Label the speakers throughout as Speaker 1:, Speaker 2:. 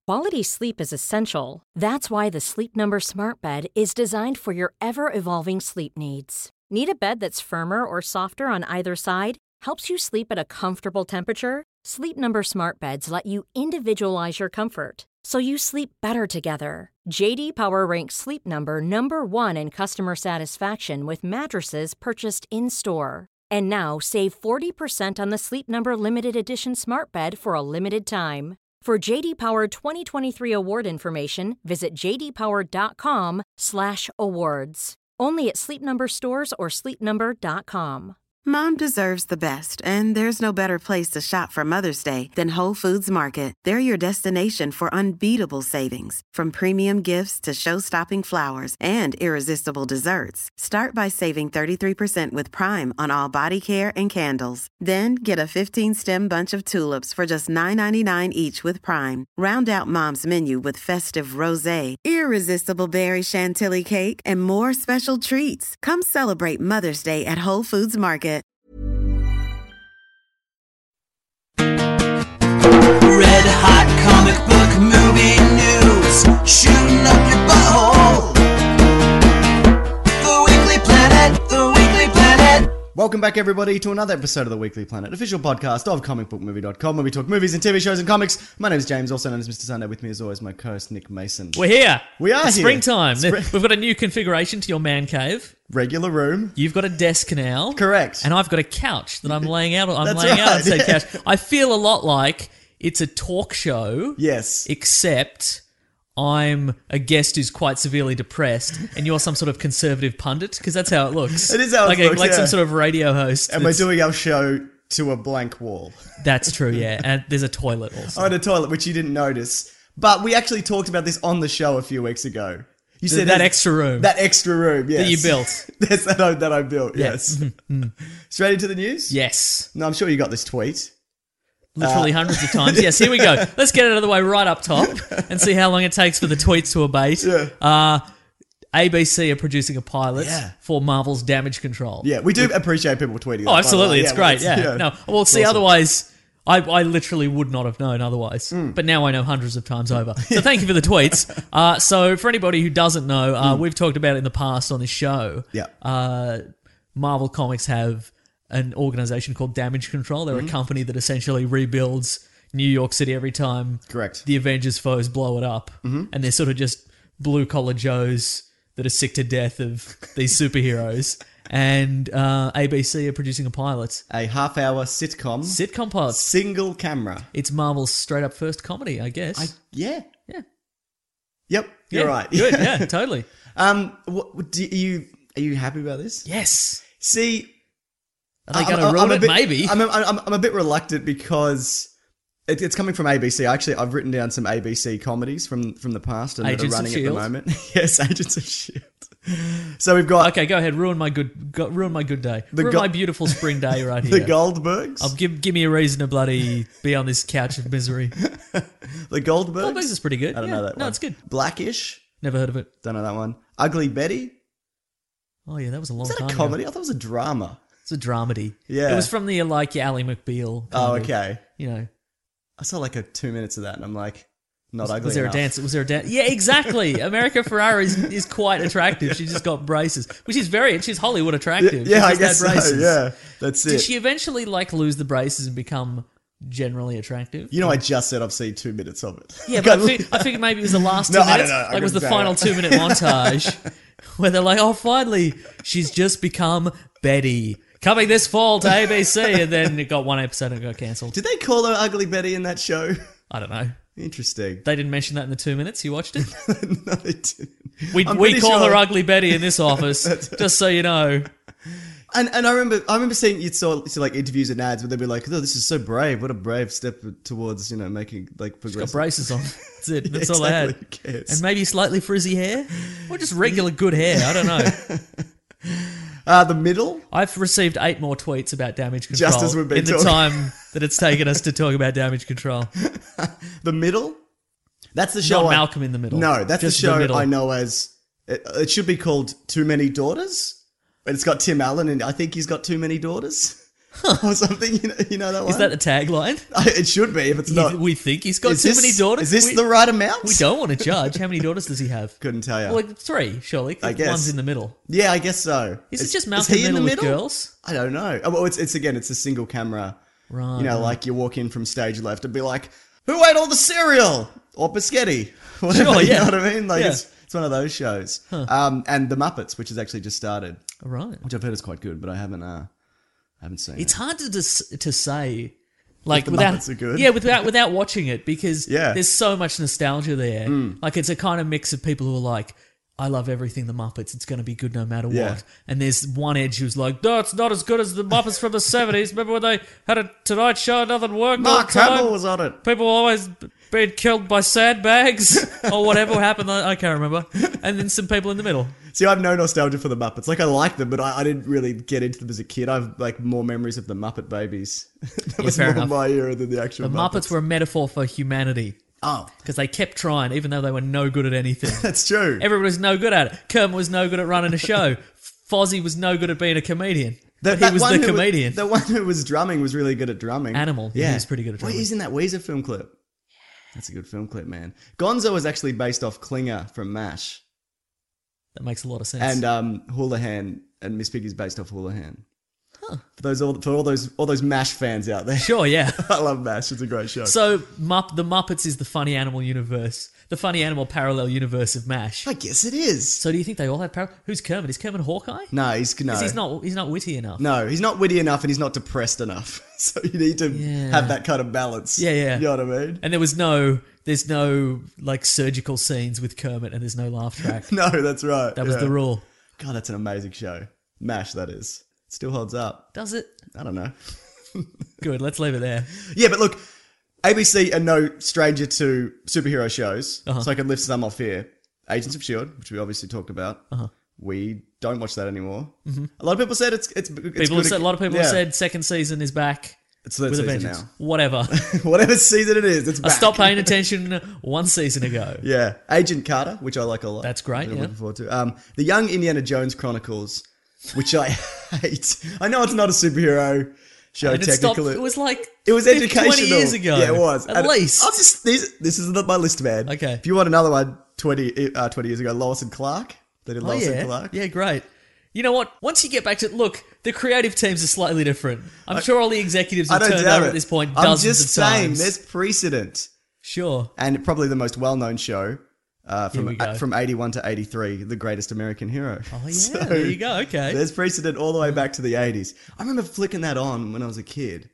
Speaker 1: Quality sleep is essential. That's why the Sleep Number Smart Bed is designed for your ever-evolving sleep needs. Need a bed that's firmer or softer on either side? Helps you sleep at a comfortable temperature? Sleep Number Smart Beds let you individualize your comfort, so you sleep better together. J.D. Power ranks Sleep Number number 1 in customer satisfaction with mattresses purchased in-store. And now, save 40% on the Sleep Number Limited Edition Smart Bed for a limited time. For J.D. Power 2023 award information, visit jdpower.com/awards. Only at Sleep Number stores or sleepnumber.com.
Speaker 2: Mom deserves the best, and there's no better place to shop for Mother's Day than Whole Foods Market. They're your destination for unbeatable savings, from premium gifts to show-stopping flowers and irresistible desserts. Start by saving 33% with Prime on all body care and candles. Then get a 15-stem bunch of tulips for just $9.99 each with Prime. Round out Mom's menu with festive rosé, irresistible berry chantilly cake, and more special treats. Come celebrate Mother's Day at Whole Foods Market.
Speaker 3: Red hot comic book movie news, shooting up your butthole. The Weekly Planet, the Weekly Planet.
Speaker 4: Welcome back, everybody, to another episode of the Weekly Planet, official podcast of comicbookmovie.com, where we talk movies and TV shows and comics. My name is James, also known as Mr. Sunday. With me, as always, my co-host Nick Mason.
Speaker 5: We're here.
Speaker 4: We are
Speaker 5: it's
Speaker 4: here.
Speaker 5: Springtime. We've got a new configuration to your man cave.
Speaker 4: Regular room.
Speaker 5: You've got a desk now.
Speaker 4: Correct.
Speaker 5: And I've got a couch that I'm laying out.
Speaker 4: That's
Speaker 5: laying out on
Speaker 4: right,
Speaker 5: said
Speaker 4: yeah.
Speaker 5: couch. I feel a lot like it's a talk show.
Speaker 4: Yes.
Speaker 5: Except I'm a guest who's quite severely depressed, and you're some sort of conservative pundit, because that's how it looks.
Speaker 4: It is how it looks,
Speaker 5: like
Speaker 4: yeah.
Speaker 5: some sort of radio host.
Speaker 4: And we're doing our show to a blank wall.
Speaker 5: That's true, yeah. And there's a toilet also.
Speaker 4: Oh, and a toilet, which you didn't notice. But we actually talked about this on the show a few weeks ago. You said
Speaker 5: that extra room.
Speaker 4: That extra room, yes.
Speaker 5: That you built.
Speaker 4: Yes, that I built,
Speaker 5: Yeah.
Speaker 4: yes. Straight into the news?
Speaker 5: Yes.
Speaker 4: No, I'm sure you got this tweet.
Speaker 5: Literally hundreds of times. Yes, here we go. Let's get it out of the way right up top and see how long it takes for the tweets to abate.
Speaker 4: Yeah.
Speaker 5: ABC are producing a pilot
Speaker 4: Yeah.
Speaker 5: for Marvel's Damage Control.
Speaker 4: Yeah, we do appreciate people tweeting that.
Speaker 5: Oh, absolutely.
Speaker 4: by
Speaker 5: It's
Speaker 4: the way.
Speaker 5: great. Yeah. No. Well, see,
Speaker 4: awesome.
Speaker 5: otherwise, I literally would not have known otherwise. But now I know hundreds of times over. So thank you for the tweets. So for anybody who doesn't know, we've talked about it in the past on this show.
Speaker 4: Yeah.
Speaker 5: Marvel Comics have an organization called Damage Control. They're a company that essentially rebuilds New York City every time
Speaker 4: Correct.
Speaker 5: the Avengers foes blow it up. And they're sort of just blue-collar Joes that are sick to death of these superheroes. And ABC are producing a pilot.
Speaker 4: A half-hour sitcom.
Speaker 5: Sitcom pilot.
Speaker 4: Single camera.
Speaker 5: It's Marvel's straight-up first comedy, I guess.
Speaker 4: Yeah.
Speaker 5: Yeah.
Speaker 4: Yep, you're
Speaker 5: Yeah,
Speaker 4: right.
Speaker 5: Good, yeah, totally.
Speaker 4: Are you happy about this?
Speaker 5: Yes.
Speaker 4: See...
Speaker 5: Are they going to ruin it?
Speaker 4: bit,
Speaker 5: Maybe.
Speaker 4: I'm a bit reluctant because it's coming from ABC. I've written down some ABC comedies from the past and that are
Speaker 5: Agents of
Speaker 4: running at the
Speaker 5: S.H.I.E.L.D..
Speaker 4: moment. Yes, Agents of S.H.I.E.L.D. So we've got
Speaker 5: Okay, go ahead. Ruin my good day. Ruin my beautiful spring day right here.
Speaker 4: the Goldbergs.
Speaker 5: Give me a reason to bloody be on this couch of misery.
Speaker 4: The Goldbergs.
Speaker 5: Goldbergs is pretty good.
Speaker 4: I don't know that one.
Speaker 5: No, it's good.
Speaker 4: Blackish.
Speaker 5: Never heard of it.
Speaker 4: Don't know that one. Ugly Betty.
Speaker 5: Oh yeah, that was a long
Speaker 4: Is that
Speaker 5: time
Speaker 4: a
Speaker 5: ago.
Speaker 4: comedy? I thought it was a drama.
Speaker 5: It's a dramedy.
Speaker 4: Yeah.
Speaker 5: It was from the your Ally McBeal.
Speaker 4: Oh,
Speaker 5: kind of,
Speaker 4: okay.
Speaker 5: You know.
Speaker 4: I saw like 2 minutes of that and I'm like, not ugly
Speaker 5: Was there
Speaker 4: enough.
Speaker 5: a dance? Was there a dance? Yeah, exactly. America Ferrara is quite attractive. She just got braces, which is she's Hollywood attractive.
Speaker 4: Yeah, I
Speaker 5: She's
Speaker 4: guess
Speaker 5: just had
Speaker 4: so.
Speaker 5: braces.
Speaker 4: Yeah, that's it.
Speaker 5: Did she eventually lose the braces and become generally attractive?
Speaker 4: You know, I just said I've seen 2 minutes of it.
Speaker 5: Yeah, but I figured maybe it was the last 2
Speaker 4: No, I
Speaker 5: minutes.
Speaker 4: don't know.
Speaker 5: Like it was the
Speaker 4: No,
Speaker 5: final
Speaker 4: no.
Speaker 5: 2 minute montage where they're like, oh, finally, she's just become Betty. Coming this fall to ABC. And then it got one episode and it got cancelled.
Speaker 4: Did they call her Ugly Betty in that show?
Speaker 5: I don't know.
Speaker 4: Interesting.
Speaker 5: They didn't mention that in the 2 minutes. You watched it?
Speaker 4: No, they didn't.
Speaker 5: We
Speaker 4: I'm
Speaker 5: call
Speaker 4: pretty sure-
Speaker 5: her Ugly Betty in this office, just so you know.
Speaker 4: And I remember seeing you'd see like interviews and ads where they'd be like, "Oh, this is so brave! What a brave step towards making like
Speaker 5: Got
Speaker 4: progressive."
Speaker 5: braces on. That's it. That's
Speaker 4: Yeah,
Speaker 5: all I had.
Speaker 4: exactly. Who cares?
Speaker 5: And maybe slightly frizzy hair? Or just regular good hair. I don't know.
Speaker 4: The middle.
Speaker 5: I've received 8 more tweets about Damage Control
Speaker 4: Just as we've been
Speaker 5: in the
Speaker 4: talking.
Speaker 5: time that it's taken us to talk about Damage Control.
Speaker 4: The middle. That's the show.
Speaker 5: Not Malcolm in the Middle.
Speaker 4: No, that's
Speaker 5: Just
Speaker 4: the show
Speaker 5: middle.
Speaker 4: I know as. It should be called Too Many Daughters, but it's got Tim Allen, and I think he's got too many daughters. or something. You know that one?
Speaker 5: Is that the tagline?
Speaker 4: It should be if it's not.
Speaker 5: We think he's got too many daughters.
Speaker 4: Is this the right amount?
Speaker 5: We don't want to judge. How many daughters does he have?
Speaker 4: Couldn't tell you.
Speaker 5: Well, like 3, surely.
Speaker 4: I guess.
Speaker 5: One's in the middle.
Speaker 4: Yeah, I guess so.
Speaker 5: Is it just
Speaker 4: is
Speaker 5: Malcolm
Speaker 4: he in the
Speaker 5: Middle with
Speaker 4: middle?
Speaker 5: girls?
Speaker 4: I don't know. Well, it's a single camera.
Speaker 5: Right.
Speaker 4: You know, like you walk in from stage left and be like, "Who ate all the cereal or biscotti?" Whatever,
Speaker 5: Sure, yeah.
Speaker 4: You know what I mean? Like
Speaker 5: Yeah.
Speaker 4: it's one of those shows. And the Muppets, which has actually just started,
Speaker 5: Right.
Speaker 4: which I've heard is quite good, but I haven't seen.
Speaker 5: It's
Speaker 4: it.
Speaker 5: hard to say, like
Speaker 4: the
Speaker 5: without
Speaker 4: Muppets are good.
Speaker 5: yeah, without watching it because
Speaker 4: Yeah.
Speaker 5: there's so much nostalgia there. Like it's a kind of mix of people who are like, I love everything the Muppets. It's going to be good no matter
Speaker 4: Yeah.
Speaker 5: what. And there's one edge who's like, no, it's not as good as the Muppets from the 70s. Remember when they had a Tonight Show, nothing worked all
Speaker 4: Mark
Speaker 5: the time?
Speaker 4: Hamill was on it.
Speaker 5: People were always being killed by sandbags or whatever happened. I can't remember. And then some people in the middle.
Speaker 4: See, I have no nostalgia for the Muppets. Like, I like them, but I didn't really get into them as a kid. I have, like, more memories of the Muppet Babies. That was
Speaker 5: fair
Speaker 4: more
Speaker 5: enough.
Speaker 4: my era than the actual
Speaker 5: The Muppets were a metaphor for humanity
Speaker 4: Oh,
Speaker 5: because they kept trying even though they were no good at anything.
Speaker 4: that's true.
Speaker 5: Everyone was no good at it. Kermit was no good at running a show. Fozzie was no good at being a comedian.
Speaker 4: That
Speaker 5: But he was
Speaker 4: one
Speaker 5: the
Speaker 4: who
Speaker 5: comedian.
Speaker 4: The one who was drumming was really good at drumming.
Speaker 5: Animal. Yeah, he was pretty good at drumming.
Speaker 4: Wait, he's in that Weezer film clip. That's a good film clip, man. Gonzo was actually based off Klinger from MASH.
Speaker 5: That makes a lot of sense.
Speaker 4: And Houlihan and Miss Piggy's based off Houlihan. For all those MASH fans out there.
Speaker 5: Sure, yeah.
Speaker 4: I love MASH. It's a great show.
Speaker 5: So the Muppets is the funny animal universe, the funny animal parallel universe of MASH.
Speaker 4: I guess it is.
Speaker 5: So do you think they all have Who's Kermit? Is Kermit Hawkeye?
Speaker 4: No, he's no.
Speaker 5: 'Cause he's not witty enough.
Speaker 4: No, he's not witty enough and he's not depressed enough. So you need to
Speaker 5: Yeah.
Speaker 4: have that kind of balance.
Speaker 5: Yeah, yeah.
Speaker 4: You know what I mean?
Speaker 5: And there's no like surgical scenes with Kermit, and there's no laugh track.
Speaker 4: No, that's right.
Speaker 5: That was
Speaker 4: Yeah.
Speaker 5: the rule.
Speaker 4: God, that's an amazing show. MASH, that is. It still holds up.
Speaker 5: Does it?
Speaker 4: I don't know.
Speaker 5: Good. Let's leave it there.
Speaker 4: Yeah, but look, ABC are no stranger to superhero shows,
Speaker 5: Uh-huh.
Speaker 4: so I can lift some off here. Agents of S.H.I.E.L.D., which we obviously talked about.
Speaker 5: Uh-huh.
Speaker 4: We don't watch that anymore. Mm-hmm. A lot of people said it's
Speaker 5: A lot of people
Speaker 4: yeah.
Speaker 5: have said second season is back.
Speaker 4: It's third
Speaker 5: with a
Speaker 4: season
Speaker 5: vengeance.
Speaker 4: now.
Speaker 5: Whatever.
Speaker 4: Whatever season it is, it's
Speaker 5: I
Speaker 4: back.
Speaker 5: stopped paying attention one season ago.
Speaker 4: Yeah, Agent Carter, which I like a lot.
Speaker 5: That's great,
Speaker 4: Which I'm
Speaker 5: yeah.
Speaker 4: looking forward to. The Young Indiana Jones Chronicles, which I hate. I know it's not a superhero show
Speaker 5: And it stopped.
Speaker 4: technically.
Speaker 5: It was like
Speaker 4: It was
Speaker 5: 20
Speaker 4: educational.
Speaker 5: years ago.
Speaker 4: Yeah, it was.
Speaker 5: At
Speaker 4: And
Speaker 5: least.
Speaker 4: I'll just this is my list, man.
Speaker 5: Okay.
Speaker 4: If you want another one, 20 years ago, Lois and Clark. They did
Speaker 5: Oh,
Speaker 4: Lois
Speaker 5: yeah.
Speaker 4: and Clark.
Speaker 5: Yeah, great. You know what? Once you get back to look, the creative teams are slightly different. I'm sure all the executives
Speaker 4: I
Speaker 5: have
Speaker 4: don't
Speaker 5: turned
Speaker 4: doubt
Speaker 5: over
Speaker 4: it.
Speaker 5: at this point
Speaker 4: I'm
Speaker 5: dozens
Speaker 4: just
Speaker 5: of
Speaker 4: saying,
Speaker 5: times.
Speaker 4: there's precedent,
Speaker 5: Sure.
Speaker 4: and probably the most well-known show
Speaker 5: we go.
Speaker 4: from 81 to 83, The Greatest American Hero.
Speaker 5: Oh yeah,
Speaker 4: So,
Speaker 5: there you go. Okay.
Speaker 4: There's precedent all the way back to the 80s. I remember flicking that on when I was a kid.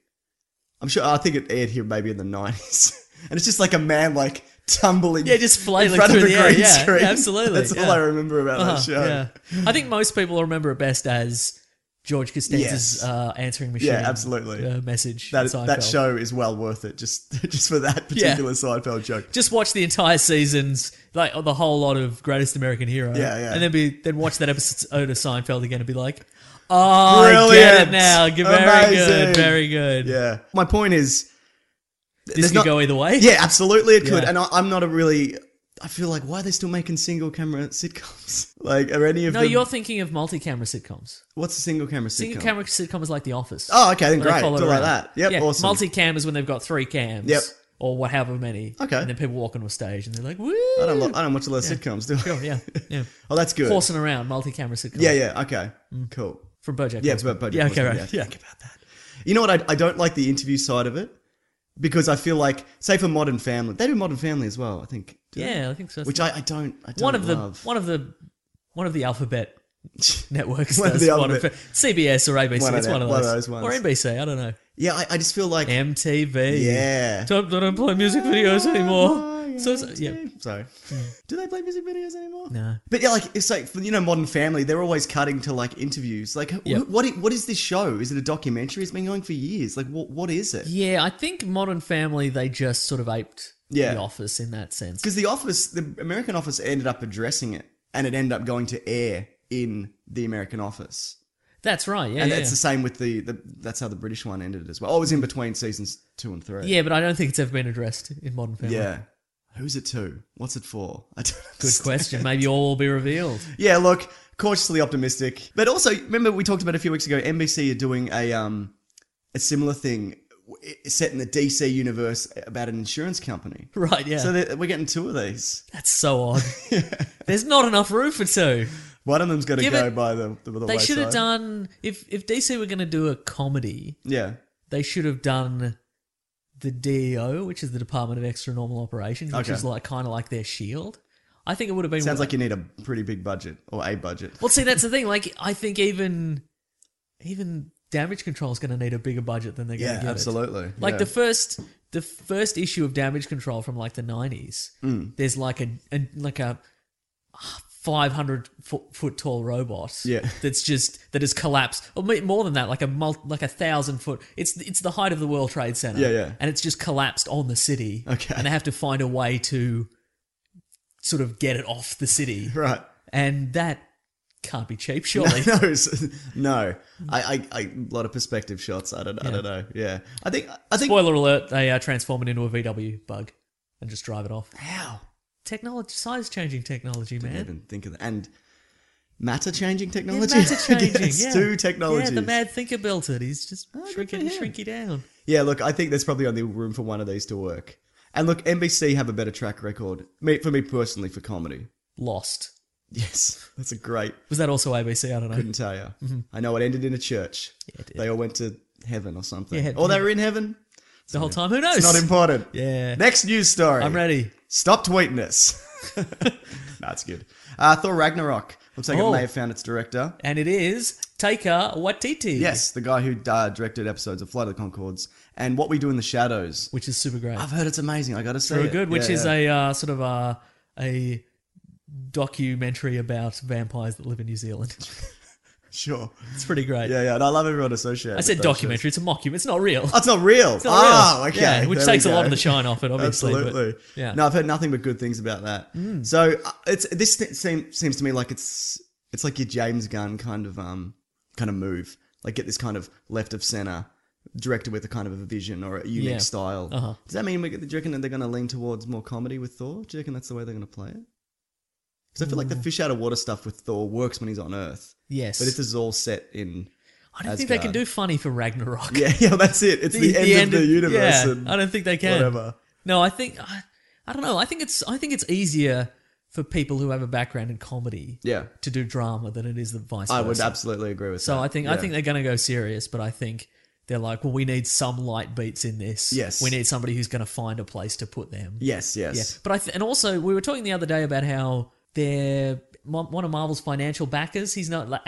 Speaker 4: I think it aired here maybe in the 90s. And it's just like a man like tumbling
Speaker 5: Yeah, just flailing
Speaker 4: in front
Speaker 5: through
Speaker 4: of a
Speaker 5: the air.
Speaker 4: green
Speaker 5: Yeah,
Speaker 4: screen.
Speaker 5: absolutely.
Speaker 4: That's all
Speaker 5: Yeah.
Speaker 4: I remember about that show.
Speaker 5: Yeah. I think most people remember it best as George
Speaker 4: Yes.
Speaker 5: Costanza's answering machine.
Speaker 4: Yeah, absolutely.
Speaker 5: Message.
Speaker 4: That
Speaker 5: in Seinfeld.
Speaker 4: that show is well worth it just for that particular Seinfeld joke.
Speaker 5: Just watch the entire seasons, like the whole lot of Greatest American Hero.
Speaker 4: Yeah, yeah.
Speaker 5: And then watch that episode of Seinfeld again and be like, oh,
Speaker 4: Brilliant.
Speaker 5: I get it now. Very
Speaker 4: Amazing.
Speaker 5: good. Very good.
Speaker 4: Yeah. My point is,
Speaker 5: This could go either way.
Speaker 4: Yeah, absolutely it could.
Speaker 5: Yeah.
Speaker 4: And I'm not I feel like, why are they still making single camera sitcoms? Like, are any of
Speaker 5: No,
Speaker 4: them...
Speaker 5: you're thinking of multi-camera sitcoms.
Speaker 4: What's a single camera sitcom?
Speaker 5: Single camera sitcom is like The Office.
Speaker 4: Oh, okay, then
Speaker 5: Where they
Speaker 4: great.
Speaker 5: follow
Speaker 4: Do
Speaker 5: it
Speaker 4: it like
Speaker 5: around.
Speaker 4: that. Yep,
Speaker 5: yeah,
Speaker 4: awesome.
Speaker 5: Multi-cam is when they've got 3 cams.
Speaker 4: Yep.
Speaker 5: Or however many.
Speaker 4: Okay.
Speaker 5: And then people walk onto a stage and they're like, woo!
Speaker 4: I don't watch a lot of sitcoms, do I?
Speaker 5: Sure, yeah. Yeah.
Speaker 4: Oh, that's good.
Speaker 5: Horsing around, multi-camera sitcom.
Speaker 4: Yeah, okay. Cool.
Speaker 5: From BoJack
Speaker 4: Yeah, it's
Speaker 5: Horseman.
Speaker 4: about BoJack
Speaker 5: Yeah, okay,
Speaker 4: Horseman,
Speaker 5: right.
Speaker 4: yeah.
Speaker 5: Yeah.
Speaker 4: Think about that. You know what? I don't like the interview side of it because I feel like, say for Modern Family, they do Modern Family as well. I think. Do they?
Speaker 5: Yeah, I think so.
Speaker 4: Which I don't
Speaker 5: one of
Speaker 4: love.
Speaker 5: one of the alphabet networks
Speaker 4: One of
Speaker 5: does
Speaker 4: the
Speaker 5: Modern
Speaker 4: alphabet-
Speaker 5: CBS or ABC. It's one of those.
Speaker 4: ones.
Speaker 5: Or NBC, I don't know.
Speaker 4: Yeah, I just feel like
Speaker 5: MTV.
Speaker 4: yeah.
Speaker 5: Don't play music videos anymore. Yeah.
Speaker 4: Sorry. Do they play music videos anymore?
Speaker 5: No.
Speaker 4: But yeah, like it's like for, Modern Family, they're always cutting to like interviews. Like,
Speaker 5: Yep.
Speaker 4: what is this show? Is it a documentary? It's been going for years. Like, what is it?
Speaker 5: Yeah, I think Modern Family, they just sort of aped
Speaker 4: Yeah.
Speaker 5: The Office in that sense.
Speaker 4: Because the American Office ended up addressing it, and it ended up going to air in the American Office.
Speaker 5: That's right, yeah.
Speaker 4: And
Speaker 5: yeah.
Speaker 4: it's the same with that's how the British one ended as well. Oh, it was in between seasons 2 and 3.
Speaker 5: Yeah, but I don't think it's ever been addressed in Modern Family.
Speaker 4: Yeah. Who's it to? What's it for? I don't
Speaker 5: Good
Speaker 4: understand.
Speaker 5: question. Maybe all will be revealed.
Speaker 4: Yeah, look, cautiously optimistic. But also, remember we talked about a few weeks ago, NBC are doing a a similar thing set in the DC universe about an insurance company.
Speaker 5: Right, yeah.
Speaker 4: So we're getting 2 of these.
Speaker 5: That's so odd. There's not enough room for 2.
Speaker 4: One of them's got to
Speaker 5: Give
Speaker 4: go
Speaker 5: it-
Speaker 4: by the
Speaker 5: They
Speaker 4: wayside.
Speaker 5: should have done... If DC were going to do a comedy,
Speaker 4: Yeah.
Speaker 5: they should have done the DEO, which is the Department of Extra Normal Operations, which
Speaker 4: Okay.
Speaker 5: is like kind of like their shield. I think it would have been...
Speaker 4: Sounds like you need a pretty big budget or a budget.
Speaker 5: Well, see, that's the thing. Like, I think even Damage Control is going to need a bigger budget than they're going to get.
Speaker 4: absolutely.
Speaker 5: Like
Speaker 4: yeah.
Speaker 5: the first issue of Damage Control from like the 90s, there's like a 500 foot tall robot.
Speaker 4: Yeah.
Speaker 5: that has collapsed. Or more than that, like a 1,000 foot. It's the height of the World Trade Center.
Speaker 4: Yeah, yeah.
Speaker 5: And it's just collapsed on the city.
Speaker 4: Okay.
Speaker 5: And they have to find a way to sort of get it off the city.
Speaker 4: Right.
Speaker 5: And that can't be cheap, surely.
Speaker 4: No. I a lot of perspective shots. I don't know. Yeah. I think
Speaker 5: Spoiler alert, they transform it into a VW bug and just drive it off.
Speaker 4: how?
Speaker 5: Technology, size-changing technology,
Speaker 4: I
Speaker 5: man.
Speaker 4: didn't even think of that. And matter-changing
Speaker 5: Yeah,
Speaker 4: technology?
Speaker 5: matter
Speaker 4: I
Speaker 5: changing,
Speaker 4: guess.
Speaker 5: yeah.
Speaker 4: 2 technologies.
Speaker 5: Yeah, the mad thinker built it. He's just
Speaker 4: good
Speaker 5: shrinking,
Speaker 4: for him.
Speaker 5: shrinky down.
Speaker 4: Yeah, look, I think there's probably only room for one of these to work. And look, NBC have a better track record, for me personally, for comedy.
Speaker 5: Lost.
Speaker 4: Yes, that's a great,
Speaker 5: Was that also ABC? I don't know.
Speaker 4: couldn't tell you. I know it ended in a church.
Speaker 5: Yeah, it did.
Speaker 4: They all went to heaven or something.
Speaker 5: Yeah,
Speaker 4: Or they were in heaven.
Speaker 5: The whole time, who knows?
Speaker 4: It's not important.
Speaker 5: Yeah.
Speaker 4: Next news story.
Speaker 5: I'm ready.
Speaker 4: Stop tweeting us. That's good. Thor Ragnarok. Looks like it
Speaker 5: Oh.
Speaker 4: may have found its director.
Speaker 5: And it is Taika Waititi.
Speaker 4: Yes, the guy who directed episodes of Flight of the Conchords and What We Do in the Shadows.
Speaker 5: Which is super great.
Speaker 4: I've heard it's amazing. I got to say,
Speaker 5: Very
Speaker 4: it.
Speaker 5: good. Which
Speaker 4: Yeah,
Speaker 5: is
Speaker 4: yeah.
Speaker 5: a sort of a documentary about vampires that live in New Zealand.
Speaker 4: Sure.
Speaker 5: It's pretty great.
Speaker 4: Yeah. And I love everyone associated.
Speaker 5: I said
Speaker 4: with those
Speaker 5: documentary. It's a mockumentary. It's not real.
Speaker 4: shows. Oh, it's not real.
Speaker 5: It's not real.
Speaker 4: Oh, okay.
Speaker 5: Yeah, which
Speaker 4: There
Speaker 5: takes
Speaker 4: we
Speaker 5: a lot
Speaker 4: go.
Speaker 5: of the shine off it, obviously. but-
Speaker 4: Absolutely.
Speaker 5: yeah.
Speaker 4: No, I've heard nothing but good things about that. So seems to me like it's like your James Gunn kind of move. Like get this kind of left of center director with a kind of a vision or a unique
Speaker 5: Yeah.
Speaker 4: style.
Speaker 5: Uh-huh.
Speaker 4: Does that mean do you reckon that they're going to lean towards more comedy with Thor? Do you reckon that's the way they're going to play it? Because I feel like the fish out of water stuff with Thor works when he's on Earth.
Speaker 5: Yes.
Speaker 4: But if this is all set in
Speaker 5: I don't think they can do funny for Ragnarok.
Speaker 4: Yeah, that's it. It's the end of the universe.
Speaker 5: Yeah,
Speaker 4: and
Speaker 5: I don't think they can.
Speaker 4: whatever.
Speaker 5: No, I think I don't know. I think it's easier for people who have a background in comedy
Speaker 4: Yeah.
Speaker 5: to do drama than it is the vice versa.
Speaker 4: I would absolutely agree with
Speaker 5: So
Speaker 4: that.
Speaker 5: I think they're going to go serious, but I think they're like, well, we need some light beats in this.
Speaker 4: Yes.
Speaker 5: We need somebody who's going to find a place to put them.
Speaker 4: Yes.
Speaker 5: Yeah. But and also we were talking the other day about how they're one of Marvel's financial backers. He's not like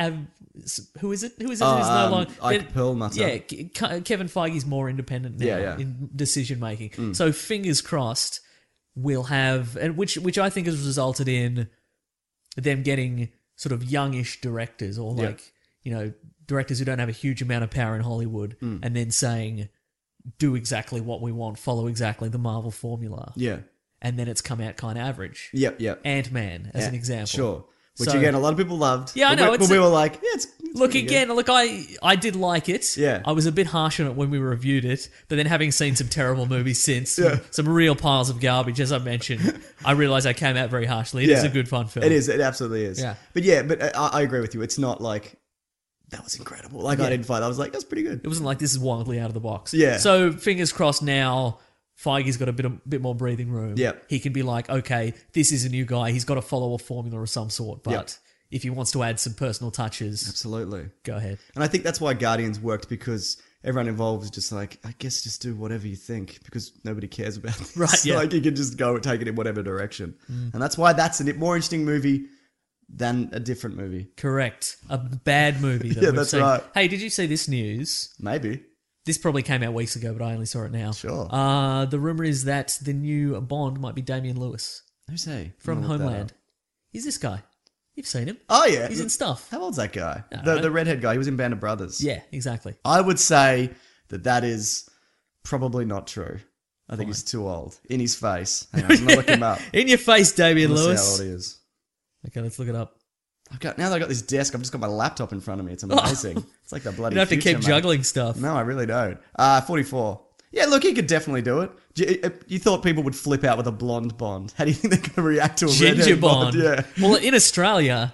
Speaker 5: who is it? Who's no longer
Speaker 4: Ike Perlmutter.
Speaker 5: Yeah, Kevin Feige's more independent now
Speaker 4: Yeah.
Speaker 5: in decision making. So fingers crossed, we'll have, and which I think has resulted in them getting sort of youngish directors or like directors who don't have a huge amount of power in Hollywood, and then saying, do exactly what we want, follow exactly the Marvel formula,
Speaker 4: Yeah.
Speaker 5: and then it's come out kind of average.
Speaker 4: Yep.
Speaker 5: Ant-Man as an example.
Speaker 4: Sure. Which
Speaker 5: So-
Speaker 4: again, a lot of people loved.
Speaker 5: Yeah, I know,
Speaker 4: But we were like, yeah, it's
Speaker 5: Look
Speaker 4: pretty
Speaker 5: again. Look, I did like it.
Speaker 4: Yeah.
Speaker 5: I was a bit harsh on it when we reviewed it, but then having seen some terrible movies since,
Speaker 4: Yeah.
Speaker 5: some real piles of garbage, as I mentioned, I realised I came out very harshly. It is
Speaker 4: Yeah.
Speaker 5: a good fun film.
Speaker 4: It is. It absolutely is.
Speaker 5: Yeah.
Speaker 4: But I agree with you. It's not like that was incredible. Like I didn't find. I was like, that's pretty good.
Speaker 5: It wasn't like this is wildly out of the box.
Speaker 4: Yeah.
Speaker 5: So fingers crossed now. Feige's got a bit more breathing room.
Speaker 4: Yep.
Speaker 5: He can be like, okay, this is a new guy. He's got to follow a formula of some sort, but
Speaker 4: Yep.
Speaker 5: if he wants to add some personal touches,
Speaker 4: Absolutely.
Speaker 5: go ahead.
Speaker 4: And I think that's why Guardians worked, because everyone involved was just like, I guess just do whatever you think, because nobody cares about this.
Speaker 5: Right, yeah.
Speaker 4: Like you can just go and take it in whatever direction. And that's why that's a more interesting movie than a different movie.
Speaker 5: Correct. A bad movie. That
Speaker 4: Yeah,
Speaker 5: we've
Speaker 4: that's
Speaker 5: seen.
Speaker 4: right.
Speaker 5: Hey, did you see this news?
Speaker 4: Maybe.
Speaker 5: This probably came out weeks ago, but I only saw it now.
Speaker 4: Sure.
Speaker 5: The rumor is that the new Bond might be Damian Lewis
Speaker 4: Who's he?
Speaker 5: from
Speaker 4: I'm gonna look that
Speaker 5: Homeland.
Speaker 4: up.
Speaker 5: He's this guy. You've seen him.
Speaker 4: Oh, yeah.
Speaker 5: He's in stuff.
Speaker 4: How old's that guy?
Speaker 5: I don't know.
Speaker 4: The redhead guy. He was in Band of Brothers.
Speaker 5: Yeah, exactly.
Speaker 4: I would say that is probably not true. I think he's too old. In his face. Hang on, I'm going to look him up.
Speaker 5: In your face, Damian
Speaker 4: Let's see
Speaker 5: Lewis.
Speaker 4: how old he is.
Speaker 5: Okay, let's look it up.
Speaker 4: Now that I've got this desk, I've just got my laptop in front of me. It's amazing. It's like the bloody
Speaker 5: You don't have to
Speaker 4: future,
Speaker 5: keep
Speaker 4: mate.
Speaker 5: juggling stuff.
Speaker 4: No, I really don't. 44. Yeah, look, he could definitely do it. You thought people would flip out with a blonde Bond. How do you think they're going to react to a
Speaker 5: Ginger
Speaker 4: redhead
Speaker 5: Bond.
Speaker 4: Yeah.
Speaker 5: Well, in Australia,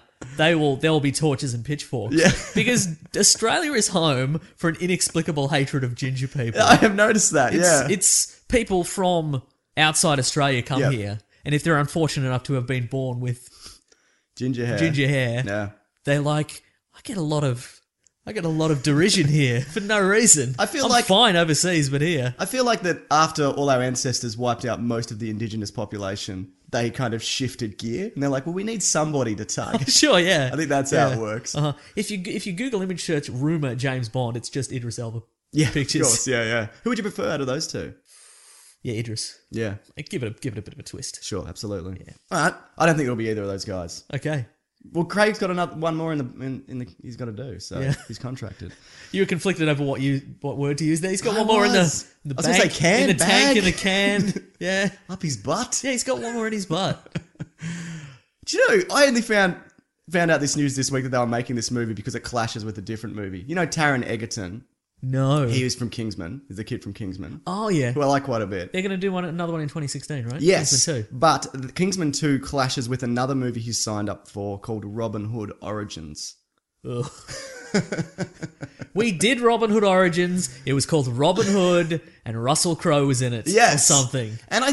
Speaker 5: there will be torches and pitchforks.
Speaker 4: Yeah.
Speaker 5: Because Australia is home for an inexplicable hatred of ginger people.
Speaker 4: I have noticed that.
Speaker 5: It's people from outside Australia come
Speaker 4: Yep.
Speaker 5: here, and if they're unfortunate enough to have been born with
Speaker 4: ginger hair.
Speaker 5: hair, they're like, I get a lot of derision here for no reason.
Speaker 4: I feel
Speaker 5: I'm
Speaker 4: like-
Speaker 5: fine overseas, but here.
Speaker 4: I feel like that after all our ancestors wiped out most of the indigenous population, they kind of shifted gear, and they're like, well, we need somebody to target.
Speaker 5: Sure, yeah.
Speaker 4: I think that's how it works.
Speaker 5: Uh-huh. If you Google image search rumor James Bond, it's just Idris Elba
Speaker 4: Yeah,
Speaker 5: pictures.
Speaker 4: of course. Yeah. Who would you prefer out of those two?
Speaker 5: Yeah, Idris.
Speaker 4: Yeah,
Speaker 5: Give it a bit of a twist.
Speaker 4: sure, absolutely. Yeah. All right. I don't think it'll be either of those guys.
Speaker 5: Okay.
Speaker 4: Well, Craig's got one more in the he's got to do, so
Speaker 5: Yeah.
Speaker 4: he's contracted.
Speaker 5: You were conflicted over what word to use there. He's got one
Speaker 4: I
Speaker 5: more in
Speaker 4: was.
Speaker 5: the
Speaker 4: I was gonna
Speaker 5: bank,
Speaker 4: say can,
Speaker 5: in the tank,
Speaker 4: bag.
Speaker 5: in the can. Yeah.
Speaker 4: Up his butt.
Speaker 5: Yeah, he's got one more in his butt.
Speaker 4: Do you know, I only found out this news this week that they were making this movie because it clashes with a different movie. You know Taron Egerton?
Speaker 5: No.
Speaker 4: He was from Kingsman. He's a kid from Kingsman.
Speaker 5: Oh, yeah.
Speaker 4: Who I like quite a bit.
Speaker 5: They're going to do another one in 2016, right?
Speaker 4: Yes,
Speaker 5: Kingsman 2.
Speaker 4: but the Kingsman 2 clashes with another movie he's signed up for called Robin Hood Origins.
Speaker 5: Ugh. We did Robin Hood Origins. It was called Robin Hood, and Russell Crowe was in it.
Speaker 4: Yes.
Speaker 5: Or something.
Speaker 4: And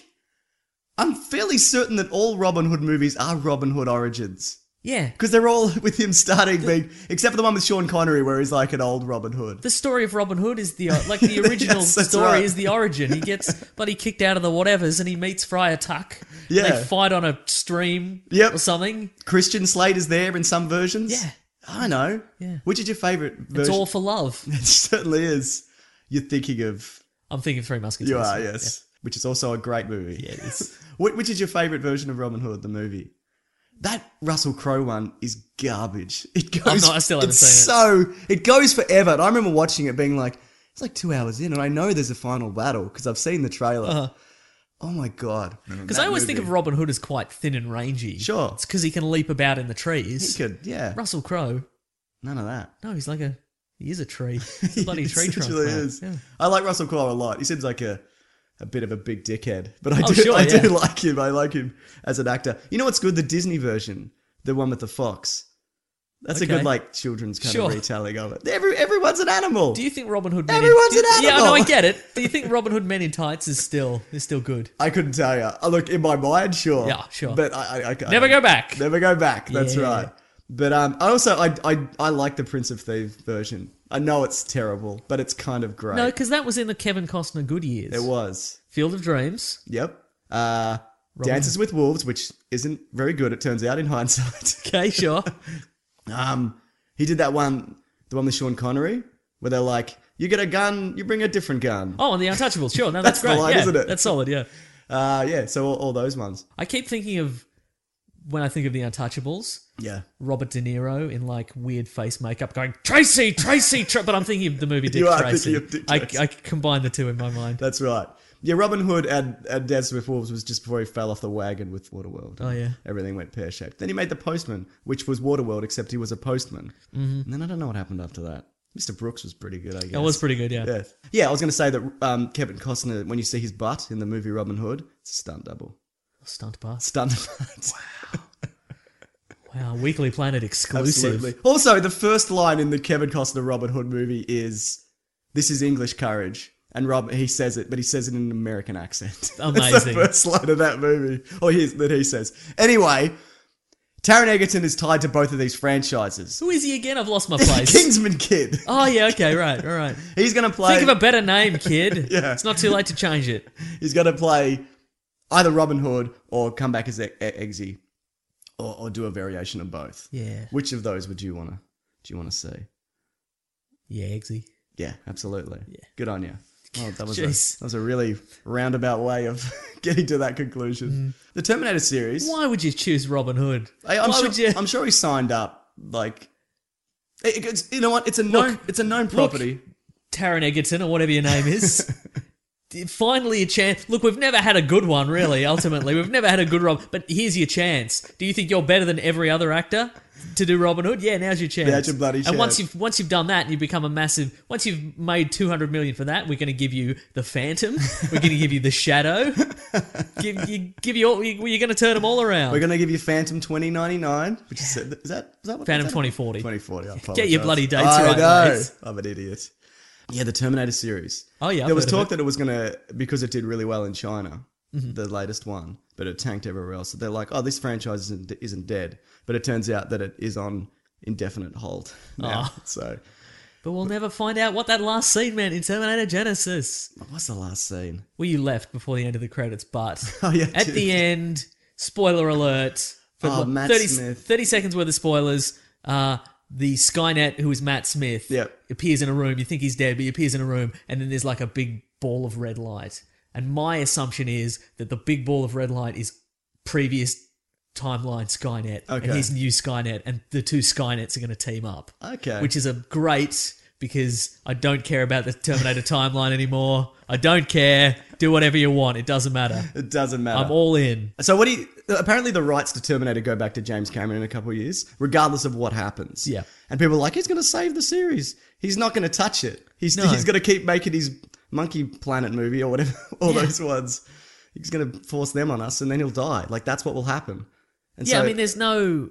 Speaker 4: I'm fairly certain that all Robin Hood movies are Robin Hood Origins.
Speaker 5: Yeah.
Speaker 4: Because they're all with him starting being, except for the one with Sean Connery where he's like an old Robin Hood.
Speaker 5: The story of Robin Hood is the original
Speaker 4: Yes, that's
Speaker 5: story
Speaker 4: right.
Speaker 5: is the origin. He gets bloody kicked out of the whatevers and he meets Friar Tuck.
Speaker 4: Yeah.
Speaker 5: They fight on a stream
Speaker 4: Yep.
Speaker 5: or something.
Speaker 4: Christian Slade is there in some versions.
Speaker 5: Yeah.
Speaker 4: I know.
Speaker 5: Yeah.
Speaker 4: Which is your favourite version?
Speaker 5: It's all for love.
Speaker 4: It certainly is. You're thinking of...
Speaker 5: I'm thinking Three Musketeers.
Speaker 4: You are, yes. Which is also a great movie.
Speaker 5: Yeah, it is.
Speaker 4: Which is your favourite version of Robin Hood, the movie? That Russell Crowe one is garbage. It goes.
Speaker 5: I still haven't seen
Speaker 4: it goes forever. And I remember watching it being like, it's like 2 hours in, and I know there's a final battle because I've seen the trailer.
Speaker 5: Uh-huh.
Speaker 4: Oh my god!
Speaker 5: Because I always think of Robin Hood as quite thin and rangy.
Speaker 4: Sure.
Speaker 5: It's because he can leap about in the trees.
Speaker 4: He could, yeah.
Speaker 5: Russell Crowe,
Speaker 4: None of that.
Speaker 5: no, he is a tree. He's a bloody tree trunk.
Speaker 4: He
Speaker 5: man.
Speaker 4: is.
Speaker 5: Yeah.
Speaker 4: I like Russell Crowe a lot. He seems like a bit of a big dickhead, but I
Speaker 5: Oh,
Speaker 4: do.
Speaker 5: sure,
Speaker 4: I
Speaker 5: yeah.
Speaker 4: do like him. I like him as an actor. You know what's good? The Disney version, the one with the fox. That's a
Speaker 5: Okay.
Speaker 4: good like children's kind
Speaker 5: Sure.
Speaker 4: of retelling of it. Everyone's an animal.
Speaker 5: Do you think Robin Hood Men
Speaker 4: Everyone's an
Speaker 5: Yeah,
Speaker 4: animal.
Speaker 5: no, I get it. Do you think Robin Hood Men in Tights is still good?
Speaker 4: I couldn't tell you. Look, in my mind, sure.
Speaker 5: Yeah, sure.
Speaker 4: But I can't.
Speaker 5: Never go back.
Speaker 4: Never go back. That's
Speaker 5: Yeah.
Speaker 4: right. But I like the Prince of Thieves version. I know it's terrible, but it's kind of great.
Speaker 5: No, because that was in the Kevin Costner good years.
Speaker 4: It was.
Speaker 5: Field of Dreams.
Speaker 4: Yep. Dances with Wolves, which isn't very good, it turns out, in hindsight.
Speaker 5: Okay, sure.
Speaker 4: He did that one, the one with Sean Connery, where they're like, you get a gun, you bring a different gun.
Speaker 5: Oh, and the Untouchables. Sure, no, that's
Speaker 4: That's the
Speaker 5: great.
Speaker 4: line,
Speaker 5: yeah,
Speaker 4: isn't it?
Speaker 5: That's solid. Yeah.
Speaker 4: Yeah, so all those ones.
Speaker 5: I keep thinking of when I think of the Untouchables.
Speaker 4: Yeah.
Speaker 5: Robert De Niro in like weird face makeup going, Tracy, but I'm thinking of the movie Dick
Speaker 4: You are
Speaker 5: Tracy.
Speaker 4: thinking of Dick Tracy.
Speaker 5: I combine the two in my mind.
Speaker 4: That's right. Yeah, Robin Hood and Dances with Wolves was just before he fell off the wagon with Waterworld.
Speaker 5: Oh, yeah.
Speaker 4: Everything went pear-shaped. Then he made The Postman, which was Waterworld, except he was a postman. Mm-hmm. And then I don't know what happened after that. Mr. Brooks was pretty good, I guess.
Speaker 5: That was pretty good, yeah.
Speaker 4: Yeah, I was going to say that Kevin Costner, when you see his butt in the movie Robin Hood, it's a stunt double.
Speaker 5: Stunt pass.
Speaker 4: Stunt butt.
Speaker 5: Wow, Weekly Planet exclusive.
Speaker 4: Absolutely. Also, the first line in the Kevin Costner Robin Hood movie is, "This is English courage." And he says it, but he says it in an American accent.
Speaker 5: Amazing.
Speaker 4: That's the first line of that movie. Or that he says. Anyway, Taron Egerton is tied to both of these franchises.
Speaker 5: Who is he again? I've lost my place.
Speaker 4: Kingsman Kid.
Speaker 5: Oh, yeah, okay, right, all right.
Speaker 4: He's going to play...
Speaker 5: Think of a better name, kid.
Speaker 4: Yeah.
Speaker 5: It's not too late to change it.
Speaker 4: He's going to play either Robin Hood or come back as Eggsy. Or do a variation of both.
Speaker 5: Yeah.
Speaker 4: Which of those would you want to see?
Speaker 5: Yeah, Eggsy.
Speaker 4: Yeah, absolutely.
Speaker 5: Yeah.
Speaker 4: Good on you. Oh, that
Speaker 5: Jeez.
Speaker 4: was a really roundabout way of getting to that conclusion. The Terminator series.
Speaker 5: Why would you choose Robin Hood?
Speaker 4: I'm sure he signed up. Like, you know what? It's a known property.
Speaker 5: Taron Egerton or whatever your name is. Finally a chance. Look, we've never had a good one, really, ultimately. We've never had a good Robin. But here's your chance. Do you think you're better than every other actor to do Robin Hood? Yeah, now's your chance.
Speaker 4: Now's your bloody
Speaker 5: and
Speaker 4: chance.
Speaker 5: once you've done that and you become a massive... Once you've made $200 million for that, we're going to give you the Phantom. We're going to give you the Shadow. Give you all... You're going to turn them all around.
Speaker 4: We're going to give you Phantom 2099, which is that what
Speaker 5: Phantom
Speaker 4: is that?
Speaker 5: 2040.
Speaker 4: 2040. I
Speaker 5: Get your
Speaker 4: apologise.
Speaker 5: bloody dates
Speaker 4: I
Speaker 5: right,
Speaker 4: know.
Speaker 5: mate.
Speaker 4: I'm an idiot. Yeah, the Terminator series.
Speaker 5: Oh, yeah, I've
Speaker 4: there was
Speaker 5: heard of
Speaker 4: talk
Speaker 5: it.
Speaker 4: that it was going to, because it did really well in China, the latest one, but it tanked everywhere else. So they're like, oh, this franchise isn't dead. But it turns out that it is on indefinite hold now.
Speaker 5: Oh.
Speaker 4: So,
Speaker 5: But we'll never find out what that last scene meant in Terminator Genesis.
Speaker 4: what's the last scene?
Speaker 5: Well, you left before the end of the credits, but
Speaker 4: Oh, yeah,
Speaker 5: at
Speaker 4: dude.
Speaker 5: the end, spoiler alert, for
Speaker 4: Oh, Matt
Speaker 5: 30,
Speaker 4: Smith.
Speaker 5: 30 seconds worth of spoilers, the Skynet, who is Matt Smith,
Speaker 4: Yep.
Speaker 5: appears in a room. You think he's dead, but he appears in a room, and then there's like a big ball of red light. And my assumption is that the big ball of red light is previous timeline Skynet and
Speaker 4: Okay.
Speaker 5: his new Skynet, and the two Skynets are going to team up.
Speaker 4: Okay.
Speaker 5: Which is a great, because I don't care about the Terminator timeline anymore. I don't care. Do whatever you want. It doesn't matter.
Speaker 4: It doesn't matter.
Speaker 5: I'm all in.
Speaker 4: So what do you... Apparently the rights to Terminator go back to James Cameron in a couple of years, regardless of what happens.
Speaker 5: Yeah.
Speaker 4: And people are like, he's going to save the series. He's not going to touch it. He's
Speaker 5: No.
Speaker 4: going to keep making his Monkey Planet movie or whatever, all those ones. He's going to force them on us and then he'll die. Like, that's what will happen. And
Speaker 5: Yeah,
Speaker 4: so,
Speaker 5: I mean, there's no...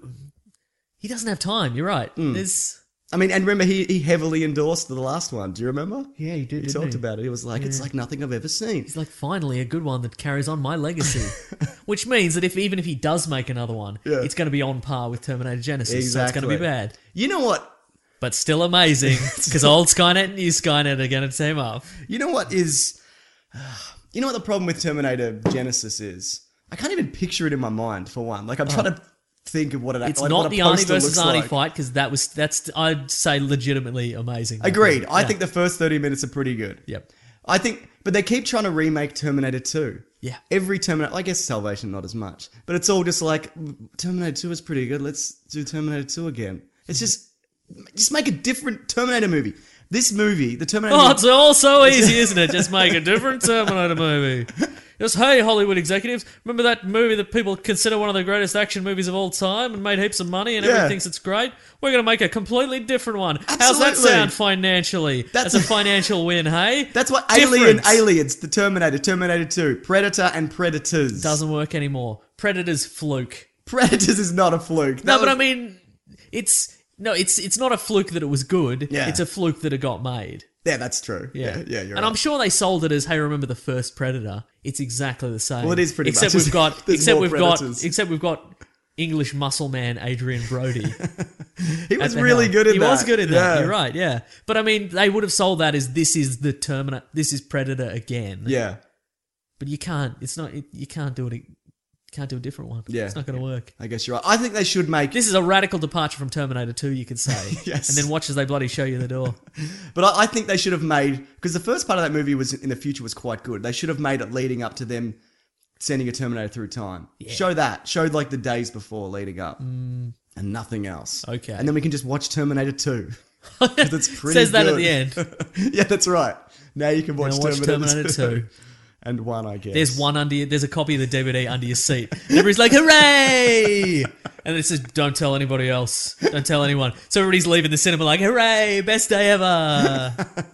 Speaker 5: He doesn't have time. You're right. There's...
Speaker 4: and remember, he heavily endorsed the last one. Do you remember?
Speaker 5: Yeah, he did,
Speaker 4: He
Speaker 5: didn't
Speaker 4: talked
Speaker 5: he?
Speaker 4: about it. He was like, it's like nothing I've ever seen.
Speaker 5: He's like, finally, a good one that carries on my legacy. Which means that even if he does make another one,
Speaker 4: Yeah.
Speaker 5: it's going to be on par with Terminator Genesis. So it's going to be bad.
Speaker 4: You know what?
Speaker 5: But still amazing, because old Skynet and new Skynet are going to team up.
Speaker 4: You know what is... You know what the problem with Terminator Genesis is? I can't even picture it in my mind, for one. Like, I'm trying to think of what it
Speaker 5: It's
Speaker 4: like,
Speaker 5: not
Speaker 4: what a
Speaker 5: the Arnie
Speaker 4: poster
Speaker 5: versus
Speaker 4: looks
Speaker 5: Arnie
Speaker 4: like.
Speaker 5: fight, because that's, I'd say, legitimately amazing.
Speaker 4: Agreed. I
Speaker 5: Yeah.
Speaker 4: think the first 30 minutes are pretty good.
Speaker 5: Yep.
Speaker 4: I think... But they keep trying to remake Terminator 2.
Speaker 5: Yeah.
Speaker 4: Every Terminator... I guess Salvation not as much. But it's all just like, Terminator 2 is pretty good. Let's do Terminator 2 again. It's just make a different Terminator movie. This movie, the Terminator
Speaker 5: Oh,
Speaker 4: movie...
Speaker 5: it's all so easy, isn't it? Just make a different Terminator movie. Just, hey, Hollywood executives, remember that movie that people consider one of the greatest action movies of all time and made heaps of money and
Speaker 4: Yeah.
Speaker 5: everyone thinks it's great? We're going to make a completely different one. How's that
Speaker 4: Absolutely.
Speaker 5: sound financially? That's a financial win, hey?
Speaker 4: That's what
Speaker 5: Different.
Speaker 4: Aliens, the Terminator, Terminator 2, Predator and Predators.
Speaker 5: Doesn't work anymore. Predator's fluke.
Speaker 4: Predators is not a fluke.
Speaker 5: No, but I mean, it's not a fluke that it was good.
Speaker 4: Yeah.
Speaker 5: It's a fluke that it got made.
Speaker 4: Yeah, that's true. Yeah, you're
Speaker 5: and
Speaker 4: right.
Speaker 5: I'm sure they sold it as, hey, remember the first Predator? It's exactly the same.
Speaker 4: Well, it is pretty
Speaker 5: except
Speaker 4: much.
Speaker 5: We've got,
Speaker 4: There's
Speaker 5: except
Speaker 4: more
Speaker 5: we've got,
Speaker 4: Predators.
Speaker 5: except we've got English muscle man Adrian Brody.
Speaker 4: He was
Speaker 5: at the
Speaker 4: really
Speaker 5: helm.
Speaker 4: good in
Speaker 5: He
Speaker 4: that.
Speaker 5: was good in that.
Speaker 4: Yeah.
Speaker 5: You're right. Yeah, but I mean, they would have sold that as this is the Terminator. This is Predator again.
Speaker 4: Yeah.
Speaker 5: But you can't. It's not. You can't do it. You can't do a different one.
Speaker 4: Yeah.
Speaker 5: It's not going to work.
Speaker 4: I guess you're right. I think they should make...
Speaker 5: This is a radical departure from Terminator 2, you could say.
Speaker 4: Yes.
Speaker 5: And then watch as they bloody show you the door.
Speaker 4: But I think they should have made... Because the first part of that movie was in the future was quite good. They should have made it leading up to them sending a Terminator through time. Yeah. Show that. Show like the days before leading up. And nothing else.
Speaker 5: Okay.
Speaker 4: And then we can just watch Terminator 2. Because it's pretty
Speaker 5: Says that at
Speaker 4: good.
Speaker 5: the end.
Speaker 4: Yeah, that's right. Now you can watch,
Speaker 5: Now watch Terminator 2.
Speaker 4: And 1, I guess.
Speaker 5: There's a copy of the DVD under your seat. And everybody's like, hooray! And it says, don't tell anybody else. Don't tell anyone. So everybody's leaving the cinema like, hooray! Best day ever!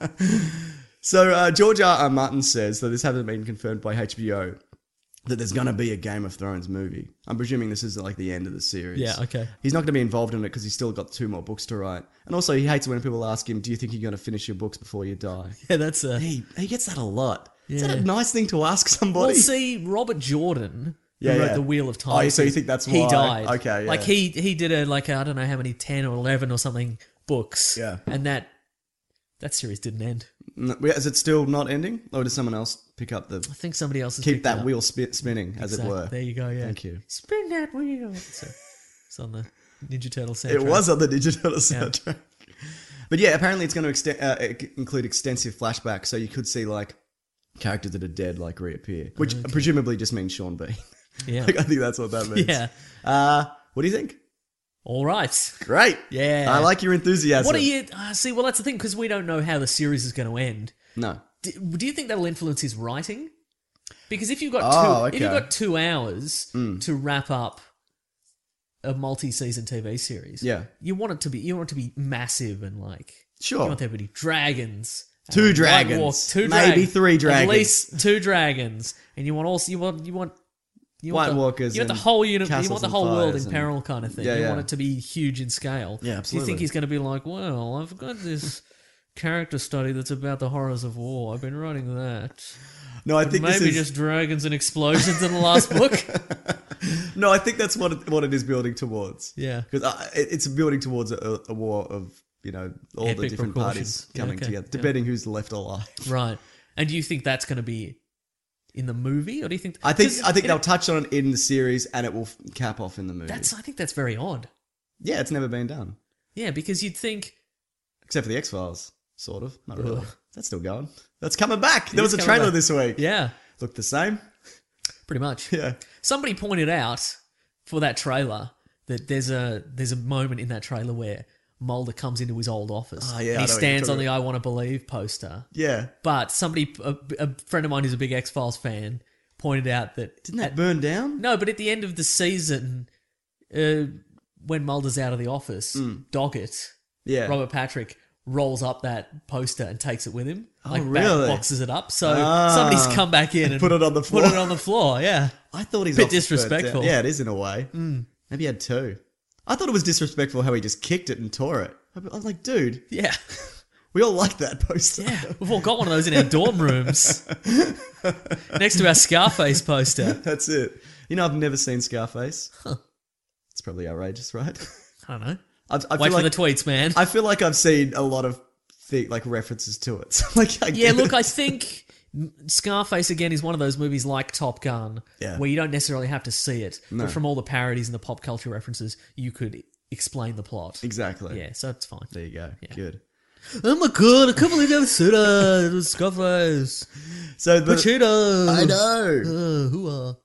Speaker 4: So George R.R. Martin says that this hasn't been confirmed by HBO, that there's going to be a Game of Thrones movie. I'm presuming this is like the end of the series.
Speaker 5: Yeah, okay.
Speaker 4: He's not going to be involved in it because he's still got 2 more books to write. And also he hates when people ask him, do you think you're going to finish your books before you die?
Speaker 5: Yeah, that's a...
Speaker 4: He gets that a lot. Is that
Speaker 5: Yeah.
Speaker 4: a nice thing to ask somebody?
Speaker 5: Well, see, Robert Jordan, who
Speaker 4: Yeah,
Speaker 5: wrote
Speaker 4: yeah.
Speaker 5: The Wheel of Time.
Speaker 4: Oh, so you think that's
Speaker 5: he
Speaker 4: why?
Speaker 5: died.
Speaker 4: Okay, yeah.
Speaker 5: Like he did I don't know how many, 10 or 11 or something books.
Speaker 4: Yeah.
Speaker 5: And that series didn't end.
Speaker 4: Is it still not ending? Or does someone else pick up the...
Speaker 5: I think somebody else has
Speaker 4: Keep
Speaker 5: picked it
Speaker 4: that
Speaker 5: up.
Speaker 4: wheel spinning, as
Speaker 5: Exactly.
Speaker 4: it were.
Speaker 5: There you go, yeah.
Speaker 4: Thank you.
Speaker 5: Spin that wheel. So, it's on the Ninja Turtle soundtrack.
Speaker 4: It was on the digital soundtrack. But yeah, apparently it's going to include extensive flashbacks, so you could see like characters that are dead like reappear, which presumably just means Sean Bean.
Speaker 5: Yeah.
Speaker 4: Like, I think that's what that means.
Speaker 5: Yeah.
Speaker 4: What do you think?
Speaker 5: All right.
Speaker 4: Great.
Speaker 5: Yeah.
Speaker 4: I like your enthusiasm.
Speaker 5: What are you... see, well, that's the thing, because we don't know how the series is going to end.
Speaker 4: No.
Speaker 5: Do you think that'll influence his writing? Because if you've got
Speaker 4: Oh,
Speaker 5: if you've
Speaker 4: okay.
Speaker 5: got 2 hours to wrap up a multi-season TV series,
Speaker 4: Yeah.
Speaker 5: you want it to be massive and like
Speaker 4: Sure.
Speaker 5: you want there to be dragons,
Speaker 4: 2
Speaker 5: White
Speaker 4: dragons.
Speaker 5: Walk, 2
Speaker 4: Maybe
Speaker 5: dragons,
Speaker 4: 3 dragons.
Speaker 5: at least 2 dragons, and you want
Speaker 4: White Walkers
Speaker 5: You want the
Speaker 4: and
Speaker 5: whole you
Speaker 4: castles
Speaker 5: want the
Speaker 4: and
Speaker 5: whole world
Speaker 4: fires
Speaker 5: in
Speaker 4: and-
Speaker 5: peril kind of thing.
Speaker 4: Yeah,
Speaker 5: You
Speaker 4: yeah.
Speaker 5: want it to be huge in scale.
Speaker 4: Yeah,
Speaker 5: Do you
Speaker 4: absolutely.
Speaker 5: think he's going to be like, well, I've got this character study that's about the horrors of war. I've been writing that.
Speaker 4: No, I think
Speaker 5: Maybe
Speaker 4: this is
Speaker 5: just dragons and explosions in the last book.
Speaker 4: No, I think that's what it is building towards.
Speaker 5: Yeah.
Speaker 4: Because it's building towards a war of, all the
Speaker 5: Epic
Speaker 4: different
Speaker 5: proportions.
Speaker 4: parties
Speaker 5: Yeah,
Speaker 4: coming
Speaker 5: okay.
Speaker 4: together,
Speaker 5: Yeah.
Speaker 4: depending who's left alive.
Speaker 5: Right. And do you think that's going to be in the movie, or do you think?
Speaker 4: I think
Speaker 5: 'cause
Speaker 4: they'll touch on it in the series, and it will cap off in the movie.
Speaker 5: I think that's very odd.
Speaker 4: Yeah, it's never been done.
Speaker 5: Yeah, because you'd think.
Speaker 4: Except for the X-Files, sort of. Not really.
Speaker 5: Ugh.
Speaker 4: That's still going. That's coming back. There
Speaker 5: is
Speaker 4: was a
Speaker 5: coming
Speaker 4: trailer
Speaker 5: back.
Speaker 4: this week.
Speaker 5: Yeah,
Speaker 4: Looked the same.
Speaker 5: pretty much.
Speaker 4: Yeah.
Speaker 5: Somebody pointed out for that trailer that there's a moment in that trailer where Mulder comes into his old office.
Speaker 4: Oh, yeah, I
Speaker 5: and
Speaker 4: know
Speaker 5: he
Speaker 4: what you're
Speaker 5: stands on
Speaker 4: talking
Speaker 5: the "I Want to Believe" poster.
Speaker 4: Yeah.
Speaker 5: But a friend of mine who's a big X-Files fan pointed out that
Speaker 4: Didn't that burn down?
Speaker 5: no, but at the end of the season, when Mulder's out of the office, Doggett,
Speaker 4: Yeah.
Speaker 5: Robert Patrick, rolls up that poster and takes it with him.
Speaker 4: Oh, really?
Speaker 5: Boxes it up. So
Speaker 4: Ah.
Speaker 5: somebody's come back in and
Speaker 4: Put it on the floor.
Speaker 5: Put it on the floor, yeah.
Speaker 4: I thought he's
Speaker 5: Bit
Speaker 4: off the
Speaker 5: disrespectful.
Speaker 4: first down. Yeah, it is in a way. Maybe he had 2. I thought it was disrespectful how he just kicked it and tore it. I was like, dude,
Speaker 5: Yeah.
Speaker 4: we all like that poster.
Speaker 5: Yeah. We've all got one of those in our dorm rooms. Next to our Scarface poster.
Speaker 4: That's it. I've never seen Scarface. It's probably outrageous, right?
Speaker 5: I don't know.
Speaker 4: I
Speaker 5: Wait
Speaker 4: feel
Speaker 5: for
Speaker 4: like
Speaker 5: the tweets, man.
Speaker 4: I feel like I've seen a lot of references to it. So, I
Speaker 5: Yeah,
Speaker 4: get
Speaker 5: look,
Speaker 4: it.
Speaker 5: I think Scarface, again, is one of those movies like Top Gun,
Speaker 4: Yeah.
Speaker 5: where you don't necessarily have to see it,
Speaker 4: No.
Speaker 5: but from all the parodies and the pop culture references, you could explain the plot.
Speaker 4: Exactly.
Speaker 5: Yeah, so it's fine.
Speaker 4: There you go. Good.
Speaker 5: Oh my god, I can't believe I never seen it. It was Scarface.
Speaker 4: So
Speaker 5: Pacino.
Speaker 4: I know.
Speaker 5: Who are?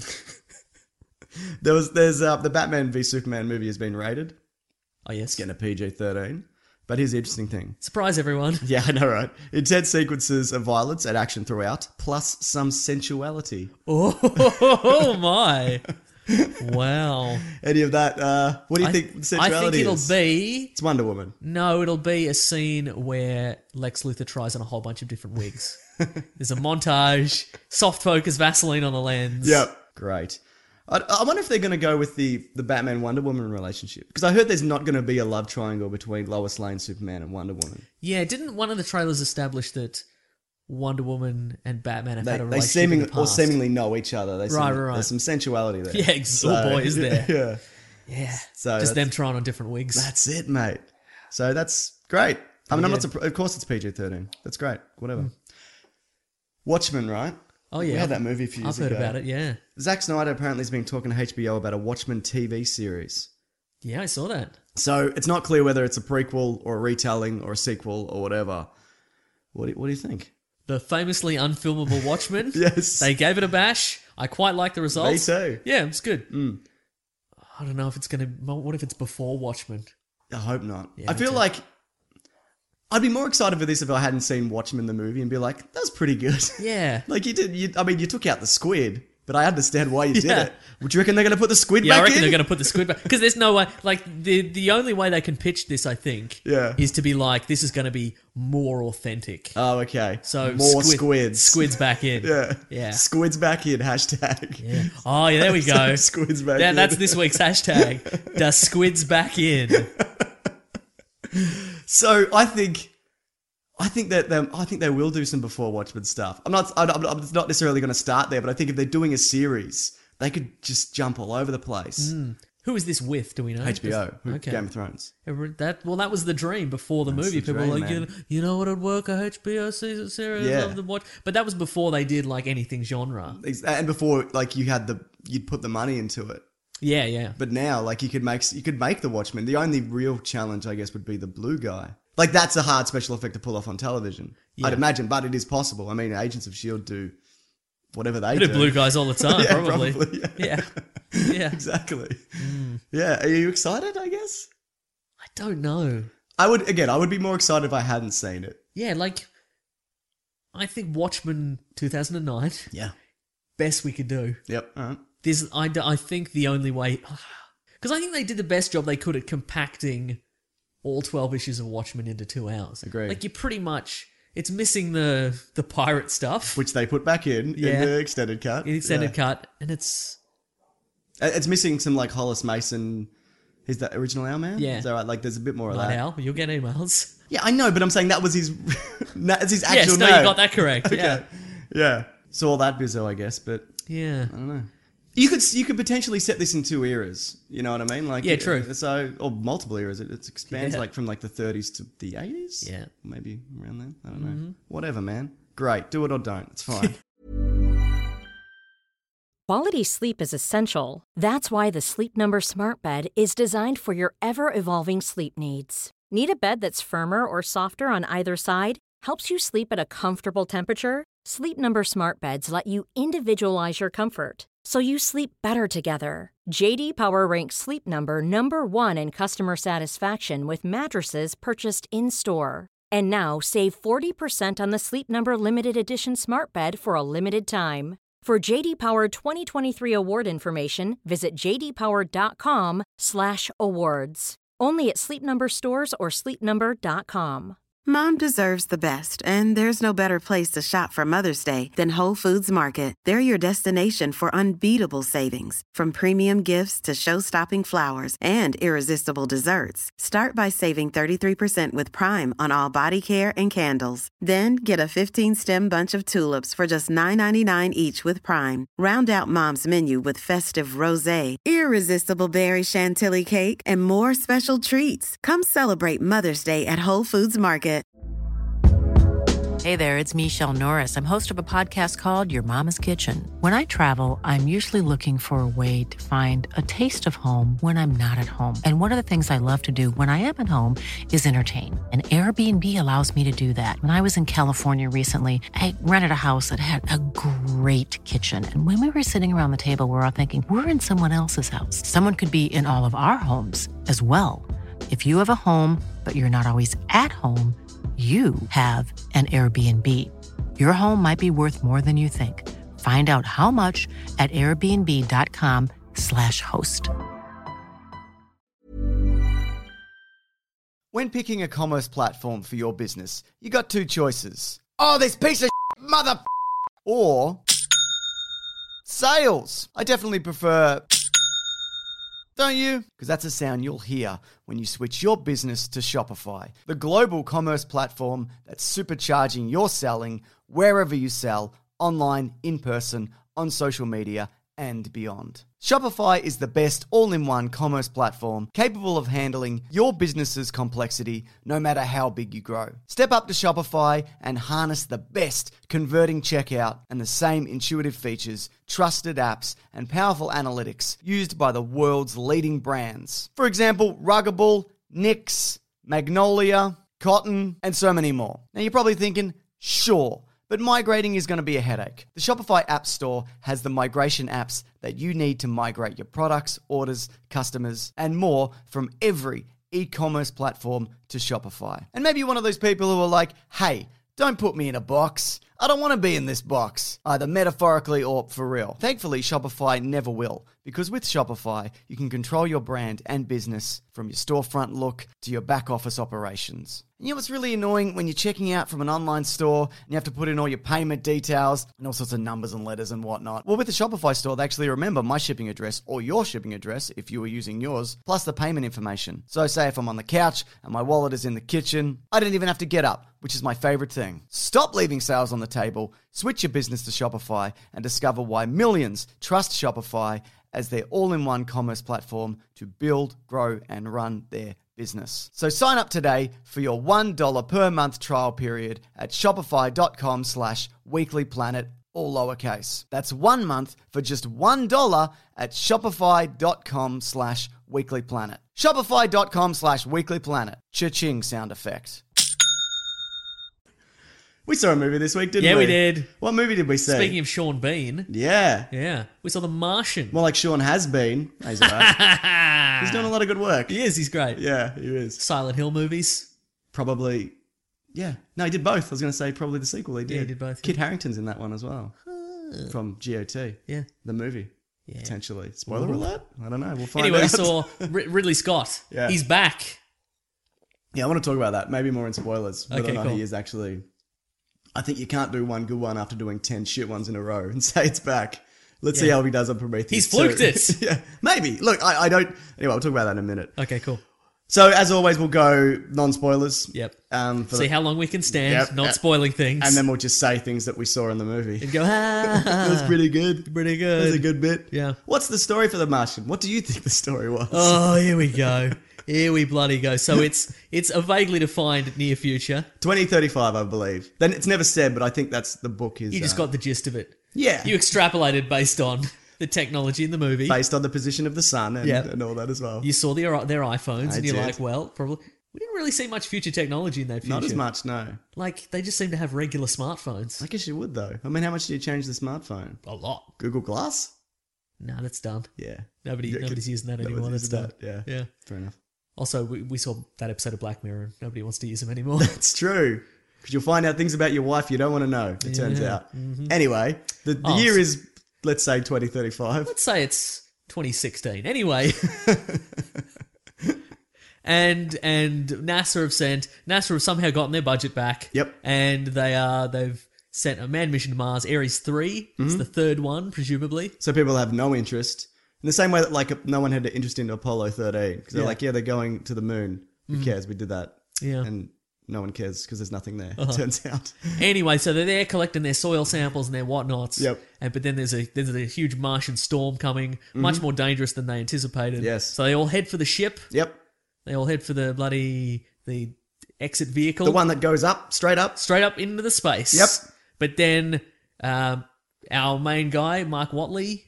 Speaker 4: There's the Batman v Superman movie has been rated.
Speaker 5: Oh, yes.
Speaker 4: It's getting a PG-13. But here's the interesting thing.
Speaker 5: Surprise, everyone.
Speaker 4: Yeah, I know, right? Intense sequences of violence and action throughout, plus some sensuality.
Speaker 5: Oh, my. Wow.
Speaker 4: Any of that? What do you think
Speaker 5: I
Speaker 4: sensuality
Speaker 5: think it'll
Speaker 4: is?
Speaker 5: be...
Speaker 4: It's Wonder Woman.
Speaker 5: No, it'll be a scene where Lex Luthor tries on a whole bunch of different wigs. There's a montage, soft focus Vaseline on the lens.
Speaker 4: Yep. Great. I wonder if they're going to go with the Batman Wonder Woman relationship, because I heard there's not going to be a love triangle between Lois Lane, Superman, and Wonder Woman.
Speaker 5: Yeah, didn't one of the trailers establish that Wonder Woman and Batman have had a
Speaker 4: They
Speaker 5: relationship in the past?
Speaker 4: seemingly know each other.
Speaker 5: Right.
Speaker 4: There's some sensuality there.
Speaker 5: Yeah, oh boy, is there.
Speaker 4: Yeah.
Speaker 5: Yeah,
Speaker 4: So
Speaker 5: just
Speaker 4: that's-
Speaker 5: them trying on different wigs.
Speaker 4: That's it, mate. So that's great. I mean, I'm
Speaker 5: Yeah.
Speaker 4: not of course it's PG-13. That's great. Whatever. Watchmen, right?
Speaker 5: Oh yeah,
Speaker 4: We had that movie a few years
Speaker 5: I've heard
Speaker 4: ago.
Speaker 5: about it. Yeah,
Speaker 4: Zack Snyder apparently has been talking to HBO about a Watchmen TV series.
Speaker 5: yeah, I saw that.
Speaker 4: So it's not clear whether it's a prequel or a retelling or a sequel or whatever. What do you think?
Speaker 5: The famously unfilmable Watchmen.
Speaker 4: Yes.
Speaker 5: They gave it a bash. I quite like the results.
Speaker 4: Me too.
Speaker 5: Yeah, it's good. I don't know if it's gonna. What if it's before Watchmen?
Speaker 4: I hope not.
Speaker 5: Yeah,
Speaker 4: I feel
Speaker 5: me too.
Speaker 4: like I'd be more excited for this if I hadn't seen Watchmen the movie and be like, that's pretty good.
Speaker 5: Yeah.
Speaker 4: Like you did. You took out the squid, but I understand why you did
Speaker 5: Yeah.
Speaker 4: it. Would you reckon they're going to put the squid
Speaker 5: Yeah,
Speaker 4: back
Speaker 5: I reckon
Speaker 4: in?
Speaker 5: they're going to put the squid back because there's no way. Like the only way they can pitch this, I think,
Speaker 4: Yeah.
Speaker 5: is to be like this is going to be more authentic.
Speaker 4: Oh, okay.
Speaker 5: So
Speaker 4: more squids.
Speaker 5: Squids back in.
Speaker 4: Yeah.
Speaker 5: Yeah.
Speaker 4: Squids back in. Hashtag.
Speaker 5: Yeah. Oh, yeah. There we go.
Speaker 4: Squids back
Speaker 5: Yeah,
Speaker 4: in.
Speaker 5: that's this week's hashtag. The squids back in.
Speaker 4: So I think they will do some before Watchmen stuff. I'm not necessarily going to start there, but I think if they're doing a series, they could just jump all over the place.
Speaker 5: Who is this with? Do we know?
Speaker 4: HBO,
Speaker 5: Okay.
Speaker 4: Game of Thrones.
Speaker 5: That was the dream before the movie.
Speaker 4: the
Speaker 5: People were
Speaker 4: dream,
Speaker 5: like,
Speaker 4: man.
Speaker 5: you know what would work? A HBO season series
Speaker 4: Yeah.
Speaker 5: of the watch. But that was before they did like anything genre.
Speaker 4: And before, like you'd put the money into it.
Speaker 5: Yeah, yeah.
Speaker 4: But now, like you could make the Watchmen. The only real challenge, I guess, would be the blue guy. Like that's a hard special effect to pull off on television.
Speaker 5: Yeah.
Speaker 4: I'd imagine, but it is possible. I mean, Agents of S.H.I.E.L.D. do whatever they
Speaker 5: They
Speaker 4: do.
Speaker 5: do blue guys all the time,
Speaker 4: Yeah,
Speaker 5: probably.
Speaker 4: probably,
Speaker 5: Yeah. Yeah.
Speaker 4: Exactly.
Speaker 5: Mm.
Speaker 4: Yeah. Are you excited? I guess.
Speaker 5: I don't know.
Speaker 4: I would be more excited if I hadn't seen it.
Speaker 5: Yeah, like I think Watchmen 2009,
Speaker 4: Yeah.
Speaker 5: best we could do.
Speaker 4: Yep. All right.
Speaker 5: This, I think the only way... Because I think they did the best job they could at compacting all 12 issues of Watchmen into 2 hours.
Speaker 4: Agreed.
Speaker 5: Like, you pretty much... It's missing the pirate stuff.
Speaker 4: Which they put back in the extended cut.
Speaker 5: In extended cut, and it's...
Speaker 4: It's missing some, like, Hollis Mason... He's the original Owlman?
Speaker 5: Yeah.
Speaker 4: Is that right? Like, there's a bit more of
Speaker 5: Night
Speaker 4: that.
Speaker 5: Owl, you'll get emails.
Speaker 4: Yeah, I know, but I'm saying that was his... That's his actual
Speaker 5: Yes, no,
Speaker 4: name.
Speaker 5: you got that correct.
Speaker 4: Okay.
Speaker 5: Yeah.
Speaker 4: Yeah. So all that bizzo, I guess, but
Speaker 5: Yeah.
Speaker 4: I don't know. You could potentially set this in 2 eras. You know what I mean? Like,
Speaker 5: Yeah, true.
Speaker 4: So, or multiple eras. It expands
Speaker 5: Yeah.
Speaker 4: like from like the 30s to the 80s.
Speaker 5: Yeah.
Speaker 4: Maybe around there. I don't know. Whatever, man. Great. Do it or don't. It's fine.
Speaker 1: Quality sleep is essential. That's why the Sleep Number Smart Bed is designed for your ever-evolving sleep needs. Need a bed that's firmer or softer on either side? Helps you sleep at a comfortable temperature? Sleep Number Smart Beds let you individualize your comfort, so you sleep better together. J.D. Power ranks Sleep Number number 1 in customer satisfaction with mattresses purchased in-store. And now save 40% on the Sleep Number Limited Edition Smart Bed for a limited time. For JD Power 2023 award information, visit jdpower.com/awards. Only at Sleep Number stores or sleepnumber.com.
Speaker 2: Mom deserves the best, and there's no better place to shop for Mother's Day than Whole Foods Market. They're your destination for unbeatable savings, from premium gifts to show-stopping flowers and irresistible desserts. Start by saving 33% with Prime on all body care and candles. Then get a 15-stem bunch of tulips for just $9.99 each with Prime. Round out Mom's menu with festive rosé, irresistible berry chantilly cake, and more special treats. Come celebrate Mother's Day at Whole Foods Market.
Speaker 6: Hey there, it's Michelle Norris. I'm host of a podcast called Your Mama's Kitchen. When I travel, I'm usually looking for a way to find a taste of home when I'm not at home. And one of the things I love to do when I am at home is entertain. And Airbnb allows me to do that. When I was in California recently, I rented a house that had a great kitchen. And when we were sitting around the table, we were all thinking, we're in someone else's house. Someone could be in all of our homes as well. If you have a home, but you're not always at home, you have an Airbnb. Your home might be worth more than you think. Find out how much at airbnb.com/host.
Speaker 7: When picking a commerce platform for your business, you got 2 choices. Oh, this piece of mother... Or... sales. I definitely prefer... Don't you? Because that's a sound you'll hear when you switch your business to Shopify, the global commerce platform that's supercharging your selling wherever you sell, online, in person, on social media, and beyond. Shopify is the best all-in-one commerce platform capable of handling your business's complexity no matter how big you grow. Step up to Shopify and harness the best converting checkout and the same intuitive features, trusted apps, and powerful analytics used by the world's leading brands. For example, Ruggable, Nix, Magnolia, Cotton, and so many more. Now you're probably thinking, sure, but migrating is going to be a headache. The Shopify App Store has the migration apps that you need to migrate your products, orders, customers, and more from every e-commerce platform to Shopify. And maybe you're one of those people who are like, hey, don't put me in a box. I don't want to be in this box, either metaphorically or for real. Thankfully, Shopify never will, because with Shopify, you can control your brand and business from your storefront look to your back office operations. And you know what's really annoying when you're checking out from an online store and you have to put in all your payment details and all sorts of numbers and letters and whatnot? Well, with the Shopify store, they actually remember my shipping address or your shipping address if you were using yours, plus the payment information. So say if I'm on the couch and my wallet is in the kitchen, I don't even have to get up, which is my favorite thing. Stop leaving sales on the table, switch your business to Shopify, and discover why millions trust Shopify as their all-in-one commerce platform to build, grow, and run their business. So sign up today for your $1 per month trial period at shopify.com/weeklyplanet, all lowercase. That's 1 month for just $1 at shopify.com/weeklyplanet. Shopify.com/weeklyplanet. Cha-ching sound effect.
Speaker 4: We saw a movie this week, didn't we?
Speaker 5: Yeah, we did.
Speaker 4: What movie did we see?
Speaker 5: Speaking of Sean Bean,
Speaker 4: Yeah.
Speaker 5: we saw The Martian.
Speaker 4: More like Sean has been. He's all right. He's doing a lot of good work.
Speaker 5: He is, he's great.
Speaker 4: Yeah, he is.
Speaker 5: Silent Hill movies.
Speaker 4: Probably Yeah. No, he did both. I was going to say probably the sequel. He did.
Speaker 5: Yeah, he did both,
Speaker 4: Kit Harington's in that one as well. From GOT.
Speaker 5: Yeah.
Speaker 4: The movie.
Speaker 5: Yeah.
Speaker 4: Potentially. Spoiler alert? I don't know. We'll find
Speaker 5: Anyway,
Speaker 4: out.
Speaker 5: we saw Ridley Scott.
Speaker 4: Yeah.
Speaker 5: He's back.
Speaker 4: Yeah, I want to talk about that. Maybe more in spoilers. Whether
Speaker 5: Okay,
Speaker 4: or not
Speaker 5: cool.
Speaker 4: he is actually... I think you can't do one good one after doing 10 shit ones in a row and say it's back. Let's see how he does on Prometheus.
Speaker 5: He's fluked it.
Speaker 4: Yeah, maybe. Look, I don't... Anyway, I'll talk about that in a minute.
Speaker 5: Okay, cool.
Speaker 4: So, as always, we'll go non-spoilers.
Speaker 5: Yep.
Speaker 4: For
Speaker 5: See how long we can stand,
Speaker 4: Yep,
Speaker 5: not
Speaker 4: yep.
Speaker 5: spoiling things.
Speaker 4: And then we'll just say things that we saw in the movie.
Speaker 5: and go,
Speaker 4: That was pretty good.
Speaker 5: pretty
Speaker 4: That was a
Speaker 5: good.
Speaker 4: good bit.
Speaker 5: Yeah.
Speaker 4: What's the story for The Martian? What do you think the story was?
Speaker 5: Oh, here we go. Here we bloody go. So it's a vaguely defined near future.
Speaker 4: 2035, I believe. Then it's never said, but I think that's the book is...
Speaker 5: You just got the gist of it.
Speaker 4: Yeah.
Speaker 5: You extrapolated based on the technology in the movie.
Speaker 4: Based on the position of the sun and,
Speaker 5: Yep.
Speaker 4: and all that as well.
Speaker 5: You saw their iPhones,
Speaker 4: I
Speaker 5: and you're
Speaker 4: did.
Speaker 5: like, well, probably we didn't really see much future technology in that future.
Speaker 4: Not as much, no.
Speaker 5: Like they just seem to have regular smartphones.
Speaker 4: I guess you would, though. I mean, how much do you change the smartphone?
Speaker 5: A lot.
Speaker 4: Google Glass?
Speaker 5: Nah, that's done.
Speaker 4: Yeah.
Speaker 5: Nobody's using that anymore.
Speaker 4: Nobody's
Speaker 5: That's
Speaker 4: using
Speaker 5: done.
Speaker 4: that, yeah.
Speaker 5: Yeah.
Speaker 4: Fair enough.
Speaker 5: Also, we saw that episode of Black Mirror, and nobody wants to use them anymore.
Speaker 4: It's true. Because you'll find out things about your wife you don't want to know, it turns out. Anyway, the year is, let's say, 2035.
Speaker 5: Let's say it's 2016. Anyway. And NASA have somehow gotten their budget back.
Speaker 4: Yep.
Speaker 5: And they've sent a manned mission to Mars, Ares 3. It's the third one, presumably.
Speaker 4: So people have no interest. In the same way that, like, no one had an interest in Apollo 13. Because they're
Speaker 5: Yeah.
Speaker 4: like, yeah, they're going to the moon. Who cares? We did that.
Speaker 5: Yeah.
Speaker 4: And no one cares because there's nothing there, it turns out.
Speaker 5: Anyway, so they're there collecting their soil samples and their whatnots.
Speaker 4: Yep.
Speaker 5: But then there's a huge Martian storm coming, much more dangerous than they anticipated.
Speaker 4: Yes.
Speaker 5: So they all head for the ship.
Speaker 4: Yep.
Speaker 5: They all head for the exit vehicle.
Speaker 4: The one that goes up, straight up.
Speaker 5: straight up into the space.
Speaker 4: Yep.
Speaker 5: But then our main guy, Mark Watney,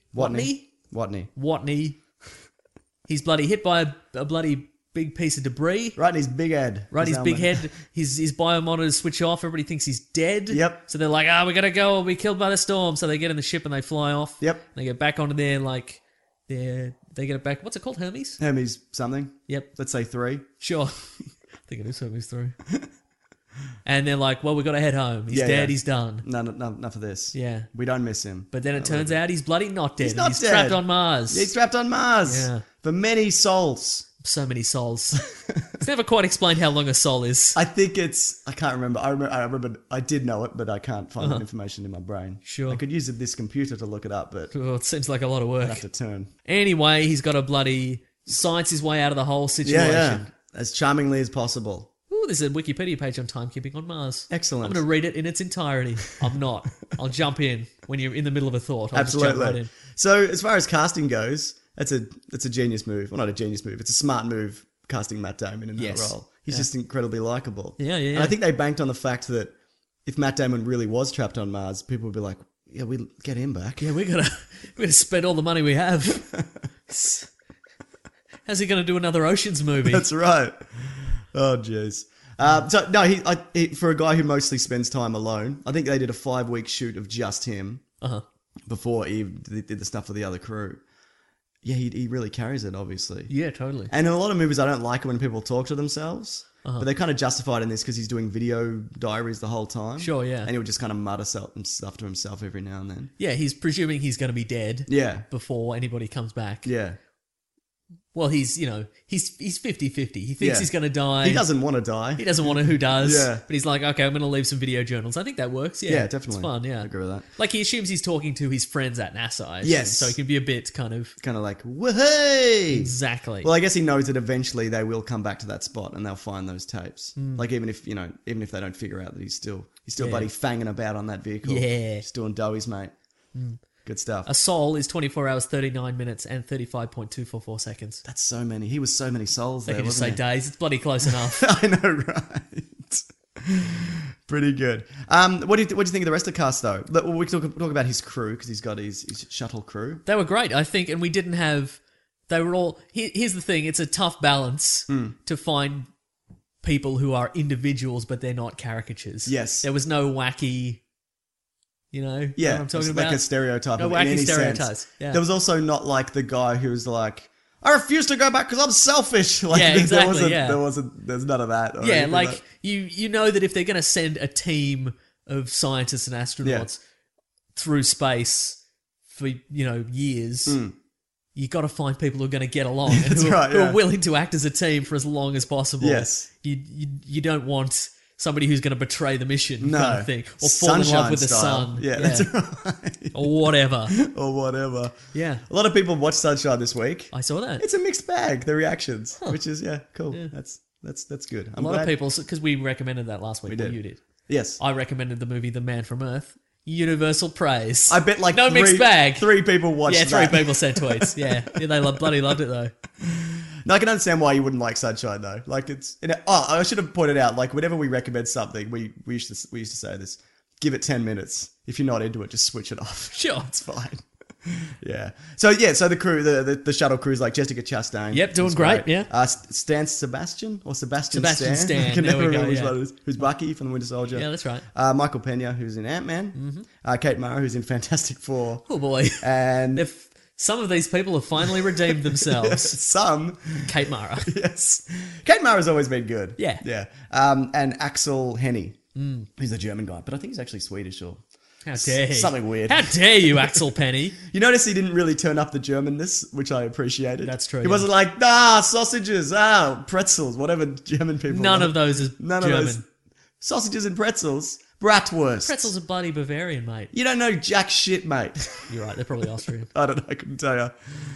Speaker 5: he's bloody hit by a bloody big piece of debris.
Speaker 4: Right in his big head.
Speaker 5: Right, his big
Speaker 4: helmet.
Speaker 5: head, his biomonitors switch off. Everybody thinks he's dead.
Speaker 4: Yep.
Speaker 5: So they're like, we gotta go. We'll be killed by the storm. So they get in the ship and they fly off.
Speaker 4: Yep.
Speaker 5: They get back onto their they get it back. What's it called? Hermes.
Speaker 4: Hermes something.
Speaker 5: Yep.
Speaker 4: Let's say 3.
Speaker 5: Sure. I think it is Hermes 3. And they're like, well, we gotta head home. He's
Speaker 4: Yeah,
Speaker 5: dead.
Speaker 4: yeah.
Speaker 5: He's done.
Speaker 4: No, enough of this.
Speaker 5: Yeah.
Speaker 4: We don't miss him.
Speaker 5: But then it turns out he's bloody not dead.
Speaker 4: He's not dead.
Speaker 5: Trapped on Mars.
Speaker 4: He's trapped on Mars.
Speaker 5: Yeah.
Speaker 4: For many souls.
Speaker 5: So many souls. It's never quite explained how long a soul is.
Speaker 4: I think it's... I can't remember. I remember I did know it, but I can't find that information in my brain.
Speaker 5: Sure.
Speaker 4: I could use this computer to look it up, but
Speaker 5: Oh, it seems like a lot of
Speaker 4: I
Speaker 5: work.
Speaker 4: have to turn.
Speaker 5: Anyway, he's got a bloody science his way out of the whole situation.
Speaker 4: Yeah. As charmingly as possible.
Speaker 5: Ooh, there's a Wikipedia page on timekeeping on Mars.
Speaker 4: Excellent.
Speaker 5: I'm going to read it in its entirety. I'm not. I'll jump in when you're in the middle of a thought. I'll just jump
Speaker 4: Absolutely.
Speaker 5: right in.
Speaker 4: So as far as casting goes, that's a genius move. Well, not a genius move. It's a smart move casting Matt Damon in that
Speaker 5: Yes.
Speaker 4: role. He's just incredibly likable.
Speaker 5: Yeah.
Speaker 4: And I think they banked on the fact that if Matt Damon really was trapped on Mars, people would be like, yeah, we'll get him back.
Speaker 5: Yeah, we're gonna spend all the money we have. How's he gonna do another Oceans movie?
Speaker 4: That's right. Oh, jeez. So no, he for a guy who mostly spends time alone, I think they did a 5-week shoot of just him before he did the stuff with the other crew. Yeah, he really carries it, obviously.
Speaker 5: Yeah, totally.
Speaker 4: And in a lot of movies, I don't like it when people talk to themselves. But they're kind of justified in this because he's doing video diaries the whole time.
Speaker 5: Sure, yeah.
Speaker 4: And he would just kind of mutter stuff to himself every now and then.
Speaker 5: Yeah, he's presuming he's going to be dead
Speaker 4: Yeah.
Speaker 5: before anybody comes back.
Speaker 4: Yeah.
Speaker 5: Well, he's 50-50. He thinks
Speaker 4: Yeah.
Speaker 5: he's going to die.
Speaker 4: He doesn't want to die.
Speaker 5: He doesn't want to. Who does?
Speaker 4: Yeah.
Speaker 5: But he's like, okay, I'm going to leave some video journals. I think that works. Yeah,
Speaker 4: Yeah, definitely.
Speaker 5: It's fun. Yeah,
Speaker 4: I agree with that.
Speaker 5: Like he assumes he's talking to his friends at NASA. I assume,
Speaker 4: Yes.
Speaker 5: So he can be a bit kind of
Speaker 4: Kind of like, woohoo!
Speaker 5: exactly.
Speaker 4: Well, I guess he knows that eventually they will come back to that spot and they'll find those tapes.
Speaker 5: Hmm.
Speaker 4: Like even if they don't figure out that he's still bloody fanging about on that vehicle.
Speaker 5: Yeah.
Speaker 4: Just doing doughies, mate. Good stuff.
Speaker 5: a soul is 24 hours, 39 minutes, and 35.244 seconds.
Speaker 4: That's so many. He was so many souls
Speaker 5: They
Speaker 4: there,
Speaker 5: can just say
Speaker 4: wasn't he?
Speaker 5: days. It's bloody close enough.
Speaker 4: I know, right? Pretty good. What do you think of the rest of the cast, though? We can talk about his crew because he's got his shuttle crew.
Speaker 5: They were great, I think, and we didn't have. They were all. Here's the thing: it's a tough balance to find people who are individuals, but they're not caricatures.
Speaker 4: Yes.
Speaker 5: There was no wacky. You know
Speaker 4: Yeah,
Speaker 5: what I'm talking
Speaker 4: it's
Speaker 5: about?
Speaker 4: like a stereotype.
Speaker 5: No
Speaker 4: in
Speaker 5: wacky
Speaker 4: any
Speaker 5: stereotypes.
Speaker 4: sense.
Speaker 5: Yeah.
Speaker 4: There was also not like the guy who was like, I refuse to go back because I'm selfish. Like,
Speaker 5: Yeah, exactly, yeah.
Speaker 4: There's none of that. or
Speaker 5: Yeah,
Speaker 4: anything
Speaker 5: like
Speaker 4: that-
Speaker 5: you know that if they're going to send a team of scientists and astronauts through space for years, you got to find people who are going to get along and
Speaker 4: That's
Speaker 5: who,
Speaker 4: right,
Speaker 5: who
Speaker 4: yeah.
Speaker 5: are willing to act as a team for as long as possible.
Speaker 4: Yes.
Speaker 5: you don't want somebody who's going to betray the mission
Speaker 4: No.
Speaker 5: kind of thing, or fall in love
Speaker 4: Sunshine
Speaker 5: with the
Speaker 4: style.
Speaker 5: sun.
Speaker 4: Yeah, that's right.
Speaker 5: Or whatever.
Speaker 4: Or whatever.
Speaker 5: Yeah,
Speaker 4: A lot of people watched Sunshine this week.
Speaker 5: I saw that.
Speaker 4: It's a mixed bag, the reactions, which is cool.
Speaker 5: Yeah.
Speaker 4: That's good.
Speaker 5: A lot of people, because we recommended that last week.
Speaker 4: We
Speaker 5: Well,
Speaker 4: did.
Speaker 5: you did.
Speaker 4: Yes.
Speaker 5: I recommended the movie The Man from Earth. Universal praise.
Speaker 4: I bet like
Speaker 5: no mixed bag.
Speaker 4: 3 people watched
Speaker 5: Yeah,
Speaker 4: that.
Speaker 5: 3 people sent tweets. Yeah, they bloody loved it though.
Speaker 4: No, I can understand why you wouldn't like Sunshine though. Like I should have pointed out, like whenever we recommend something, we used to say this: give it 10 minutes. If you're not into it, just switch it off.
Speaker 5: Sure.
Speaker 4: It's fine. Yeah. So the crew, the shuttle crew's like Jessica Chastain.
Speaker 5: Yep, doing
Speaker 4: who's
Speaker 5: great, yeah.
Speaker 4: Stan Sebastian or Sebastian
Speaker 5: Sebastian Stan,
Speaker 4: I can
Speaker 5: there
Speaker 4: never
Speaker 5: we go,
Speaker 4: remember which
Speaker 5: yeah.
Speaker 4: one it is. Who's Bucky from the Winter Soldier.
Speaker 5: Yeah, that's right.
Speaker 4: Michael Pena, who's in Ant-Man. Kate Mara, who's in Fantastic Four.
Speaker 5: Oh boy.
Speaker 4: And
Speaker 5: Some of these people have finally redeemed themselves.
Speaker 4: some.
Speaker 5: Kate Mara.
Speaker 4: Yes. Kate Mara's always been good.
Speaker 5: Yeah.
Speaker 4: Yeah. And Axel Henny. He's a German guy, but I think he's actually Swedish or
Speaker 5: How dare he?
Speaker 4: something weird.
Speaker 5: How dare you, Axel Penny?
Speaker 4: You notice he didn't really turn up the Germanness, which I appreciated.
Speaker 5: That's true,
Speaker 4: He
Speaker 5: yeah.
Speaker 4: wasn't like, sausages, pretzels, whatever German people
Speaker 5: None
Speaker 4: like.
Speaker 5: of those is
Speaker 4: None
Speaker 5: German.
Speaker 4: of those. Sausages and pretzels. Bratwurst.
Speaker 5: Pretzels are bloody Bavarian, mate.
Speaker 4: You don't know jack shit, mate.
Speaker 5: You're right, they're probably Austrian.
Speaker 4: I don't know, I couldn't tell you.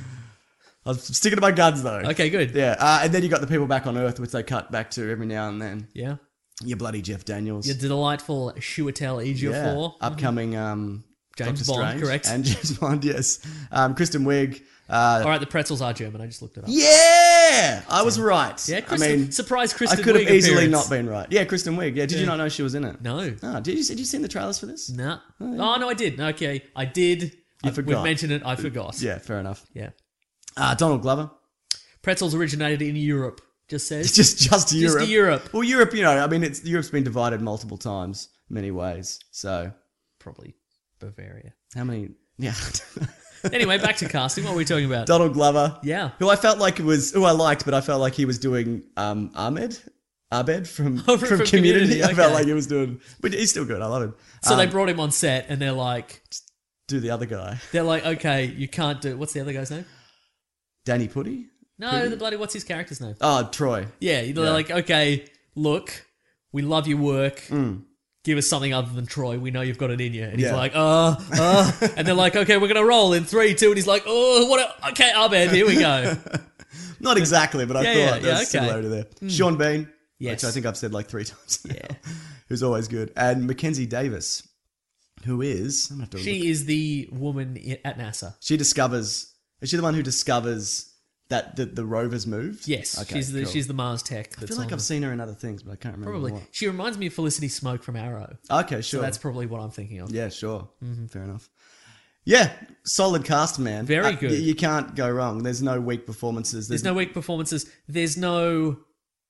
Speaker 4: I was sticking to my guns, though.
Speaker 5: Okay, good.
Speaker 4: Yeah, and then you got the people back on Earth, which they cut back to every now and then.
Speaker 5: Yeah.
Speaker 4: You bloody Jeff Daniels.
Speaker 5: Your delightful Chiwetel Ejiofor.
Speaker 4: Upcoming
Speaker 5: James
Speaker 4: Doctor
Speaker 5: Bond,
Speaker 4: Strange.
Speaker 5: correct.
Speaker 4: And James Bond, yes. Kristen Wiig.
Speaker 5: All right, the pretzels are German. I just looked it up.
Speaker 4: Yeah! I was right.
Speaker 5: Yeah,
Speaker 4: I mean,
Speaker 5: surprise
Speaker 4: I
Speaker 5: Kristen
Speaker 4: could have
Speaker 5: Wiig
Speaker 4: easily
Speaker 5: appearance.
Speaker 4: not been right. Yeah, Kristen Wiig. Yeah, did you not know she was in it?
Speaker 5: No.
Speaker 4: Oh, did you see the trailers for this?
Speaker 5: No. Oh, no, I did. Okay, I did.
Speaker 4: You forgot.
Speaker 5: We mentioned it. I forgot.
Speaker 4: Yeah, fair enough.
Speaker 5: Yeah.
Speaker 4: Donald Glover.
Speaker 5: Pretzels originated in Europe, just says.
Speaker 4: It's just Europe.
Speaker 5: Just Europe.
Speaker 4: Well, Europe, I mean, Europe's been divided multiple times, many ways. So,
Speaker 5: Probably Bavaria.
Speaker 4: how many? Yeah.
Speaker 5: Anyway, back to casting. What were we talking about?
Speaker 4: Donald Glover.
Speaker 5: Yeah.
Speaker 4: Who I felt like who I liked, but I felt like he was doing Abed from
Speaker 5: Oh, from
Speaker 4: Community. I felt
Speaker 5: okay.
Speaker 4: like he was doing, but he's still good. I love him.
Speaker 5: So they brought him on set, and they're like,
Speaker 4: Do the other guy,
Speaker 5: okay, you can't do. What's the other guy's name?
Speaker 4: Danny Putty?
Speaker 5: No, the bloody. What's his character's name?
Speaker 4: Oh, Troy.
Speaker 5: Yeah, they're like, okay, look, we love your work. Give us something other than Troy. We know you've got it in you. And he's
Speaker 4: Yeah.
Speaker 5: like, and they're like, okay, we're gonna roll in 3, 2, and he's like, okay, Abed, here we go.
Speaker 4: Not exactly, but I
Speaker 5: Yeah,
Speaker 4: thought
Speaker 5: yeah,
Speaker 4: there's
Speaker 5: okay.
Speaker 4: similarity there. Sean Bean,
Speaker 5: Yes.
Speaker 4: which I think I've said like 3 times. now,
Speaker 5: Yeah.
Speaker 4: who's always good, and Mackenzie Davis, who is I'm gonna have to look.
Speaker 5: She is the woman at NASA.
Speaker 4: She discovers. Is she the one who discovers that the rover's moved?
Speaker 5: Yes,
Speaker 4: Okay,
Speaker 5: she's
Speaker 4: cool.
Speaker 5: the Mars tech.
Speaker 4: I
Speaker 5: That's
Speaker 4: feel like
Speaker 5: on
Speaker 4: I've
Speaker 5: the-
Speaker 4: seen her in other things, but I can't remember.
Speaker 5: probably.
Speaker 4: What.
Speaker 5: She reminds me of Felicity Smoke from Arrow.
Speaker 4: Okay,
Speaker 5: So
Speaker 4: sure.
Speaker 5: that's probably what I'm thinking of.
Speaker 4: Yeah, sure. Fair enough. Yeah, solid cast, man.
Speaker 5: Very good.
Speaker 4: You can't go wrong. There's no weak performances.
Speaker 5: There's no weak performances. There's no.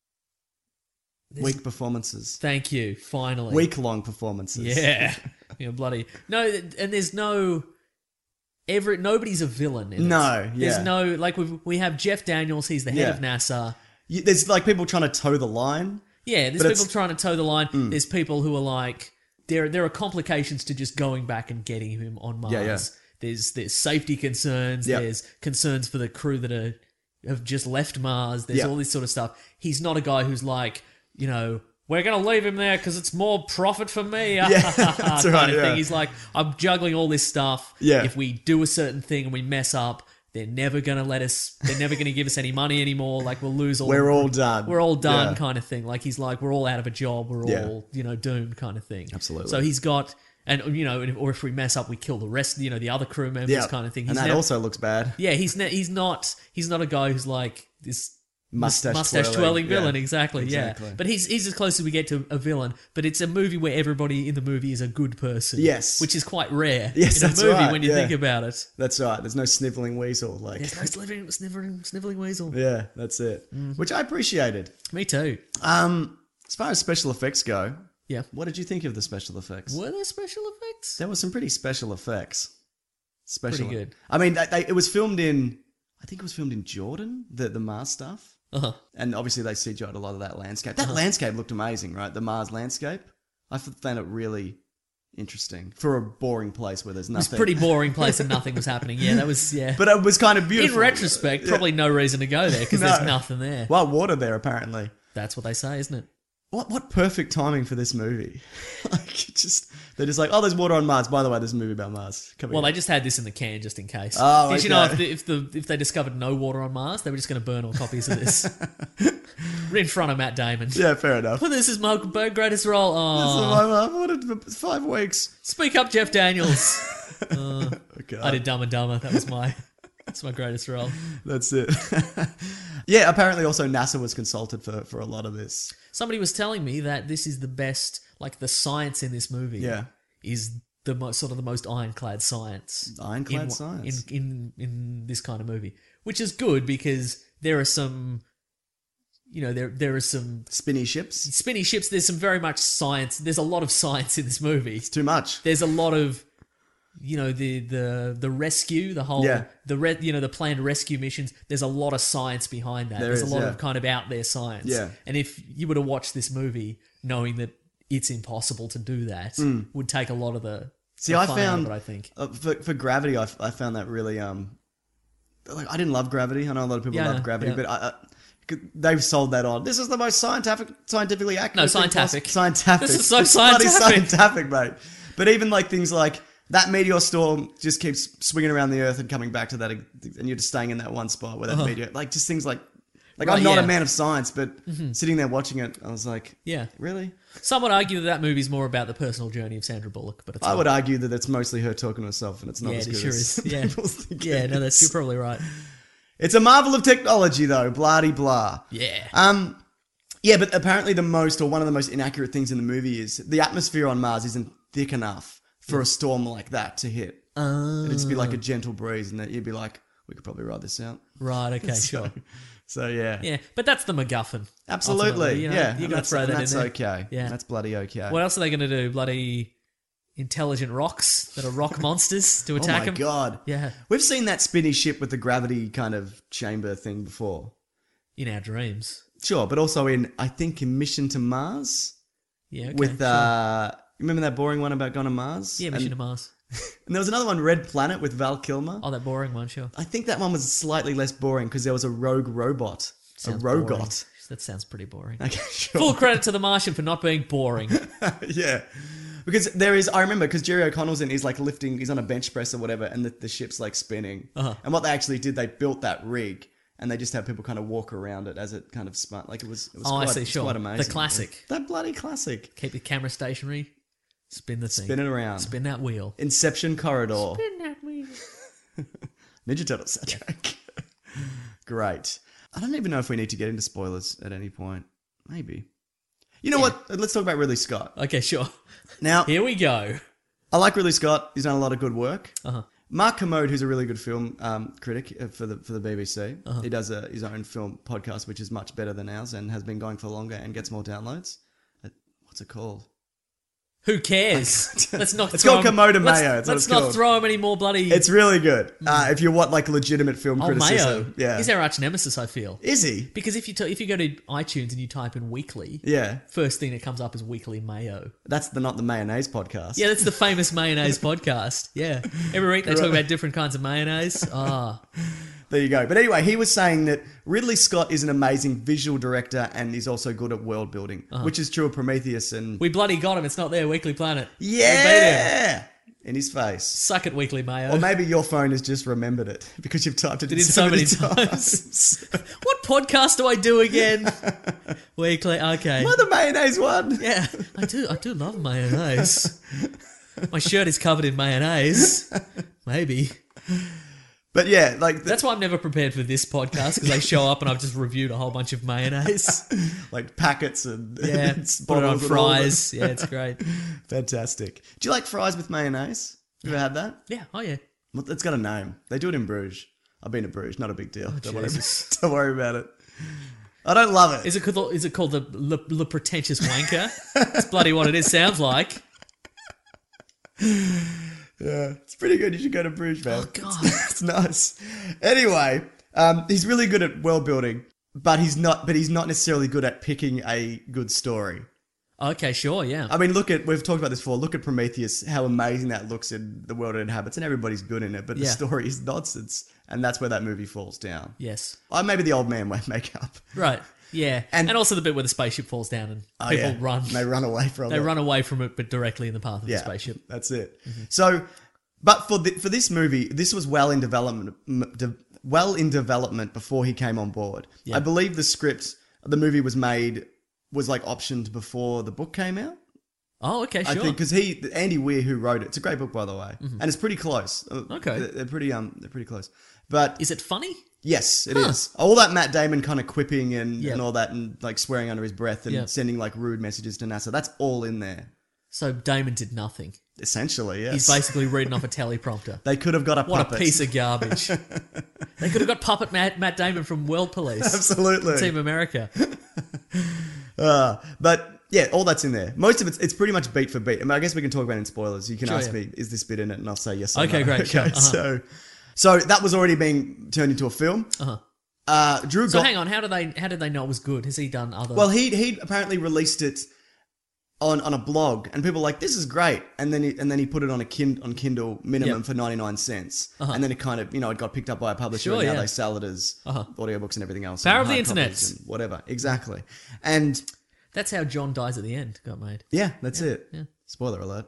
Speaker 4: weak performances.
Speaker 5: Thank you. Finally.
Speaker 4: Week-long performances.
Speaker 5: Yeah. Bloody. No, and there's no. Nobody's a villain in it.
Speaker 4: No, yeah.
Speaker 5: There's no. Like, we have Jeff Daniels, he's the head
Speaker 4: Yeah.
Speaker 5: of NASA.
Speaker 4: There's like people trying to toe the line.
Speaker 5: Yeah, there's
Speaker 4: But
Speaker 5: people
Speaker 4: it's-
Speaker 5: trying to toe the line. There's people who are like. There are complications to just going back and getting him on Mars.
Speaker 4: Yeah, yeah.
Speaker 5: There's safety concerns.
Speaker 4: Yep.
Speaker 5: There's concerns for the crew that have just left Mars. There's
Speaker 4: Yep.
Speaker 5: all this sort of stuff. He's not a guy who's like, we're going to leave him there because it's more profit for me.
Speaker 4: Yeah, that's
Speaker 5: kind
Speaker 4: right,
Speaker 5: of
Speaker 4: yeah.
Speaker 5: thing. He's like, I'm juggling all this stuff.
Speaker 4: Yeah.
Speaker 5: If we do a certain thing and we mess up, they're never going to let us. They're never going to give us any money anymore. Like, we'll lose all.
Speaker 4: We're all done.
Speaker 5: We're all done,
Speaker 4: Yeah.
Speaker 5: kind of thing. Like, he's like, we're all out of a job. We're
Speaker 4: Yeah.
Speaker 5: all, doomed, kind of thing.
Speaker 4: Absolutely.
Speaker 5: So he's got, and or if we mess up, we kill the rest. The other crew members,
Speaker 4: Yeah,
Speaker 5: kind of thing.
Speaker 4: and
Speaker 5: He's
Speaker 4: that
Speaker 5: never-
Speaker 4: also looks bad.
Speaker 5: yeah, he's not a guy who's like this
Speaker 4: Mustache
Speaker 5: twirling villain.
Speaker 4: yeah.
Speaker 5: Exactly.
Speaker 4: Exactly.
Speaker 5: Yeah. But he's as close as we get to a villain. But it's a movie where everybody in the movie is a good person.
Speaker 4: Yes.
Speaker 5: which is quite rare.
Speaker 4: Yes,
Speaker 5: in a
Speaker 4: that's
Speaker 5: movie
Speaker 4: right,
Speaker 5: when you
Speaker 4: yeah.
Speaker 5: think about it.
Speaker 4: That's right. There's no sniveling weasel. Like,
Speaker 5: There's no sniveling weasel.
Speaker 4: yeah, that's it. Which I appreciated.
Speaker 5: Me too.
Speaker 4: As far as special effects go,
Speaker 5: Yeah.
Speaker 4: what did you think of the special effects?
Speaker 5: Were there special effects?
Speaker 4: There were some pretty special effects.
Speaker 5: Pretty good.
Speaker 4: I mean, it was filmed in I think it was filmed in Jordan, the Mars stuff.
Speaker 5: Uh-huh.
Speaker 4: And obviously they CGI'd a lot of that landscape. That landscape looked amazing, right? The Mars landscape. I found it really interesting for a boring place where there's
Speaker 5: It was
Speaker 4: nothing.
Speaker 5: a pretty boring place and nothing was happening. Yeah, that was, yeah.
Speaker 4: But it was kind of beautiful.
Speaker 5: In retrospect, probably no reason to go there because there's nothing there.
Speaker 4: Well, water there apparently.
Speaker 5: That's what they say, isn't it?
Speaker 4: What perfect timing for this movie. They're just like, oh, there's water on Mars. By the way, there's a movie about Mars.
Speaker 5: Well, they just had this in the can just in case.
Speaker 4: Oh,
Speaker 5: Did you know
Speaker 4: okay.
Speaker 5: if they discovered no water on Mars, they were just going to burn all copies of this in front of Matt Damon.
Speaker 4: Yeah, fair enough.
Speaker 5: Well, this is my greatest role. Oh,
Speaker 4: I wanted 5 weeks.
Speaker 5: speak up, Jeff Daniels.
Speaker 4: Okay.
Speaker 5: I did Dumb and Dumber. That's my greatest role.
Speaker 4: That's it. Yeah, apparently also NASA was consulted for a lot of this.
Speaker 5: Somebody was telling me that this is the best, like the science in this movie.
Speaker 4: Yeah.
Speaker 5: Is the most ironclad science.
Speaker 4: Ironclad science.
Speaker 5: in this kind of movie, which is good because there are some, there are some
Speaker 4: Spinny ships.
Speaker 5: spinny ships. There's some very much science. There's a lot of science in this movie.
Speaker 4: It's too much.
Speaker 5: There's a lot of, the rescue, the whole,
Speaker 4: Yeah.
Speaker 5: the planned rescue missions. There's a lot of science behind that. There's
Speaker 4: is,
Speaker 5: a lot
Speaker 4: yeah.
Speaker 5: of kind of out there science.
Speaker 4: Yeah.
Speaker 5: And if you were to watch this movie knowing that it's impossible to do that, would take a lot of the
Speaker 4: See,
Speaker 5: the
Speaker 4: I
Speaker 5: fun out of
Speaker 4: found
Speaker 5: it, I think.
Speaker 4: For Gravity, I found that really like I didn't love Gravity. I know a lot of people
Speaker 5: Yeah,
Speaker 4: love Gravity,
Speaker 5: yeah.
Speaker 4: but they've sold that on. This is the most scientifically accurate.
Speaker 5: No,
Speaker 4: thing
Speaker 5: scientific.
Speaker 4: possible. Scientific.
Speaker 5: This is so
Speaker 4: It's bloody
Speaker 5: scientific.
Speaker 4: scientific, mate. But even like things like that meteor storm just keeps swinging around the Earth and coming back to that, and you're just staying in that one spot where that meteor, like just things like
Speaker 5: Right,
Speaker 4: I'm not
Speaker 5: yeah.
Speaker 4: a man of science, but sitting there watching it, I was like,
Speaker 5: Yeah.
Speaker 4: really?
Speaker 5: Some would argue that movie's more about the personal journey of Sandra Bullock, but it's
Speaker 4: I
Speaker 5: not.
Speaker 4: would argue that it's mostly her talking to herself, and it's not
Speaker 5: Yeah,
Speaker 4: as
Speaker 5: it
Speaker 4: good
Speaker 5: sure
Speaker 4: as
Speaker 5: is. Yeah,
Speaker 4: people think
Speaker 5: yeah.
Speaker 4: it
Speaker 5: No,
Speaker 4: is.
Speaker 5: you're probably right.
Speaker 4: It's a marvel of technology, though. Blah-de-blah.
Speaker 5: Yeah.
Speaker 4: Yeah, but apparently one of the most inaccurate things in the movie is the atmosphere on Mars isn't thick enough for a storm like that to hit. It'd just be like a gentle breeze, and that you'd be like, we could probably ride this out.
Speaker 5: Right. Okay. Sure.
Speaker 4: So yeah.
Speaker 5: Yeah, but that's the MacGuffin.
Speaker 4: Absolutely.
Speaker 5: ultimately, you know?
Speaker 4: Yeah.
Speaker 5: You're going to throw that in
Speaker 4: that's
Speaker 5: there.
Speaker 4: okay.
Speaker 5: Yeah.
Speaker 4: That's bloody okay.
Speaker 5: What else are they going to do? Bloody intelligent rocks that are rock monsters to
Speaker 4: Oh
Speaker 5: attack
Speaker 4: my
Speaker 5: them?
Speaker 4: god.
Speaker 5: Yeah.
Speaker 4: We've seen that spinny ship with the gravity kind of chamber thing before.
Speaker 5: In our dreams.
Speaker 4: Sure, but also in Mission to Mars.
Speaker 5: Yeah. Okay,
Speaker 4: With
Speaker 5: sure.
Speaker 4: remember that boring one about going to Mars?
Speaker 5: Yeah, Mission to Mars.
Speaker 4: And there was another one, Red Planet, with Val Kilmer.
Speaker 5: Oh, that boring one, sure.
Speaker 4: I think that one was slightly less boring because there was a rogue robot.
Speaker 5: Sounds
Speaker 4: a rogot.
Speaker 5: boring. That sounds pretty boring.
Speaker 4: Okay, sure.
Speaker 5: Full credit to The Martian for not being boring.
Speaker 4: Yeah. Because I remember, because Jerry O'Connell's in, he's like he's on a bench press or whatever, and the ship's like spinning.
Speaker 5: Uh-huh.
Speaker 4: And what they actually did, they built that rig, and they just had people kind of walk around it as it kind of spun. Like it was
Speaker 5: Oh,
Speaker 4: quite,
Speaker 5: I see,
Speaker 4: it's
Speaker 5: sure.
Speaker 4: quite amazing.
Speaker 5: The classic.
Speaker 4: That bloody classic.
Speaker 5: Keep the camera stationary. Spin the thing.
Speaker 4: Spin it around.
Speaker 5: Spin that wheel.
Speaker 4: Inception Corridor.
Speaker 5: Spin that wheel.
Speaker 4: Ninja Turtles soundtrack. Great. I don't even know if we need to get into spoilers at any point. Maybe. You know what? Let's talk about Ridley Scott.
Speaker 5: Okay, sure.
Speaker 4: Now,
Speaker 5: Here we go.
Speaker 4: I like Ridley Scott. He's done a lot of good work.
Speaker 5: Uh-huh.
Speaker 4: Mark Kermode, who's a really good film critic for the BBC,
Speaker 5: Uh-huh.
Speaker 4: he does his own film podcast, which is much better than ours and has been going for longer and gets more downloads. What's it called?
Speaker 5: Who cares? Let's not.
Speaker 4: It's
Speaker 5: throw
Speaker 4: called
Speaker 5: him-
Speaker 4: Komodo
Speaker 5: let's-
Speaker 4: Mayo. That's what
Speaker 5: Let's
Speaker 4: it's
Speaker 5: not
Speaker 4: called.
Speaker 5: throw him any more bloody.
Speaker 4: It's really good. If you want like legitimate film
Speaker 5: oh,
Speaker 4: criticism,
Speaker 5: Mayo.
Speaker 4: yeah,
Speaker 5: He's our arch nemesis. I feel
Speaker 4: is he?
Speaker 5: because if you go to iTunes and you type in weekly,
Speaker 4: Yeah,
Speaker 5: first thing that comes up is Weekly Mayo.
Speaker 4: that's not the mayonnaise podcast.
Speaker 5: Yeah, that's the famous mayonnaise podcast. Yeah, every week they talk about different kinds of mayonnaise. Ah,
Speaker 4: There you go. But anyway, he was saying that Ridley Scott is an amazing visual director and he's also good at world building, which is true of Prometheus and
Speaker 5: we bloody got him. It's not there. Weekly Planet. We beat him.
Speaker 4: yeah, in his face.
Speaker 5: Suck it, Weekly Mayo.
Speaker 4: Or maybe your phone has just remembered it because you've typed it
Speaker 5: Did
Speaker 4: in
Speaker 5: it
Speaker 4: so many
Speaker 5: times.
Speaker 4: times.
Speaker 5: What podcast do I do again? Weekly. Okay.
Speaker 4: What, the mayonnaise one?
Speaker 5: Yeah, I do love mayonnaise. My shirt is covered in mayonnaise. Maybe.
Speaker 4: But yeah, like
Speaker 5: That's why I'm never prepared for this podcast, because they show up and I've just reviewed a whole bunch of mayonnaise.
Speaker 4: like packets and
Speaker 5: Yeah,
Speaker 4: and
Speaker 5: put it on
Speaker 4: bottles and all of it.
Speaker 5: fries. Yeah, it's great.
Speaker 4: Fantastic. Do you like fries with mayonnaise? You ever had that?
Speaker 5: Yeah, oh yeah.
Speaker 4: Well, it's got a name. They do it in Bruges. I've been to Bruges. Not a big deal. Don't worry,
Speaker 5: Jesus.
Speaker 4: don't worry about it. I don't love it.
Speaker 5: Is it called the Le Pretentious Wanker? That's bloody what it sounds like.
Speaker 4: Yeah, it's pretty good. You should go to Bruges, man.
Speaker 5: Oh, God.
Speaker 4: It's nice. Anyway, He's really good at world building, but he's not necessarily good at picking a good story.
Speaker 5: Okay, sure, yeah.
Speaker 4: I mean, we've talked about this before. Look at Prometheus, how amazing that looks in the world it inhabits, and everybody's good in it, but the
Speaker 5: Yeah.
Speaker 4: story is nonsense, and that's where that movie falls down.
Speaker 5: Yes.
Speaker 4: Maybe the old man won't make up.
Speaker 5: Right. Yeah.
Speaker 4: And-
Speaker 5: And also the bit where the spaceship falls down and people run.
Speaker 4: They run away from it.
Speaker 5: They run away from it, but directly in the path of the spaceship.
Speaker 4: That's it. So, but for this movie, this was well in development before he came on board.
Speaker 5: Yeah.
Speaker 4: I believe the movie was like optioned before the book came out.
Speaker 5: Oh, okay, sure.
Speaker 4: I think because Andy Weir, who wrote it, it's a great book by the way, and it's pretty close.
Speaker 5: Okay.
Speaker 4: they're pretty close. But
Speaker 5: Is it funny?
Speaker 4: yes, it is. All that Matt Damon kind of quipping and
Speaker 5: Yeah.
Speaker 4: all that, and like swearing under his breath and
Speaker 5: Yeah.
Speaker 4: sending like rude messages to NASA. That's all in there.
Speaker 5: So Damon did nothing.
Speaker 4: Essentially, yes.
Speaker 5: He's basically reading off a teleprompter.
Speaker 4: They could have got a
Speaker 5: What
Speaker 4: puppet.
Speaker 5: a piece of garbage. They could have got puppet Matt Damon from World Police.
Speaker 4: Absolutely.
Speaker 5: Team America.
Speaker 4: But yeah, all that's in there. Most of it's pretty much beat for beat. I mean, I guess we can talk about it in spoilers. You can
Speaker 5: Sure,
Speaker 4: ask
Speaker 5: yeah.
Speaker 4: me, is this bit in it? And I'll say yes or
Speaker 5: Okay,
Speaker 4: no.
Speaker 5: great, sure. Uh-huh.
Speaker 4: So that was already being turned into a film. Drew
Speaker 5: So
Speaker 4: got...
Speaker 5: hang on, how did they know it was good? Has he done other...
Speaker 4: Well, he apparently released it on a blog, and people were like, this is great. And then he put it on Kindle minimum
Speaker 5: Yep.
Speaker 4: for 99 cents. And then it kind of, it got picked up by a publisher,
Speaker 5: Sure,
Speaker 4: and now
Speaker 5: yeah.
Speaker 4: they sell it as audiobooks and everything else.
Speaker 5: Power
Speaker 4: and
Speaker 5: of the
Speaker 4: hard
Speaker 5: internet.
Speaker 4: copies and whatever. Exactly. And
Speaker 5: That's how John dies at the end, got made.
Speaker 4: yeah, that's it.
Speaker 5: yeah.
Speaker 4: Spoiler alert.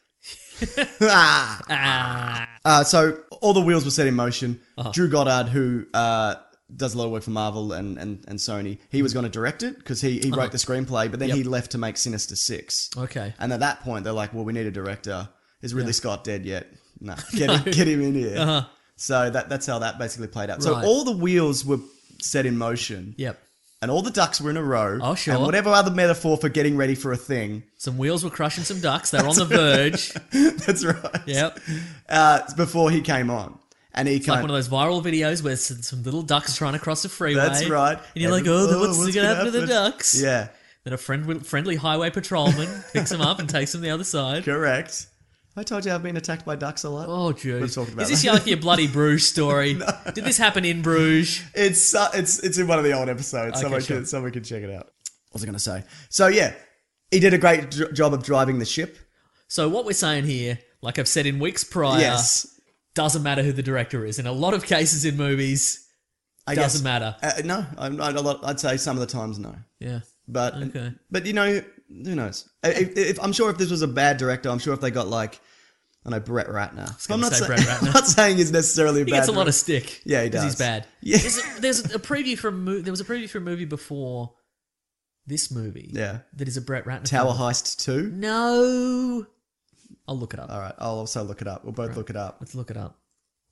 Speaker 5: Ah.
Speaker 4: So all the wheels were set in motion.
Speaker 5: Uh-huh.
Speaker 4: Drew Goddard, who does a lot of work for Marvel and Sony, he was going to direct it because he wrote the screenplay, but then
Speaker 5: Yep.
Speaker 4: he left to make Sinister Six.
Speaker 5: Okay.
Speaker 4: And at that point, they're like, well, we need a director. Is Ridley Scott dead yet? No. Get him in here.
Speaker 5: Uh-huh.
Speaker 4: So that's how that basically played out. So
Speaker 5: Right.
Speaker 4: all the wheels were set in motion.
Speaker 5: Yep.
Speaker 4: And all the ducks were in a row.
Speaker 5: Oh, sure.
Speaker 4: And whatever other metaphor for getting ready for a thing.
Speaker 5: Some wheels were crushing some ducks. They're on the verge.
Speaker 4: That's right.
Speaker 5: Yep.
Speaker 4: Before he came on. And he
Speaker 5: It's like one of those viral videos where some little ducks trying to cross a freeway.
Speaker 4: That's right.
Speaker 5: And you're like, what's going to happen to the ducks?
Speaker 4: Yeah,
Speaker 5: Then a friendly highway patrolman picks them up and takes them the other side.
Speaker 4: correct. I told you I've been attacked by ducks a lot.
Speaker 5: Oh,
Speaker 4: We've
Speaker 5: jeez.
Speaker 4: talked about
Speaker 5: Is this
Speaker 4: that.
Speaker 5: like your bloody Bruges story? Did this happen in Bruges?
Speaker 4: It's in one of the old episodes.
Speaker 5: Okay,
Speaker 4: Someone can check it out. What was I going to say? So yeah, he did a great job of driving the ship.
Speaker 5: So what we're saying here, like I've said in weeks prior,
Speaker 4: Yes,
Speaker 5: doesn't matter who the director is. In a lot of cases in movies,
Speaker 4: I
Speaker 5: doesn't
Speaker 4: guess,
Speaker 5: matter.
Speaker 4: No, I'd say some of the times no.
Speaker 5: Yeah.
Speaker 4: But
Speaker 5: Okay.
Speaker 4: but who knows? If I'm sure if this was a bad director, I'm sure if they got like, I don't know, Brett Ratner. I'm
Speaker 5: gonna
Speaker 4: not,
Speaker 5: say
Speaker 4: say-
Speaker 5: Brett Ratner.
Speaker 4: I'm not saying he's necessarily a
Speaker 5: He
Speaker 4: bad
Speaker 5: gets a lot of
Speaker 4: director.
Speaker 5: stick.
Speaker 4: Yeah, he
Speaker 5: 'cause He's
Speaker 4: does.
Speaker 5: bad.
Speaker 4: Yeah.
Speaker 5: There's a preview from there was a preview for a movie before this movie.
Speaker 4: Yeah.
Speaker 5: That is a Brett Ratner
Speaker 4: Tower
Speaker 5: film.
Speaker 4: Heist 2.
Speaker 5: No. I'll look it up.
Speaker 4: All right, I'll also look it up. We'll both look it up.
Speaker 5: Let's look it up.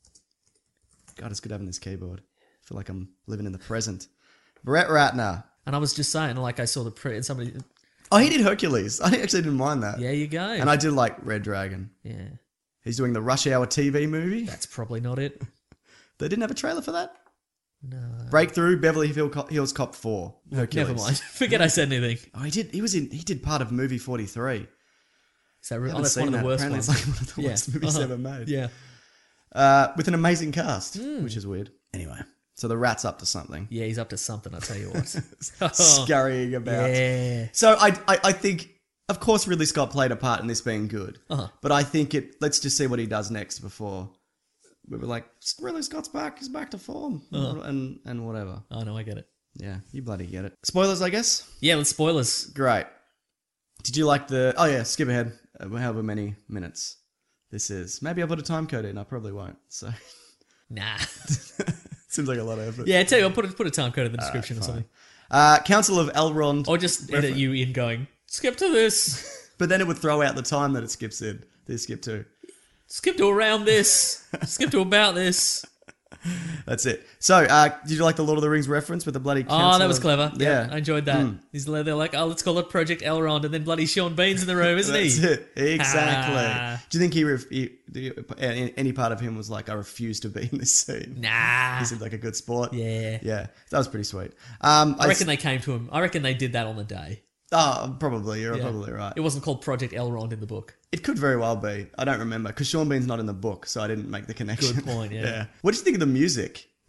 Speaker 4: God, it's good having this keyboard. I feel like I'm living in the present. Brett Ratner.
Speaker 5: And I was just saying, like I saw and somebody.
Speaker 4: Oh, he did Hercules. I actually didn't mind that.
Speaker 5: There you go.
Speaker 4: And I did like Red Dragon.
Speaker 5: yeah.
Speaker 4: He's doing the Rush Hour TV movie.
Speaker 5: That's probably not it.
Speaker 4: They didn't have a trailer for that?
Speaker 5: No.
Speaker 4: Breakthrough, Beverly Hills Cop 4. Hercules.
Speaker 5: Never mind. Forget I said anything.
Speaker 4: Oh, he did part of movie 43.
Speaker 5: Is that
Speaker 4: I
Speaker 5: real? Oh,
Speaker 4: haven't
Speaker 5: that's
Speaker 4: seen
Speaker 5: one of the
Speaker 4: that.
Speaker 5: worst
Speaker 4: Apparently
Speaker 5: ones.
Speaker 4: It's like one of the
Speaker 5: Yeah.
Speaker 4: worst movies
Speaker 5: Uh-huh.
Speaker 4: ever made.
Speaker 5: Yeah.
Speaker 4: With an amazing cast,
Speaker 5: Hmm.
Speaker 4: which is weird. Anyway, so the rat's up to something.
Speaker 5: Yeah, he's up to something, I'll tell you what.
Speaker 4: Scurrying about.
Speaker 5: Yeah.
Speaker 4: So I think, of course, Ridley Scott played a part in this being good.
Speaker 5: Uh-huh.
Speaker 4: But I think let's just see what he does next before we were like, Ridley Scott's back. He's back to form. And whatever.
Speaker 5: Oh, no, I get it.
Speaker 4: Yeah, you bloody get it. Spoilers, I guess?
Speaker 5: Yeah, let's spoilers.
Speaker 4: Great. Did you like oh yeah, skip ahead. However many minutes this is. Maybe I'll put a time code in. I probably won't. So
Speaker 5: Nah.
Speaker 4: seems like a lot of effort.
Speaker 5: Yeah, tell you what, put a time code in the description or something.
Speaker 4: Council of Elrond.
Speaker 5: Or just edit you in going, skip to this.
Speaker 4: But then it would throw out the time that it skips in. This skip to.
Speaker 5: Skip to around this. Skip to about this.
Speaker 4: That's it. So, did you like the Lord of the Rings reference with the bloody council
Speaker 5: Oh, that was
Speaker 4: of-
Speaker 5: clever.
Speaker 4: Yeah.
Speaker 5: I enjoyed that. They're like, oh, let's call it Project Elrond, and then bloody Sean Bean's in the room, isn't
Speaker 4: That's
Speaker 5: he?
Speaker 4: it. Exactly.
Speaker 5: Ah.
Speaker 4: Do you think any part of him was like, I refuse to be in this scene?
Speaker 5: Nah.
Speaker 4: He seemed like a good sport.
Speaker 5: Yeah.
Speaker 4: Yeah. That was pretty sweet.
Speaker 5: I reckon they came to him. I reckon they did that on the day.
Speaker 4: Oh, probably. You're
Speaker 5: Yeah.
Speaker 4: probably right.
Speaker 5: It wasn't called Project Elrond in the book.
Speaker 4: It could very well be. I don't remember because Sean Bean's not in the book, so I didn't make the connection.
Speaker 5: Good point, yeah.
Speaker 4: What did you think of the music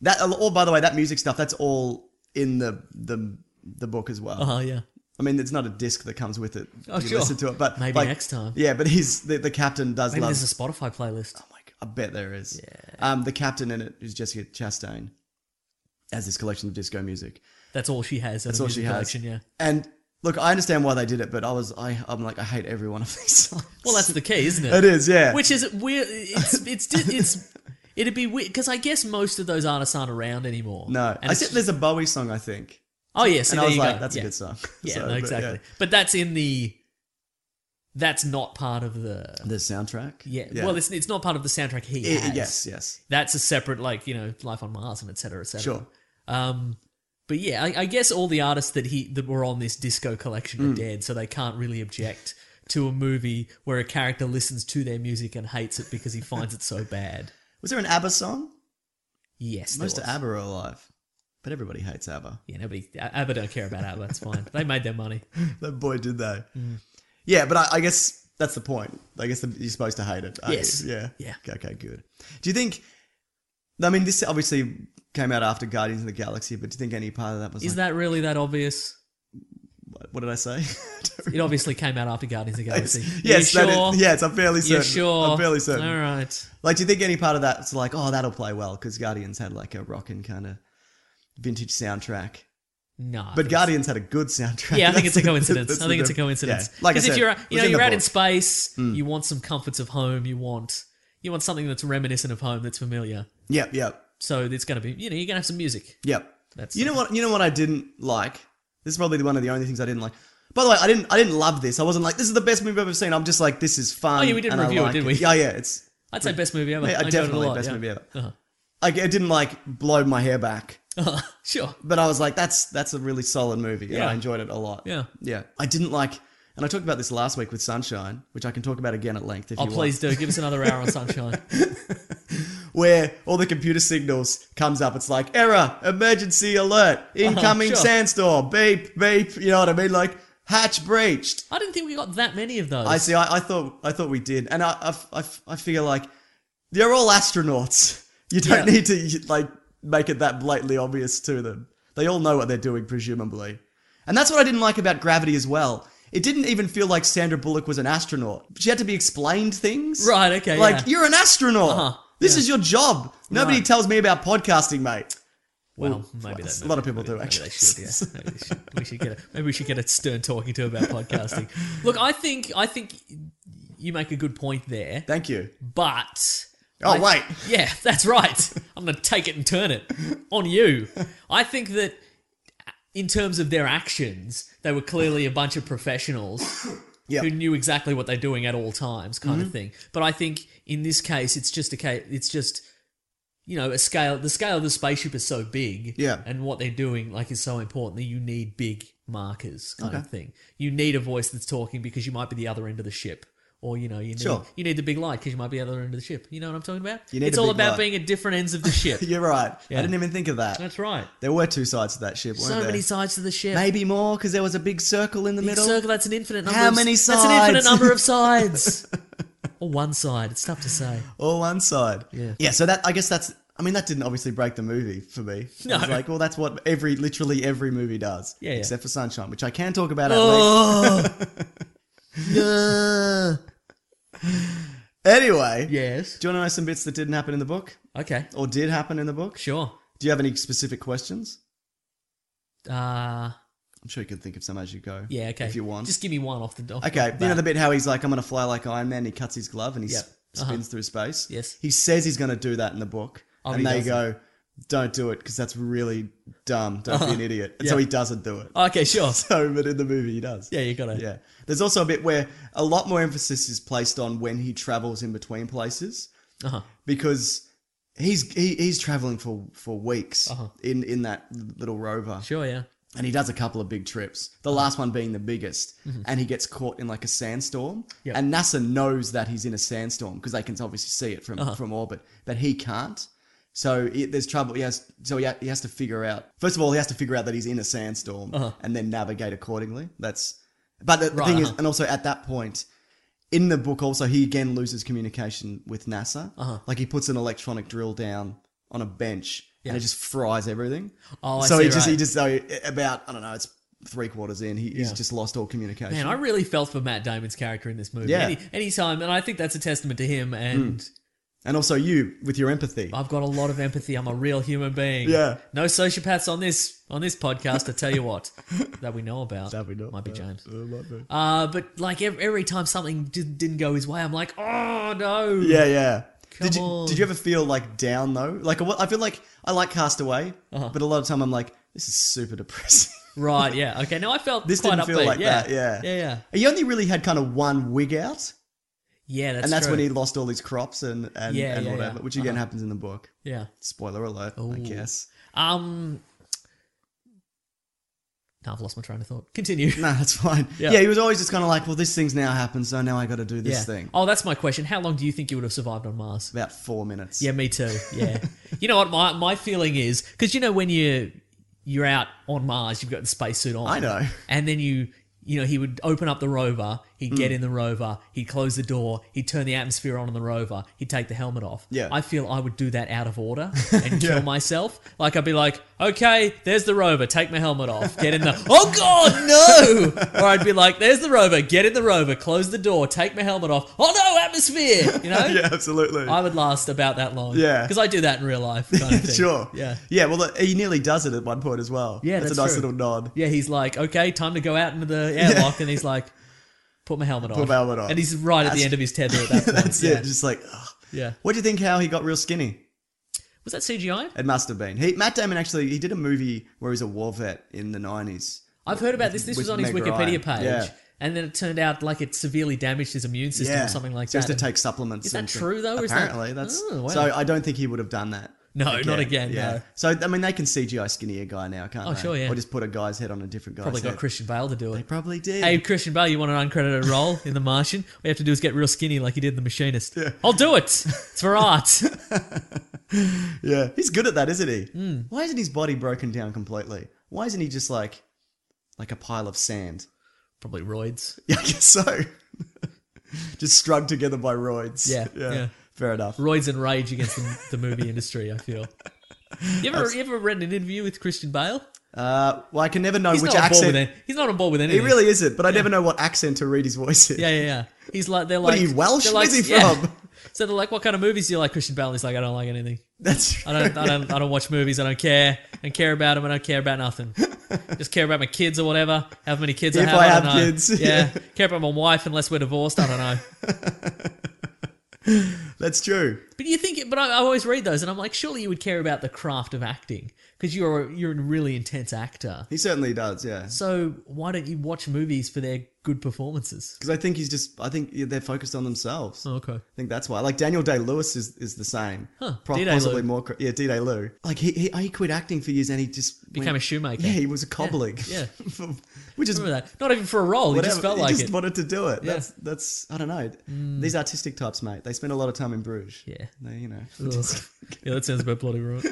Speaker 4: That, or by the way, that music stuff, that's all in the book as well.
Speaker 5: Yeah.
Speaker 4: I mean, it's not a disc that comes with it.
Speaker 5: Oh,
Speaker 4: You
Speaker 5: sure.
Speaker 4: listen to it, but
Speaker 5: Maybe
Speaker 4: like,
Speaker 5: next time.
Speaker 4: Yeah, but he's the captain does
Speaker 5: Maybe
Speaker 4: love.
Speaker 5: there's a Spotify playlist.
Speaker 4: Oh my god, I bet there is. Yeah. The captain in it is Jessica Chastain, has this collection of disco music.
Speaker 5: That's all she has.
Speaker 4: That's all she has.
Speaker 5: collection, yeah.
Speaker 4: And look, I understand why they did it, but I'm like, I hate every one of these songs.
Speaker 5: Well, that's the key, isn't it?
Speaker 4: It is, yeah.
Speaker 5: Which is weird. It'd be weird because I guess most of those artists aren't around anymore.
Speaker 4: No,
Speaker 5: And it's
Speaker 4: there's a Bowie song, I think.
Speaker 5: Oh yes,
Speaker 4: And
Speaker 5: there
Speaker 4: I was
Speaker 5: you
Speaker 4: like,
Speaker 5: go.
Speaker 4: that's
Speaker 5: Yeah.
Speaker 4: a good song.
Speaker 5: Yeah,
Speaker 4: So,
Speaker 5: no,
Speaker 4: but,
Speaker 5: exactly.
Speaker 4: yeah.
Speaker 5: But that's not part of the.
Speaker 4: The soundtrack?
Speaker 5: Yeah. Well, it's not part of the soundtrack he has.
Speaker 4: Yes.
Speaker 5: That's a separate, like, Life on Mars and et cetera, et cetera.
Speaker 4: Sure.
Speaker 5: But yeah, I guess all the artists that were on this disco collection are dead, so they can't really object to a movie where a character listens to their music and hates it because he finds it so bad.
Speaker 4: Was there an ABBA song?
Speaker 5: Yes,
Speaker 4: Most
Speaker 5: there
Speaker 4: of
Speaker 5: was.
Speaker 4: ABBA are alive. But everybody hates ABBA.
Speaker 5: Yeah, ABBA don't care about ABBA. It's fine. They made their money.
Speaker 4: That boy did they. Yeah, but I guess that's the point. I guess you're supposed to hate it.
Speaker 5: Yes.
Speaker 4: Yeah.
Speaker 5: Yeah.
Speaker 4: Okay, good. Do you think... I mean, this obviously came out after Guardians of the Galaxy, but do you think any part of that was
Speaker 5: Is that really that obvious?
Speaker 4: What did I say?
Speaker 5: It obviously came out after Guardians of the Galaxy.
Speaker 4: Yes,
Speaker 5: Are you sure?
Speaker 4: yes, I'm fairly certain.
Speaker 5: You're sure?
Speaker 4: I'm fairly certain.
Speaker 5: All right.
Speaker 4: Like, do you think any part of that's like, oh, that'll play well? Because Guardians had like a rockin' kind of vintage soundtrack.
Speaker 5: No.
Speaker 4: But Guardians had a good soundtrack.
Speaker 5: Yeah, I think it's a
Speaker 4: That's-
Speaker 5: coincidence.
Speaker 4: that's
Speaker 5: I think
Speaker 4: the
Speaker 5: it's a
Speaker 4: diff-
Speaker 5: coincidence.
Speaker 4: Yeah. Like I
Speaker 5: Because if
Speaker 4: said,
Speaker 5: you're,
Speaker 4: it was in the
Speaker 5: you're out
Speaker 4: book.
Speaker 5: in space, you want some comforts of home. You want something that's reminiscent of home, that's familiar.
Speaker 4: Yep.
Speaker 5: So it's going to be, you're going to have some music. That's
Speaker 4: You know what I didn't like? This is probably one of the only things I didn't like. By the way, I didn't love this. I wasn't like, this is the best movie I've ever seen. I'm just like, this is fun.
Speaker 5: Oh, yeah, we did
Speaker 4: and I
Speaker 5: review it,
Speaker 4: like
Speaker 5: didn't we?
Speaker 4: Yeah, it's...
Speaker 5: I'd say best movie ever.
Speaker 4: Yeah,
Speaker 5: I enjoyed it a
Speaker 4: definitely
Speaker 5: lot,
Speaker 4: best
Speaker 5: yeah.
Speaker 4: movie ever.
Speaker 5: Uh-huh.
Speaker 4: Like, it didn't like blow my hair back.
Speaker 5: Sure.
Speaker 4: But I was like, that's a really solid movie. And
Speaker 5: Yeah.
Speaker 4: I enjoyed it a lot.
Speaker 5: Yeah.
Speaker 4: Yeah. I didn't like... And I talked about this last week with Sunshine, which I can talk about again at length if you want.
Speaker 5: Please do. Give us another hour on Sunshine.
Speaker 4: Where all the computer signals comes up. It's like, error, emergency alert, incoming
Speaker 5: sure.
Speaker 4: sandstorm, beep, beep. You know what I mean? Like, hatch breached.
Speaker 5: I didn't think we got that many of those.
Speaker 4: I see. I thought we did, and I figure like they're all astronauts. You don't need to like make it that blatantly obvious to them. They all know what they're doing, presumably, and that's what I didn't like about Gravity as well. It didn't even feel like Sandra Bullock was an astronaut. She had to be explained things.
Speaker 5: Right, okay,
Speaker 4: Like,
Speaker 5: yeah.
Speaker 4: you're an astronaut.
Speaker 5: Uh-huh,
Speaker 4: This is your job. Nobody
Speaker 5: Right.
Speaker 4: tells me about podcasting, mate.
Speaker 5: Well, maybe
Speaker 4: a lot of people do,
Speaker 5: maybe
Speaker 4: actually.
Speaker 5: They should, yeah. Maybe we should get a stern talking to about podcasting. Look, I think you make a good point there,
Speaker 4: Thank you.
Speaker 5: but
Speaker 4: Wait.
Speaker 5: yeah, that's right. I'm going to take it and turn it on you. I think that in terms of their actions, they were clearly a bunch of professionals
Speaker 4: Yep.
Speaker 5: who knew exactly what they're doing at all times, kind of thing. But I think in this case, it's just the scale of the spaceship is so big,
Speaker 4: Yeah.
Speaker 5: and what they're doing is so important that you need big markers, kind of thing. You need a voice that's talking because you might be the other end of the ship. Or, you need the big light because you might be the other end of the ship. You know what I'm talking about?
Speaker 4: You need
Speaker 5: it's
Speaker 4: a
Speaker 5: all
Speaker 4: big
Speaker 5: about
Speaker 4: light.
Speaker 5: being at different ends of the ship.
Speaker 4: You're right.
Speaker 5: Yeah.
Speaker 4: I didn't even think of that.
Speaker 5: That's right.
Speaker 4: There were two sides to that ship, weren't
Speaker 5: So
Speaker 4: there?
Speaker 5: many sides to the ship.
Speaker 4: Maybe more, because there was a big circle in the
Speaker 5: Big
Speaker 4: middle.
Speaker 5: circle, that's an infinite number.
Speaker 4: How many
Speaker 5: That's an infinite
Speaker 4: sides?
Speaker 5: number of sides. Or one side. It's tough to say.
Speaker 4: Or one side.
Speaker 5: Yeah.
Speaker 4: Yeah, so that, I guess that's... I mean, that didn't obviously break the movie for me.
Speaker 5: No.
Speaker 4: I was like, well, that's what literally every movie does.
Speaker 5: Yeah, yeah.
Speaker 4: Except for Sunshine, which I can talk about at length.
Speaker 5: Oh.
Speaker 4: Anyway.
Speaker 5: Yes.
Speaker 4: Do you want to know some bits that didn't happen in the book?
Speaker 5: Okay.
Speaker 4: Or did happen in the book?
Speaker 5: Sure.
Speaker 4: Do you have any specific questions?
Speaker 5: Yeah,
Speaker 4: I'm sure you can think of some as you go.
Speaker 5: okay.
Speaker 4: If you want.
Speaker 5: Just give me one off the door.
Speaker 4: Okay, you know the bit how he's like, I'm going to fly like Iron Man, he cuts his glove and he
Speaker 5: Yep.
Speaker 4: spins through space?
Speaker 5: Yes.
Speaker 4: He says he's going to do that in the book.
Speaker 5: Oh,
Speaker 4: and
Speaker 5: he
Speaker 4: they
Speaker 5: doesn't.
Speaker 4: go, don't do it because that's really dumb. Don't be an idiot. And so
Speaker 5: Yeah.
Speaker 4: he doesn't do it.
Speaker 5: Okay, sure.
Speaker 4: So, but in the movie he does.
Speaker 5: Yeah, you got it.
Speaker 4: Yeah. There's also a bit where a lot more emphasis is placed on when he travels in between places
Speaker 5: Uh-huh.
Speaker 4: because he's traveling for weeks
Speaker 5: Uh-huh.
Speaker 4: in that little rover.
Speaker 5: Sure, yeah.
Speaker 4: And he does a couple of big trips. The last one being the biggest. And he gets caught in like a sandstorm.
Speaker 5: Yep.
Speaker 4: And NASA knows that he's in a sandstorm because they can obviously see it from orbit. But he can't. So there's trouble. He has to figure out... First of all, he has to figure out that he's in a sandstorm and then navigate accordingly. But the thing is... And also at that point, in the book also, he again loses communication with NASA. Like he puts an electronic drill down on a bench and it just fries everything.
Speaker 5: Oh, I
Speaker 4: so
Speaker 5: see,
Speaker 4: he
Speaker 5: right.
Speaker 4: just about, I don't know, it's 3/4 in, he's just lost all communication.
Speaker 5: Man, I really felt for Matt Damon's character in this movie.
Speaker 4: Yeah.
Speaker 5: Anytime, and I think that's a testament to him. And
Speaker 4: also you with your empathy.
Speaker 5: I've got a lot of empathy. I'm a real human being.
Speaker 4: Yeah.
Speaker 5: No sociopaths on this podcast. I tell you what, that we know about.
Speaker 4: That we know
Speaker 5: might be
Speaker 4: about.
Speaker 5: James.
Speaker 4: Might be.
Speaker 5: But like every time something didn't go his way, I'm like, oh no.
Speaker 4: Yeah. Did
Speaker 5: on.
Speaker 4: you ever feel like down though? Like I feel like I like Castaway, but a lot of time I'm like, this is super depressing.
Speaker 5: Right. Yeah. Okay. No, I felt
Speaker 4: This
Speaker 5: quite
Speaker 4: didn't feel
Speaker 5: upbeat.
Speaker 4: like that. Yeah.
Speaker 5: Yeah.
Speaker 4: He only really had kind of one wig out,
Speaker 5: Yeah.
Speaker 4: and that's
Speaker 5: true.
Speaker 4: when he lost all his crops and whatever, which again happens in the book.
Speaker 5: Yeah.
Speaker 4: Spoiler alert, I guess.
Speaker 5: No, I've lost my train of thought. Continue.
Speaker 4: No, that's fine.
Speaker 5: Yeah.
Speaker 4: Yeah, he was always just kind of like, well, this thing's now happened, so now I got to do this thing.
Speaker 5: Oh, that's my question. How long do you think you would have survived on Mars?
Speaker 4: About 4 minutes.
Speaker 5: Yeah, me too. Yeah. You know what my feeling is? Because you know when you're out on Mars, you've got the spacesuit on.
Speaker 4: I know.
Speaker 5: And then he would open up the rover, he'd get in the rover, he'd close the door, he'd turn the atmosphere on in the rover, he'd take the helmet off.
Speaker 4: Yeah.
Speaker 5: I feel I would do that out of order and kill myself. Like I'd be like, okay, there's the rover, take my helmet off, get in the, oh God, no! Or I'd be like, there's the rover, get in the rover, close the door, take my helmet off, oh no, atmosphere! You know?
Speaker 4: Yeah, absolutely.
Speaker 5: I would last about that long.
Speaker 4: Yeah.
Speaker 5: Because I do that in real life. Kind of thing.
Speaker 4: Sure.
Speaker 5: Yeah.
Speaker 4: Yeah, well, he nearly does it at one point as well.
Speaker 5: Yeah,
Speaker 4: that's
Speaker 5: that's
Speaker 4: a nice
Speaker 5: true.
Speaker 4: little nod.
Speaker 5: Yeah, he's like, okay, time to go out into the airlock, and he's like, put my helmet on.
Speaker 4: Put my helmet on.
Speaker 5: And he's right at the end of his tether at that point.
Speaker 4: That's
Speaker 5: yeah.
Speaker 4: it. Just like, ugh.
Speaker 5: Yeah.
Speaker 4: What do you think how he got real skinny?
Speaker 5: Was that CGI?
Speaker 4: It must have been. Matt Damon actually, he did a movie where he's a war vet in the 90s.
Speaker 5: I've heard about this. This
Speaker 4: with
Speaker 5: was on his
Speaker 4: Meg
Speaker 5: Wikipedia
Speaker 4: Ryan.
Speaker 5: page.
Speaker 4: Yeah.
Speaker 5: And then it turned out like it severely damaged his immune system or something like
Speaker 4: Just
Speaker 5: that.
Speaker 4: to take supplements.
Speaker 5: Is that
Speaker 4: and
Speaker 5: true, though, or is that-
Speaker 4: Apparently, that's...
Speaker 5: Oh, wow.
Speaker 4: So I don't think he would have done that.
Speaker 5: No, not again, no.
Speaker 4: So, I mean, they can CGI skinny a guy now, can't they?
Speaker 5: Oh, sure, yeah.
Speaker 4: Or just put a guy's head on a different guy's
Speaker 5: Probably
Speaker 4: head.
Speaker 5: got Christian Bale to do
Speaker 4: They
Speaker 5: it.
Speaker 4: probably did.
Speaker 5: Hey, Christian Bale, you want an uncredited role in The Martian? All you have to do is get real skinny like he did in The Machinist. Yeah. I'll do it. It's for art.
Speaker 4: Yeah, he's good at that, isn't he?
Speaker 5: Mm.
Speaker 4: Why isn't his body broken down completely? Why isn't he just like a pile of sand?
Speaker 5: Probably roids.
Speaker 4: Yeah, I guess so. Just strung together by roids.
Speaker 5: Yeah.
Speaker 4: Fair enough.
Speaker 5: Roids and rage against the movie industry, I feel. You ever read an interview with Christian Bale?
Speaker 4: Well, I can never know
Speaker 5: He's
Speaker 4: which
Speaker 5: not on board
Speaker 4: accent.
Speaker 5: with it. He's not on board with
Speaker 4: He
Speaker 5: anything.
Speaker 4: really isn't, but I never know what accent to read his voice in.
Speaker 5: Yeah. He's like, they're
Speaker 4: What
Speaker 5: like,
Speaker 4: are you, Welsh?
Speaker 5: they're like-
Speaker 4: Where's he
Speaker 5: yeah.
Speaker 4: from?
Speaker 5: So they're like, what kind of movies do you like, Christian Bale? And he's like, I don't like anything.
Speaker 4: That's
Speaker 5: I don't watch movies. I don't care. I don't care about them. I don't care about nothing. Just care about my kids or whatever. How many kids I
Speaker 4: If
Speaker 5: have.
Speaker 4: I
Speaker 5: don't
Speaker 4: have
Speaker 5: know.
Speaker 4: kids,
Speaker 5: Yeah.
Speaker 4: yeah.
Speaker 5: Care about my wife unless we're divorced. I don't know.
Speaker 4: That's true.
Speaker 5: But you think, but I always read those, and I'm like, surely you would care about the craft of acting because you're a really intense actor.
Speaker 4: He certainly does, yeah.
Speaker 5: So why don't you watch movies for their good performances?
Speaker 4: Because I think they're focused on themselves.
Speaker 5: Oh, okay.
Speaker 4: I think that's why. Like Daniel Day-Lewis is the same.
Speaker 5: Huh.
Speaker 4: Possibly
Speaker 5: D-Day-Lou.
Speaker 4: more. D-Day Lou. Like he quit acting for years and he just
Speaker 5: Became a shoemaker.
Speaker 4: Yeah, he was a cobbling.
Speaker 5: Yeah.
Speaker 4: Which is
Speaker 5: Remember that? Not even for a role. He just felt like
Speaker 4: he just
Speaker 5: it.
Speaker 4: wanted to do it.
Speaker 5: Yeah.
Speaker 4: That's I don't know. These artistic types, mate. They spend a lot of time in Bruges.
Speaker 5: Yeah.
Speaker 4: They, you know.
Speaker 5: Ugh. Yeah, that sounds about bloody right.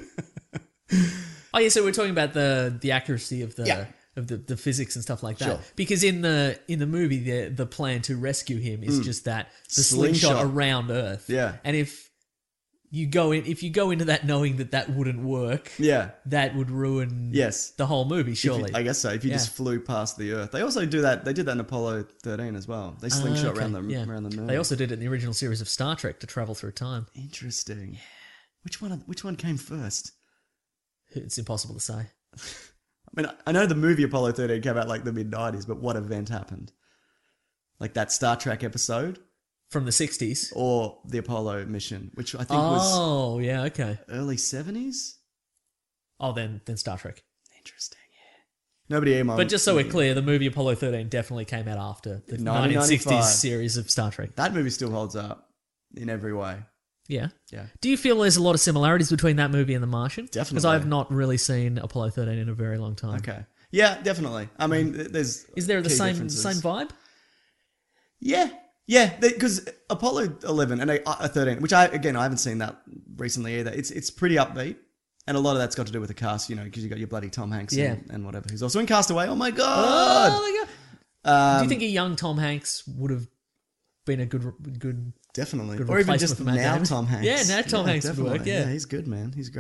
Speaker 5: Oh yeah, so we're talking about the accuracy of the
Speaker 4: Yeah.
Speaker 5: of the physics and stuff like that.
Speaker 4: Sure.
Speaker 5: Because in the movie, the plan to rescue him is just that the slingshot
Speaker 4: Slingshot.
Speaker 5: around Earth.
Speaker 4: Yeah.
Speaker 5: And if you go into that knowing that wouldn't work,
Speaker 4: Yeah.
Speaker 5: that would ruin
Speaker 4: Yes.
Speaker 5: the whole movie.
Speaker 4: If you-
Speaker 5: Surely,
Speaker 4: I guess so. If you
Speaker 5: Yeah.
Speaker 4: just flew past the Earth, they also do that. They did that in Apollo 13 as well. They slingshot
Speaker 5: Okay,
Speaker 4: around the
Speaker 5: yeah.
Speaker 4: around the moon.
Speaker 5: They also did it in the original series of Star Trek to travel through time.
Speaker 4: Interesting. Yeah. Which one came first?
Speaker 5: It's impossible to say.
Speaker 4: I mean, I know the movie Apollo 13 came out like the mid-90s, but what event happened? Like that Star Trek episode
Speaker 5: From the 60s.
Speaker 4: or the Apollo mission, which I think was
Speaker 5: Oh, yeah, okay.
Speaker 4: early 70s?
Speaker 5: Oh, then Star Trek.
Speaker 4: Interesting, yeah. Nobody emailed.
Speaker 5: But just so we're clear, the movie Apollo 13 definitely came out after the
Speaker 4: 1995.
Speaker 5: 1960s series of Star Trek.
Speaker 4: That movie still holds up in every way.
Speaker 5: Yeah.
Speaker 4: Yeah.
Speaker 5: Do you feel there's a lot of similarities between that movie and The Martian? Because
Speaker 4: Definitely.
Speaker 5: I've not really seen Apollo 13 in a very long time.
Speaker 4: Okay. Yeah, definitely. I mean, there's
Speaker 5: Is there the
Speaker 4: key
Speaker 5: same
Speaker 4: differences.
Speaker 5: vibe?
Speaker 4: Yeah, because Apollo 11 and 13, which I haven't seen that recently either. It's pretty upbeat, and a lot of that's got to do with the cast, you know, because you got your bloody Tom Hanks
Speaker 5: Yeah.
Speaker 4: and whatever, who's also in Castaway. Oh my god!
Speaker 5: Oh, my God. Do you think a young Tom Hanks would have been a good
Speaker 4: Definitely,
Speaker 5: good
Speaker 4: or even
Speaker 5: replacement
Speaker 4: just
Speaker 5: for Matt
Speaker 4: now
Speaker 5: Damon?
Speaker 4: Tom Hanks.
Speaker 5: Yeah, now Tom Hanks would
Speaker 4: definitely.
Speaker 5: work, yeah.
Speaker 4: he's good, man. He's great.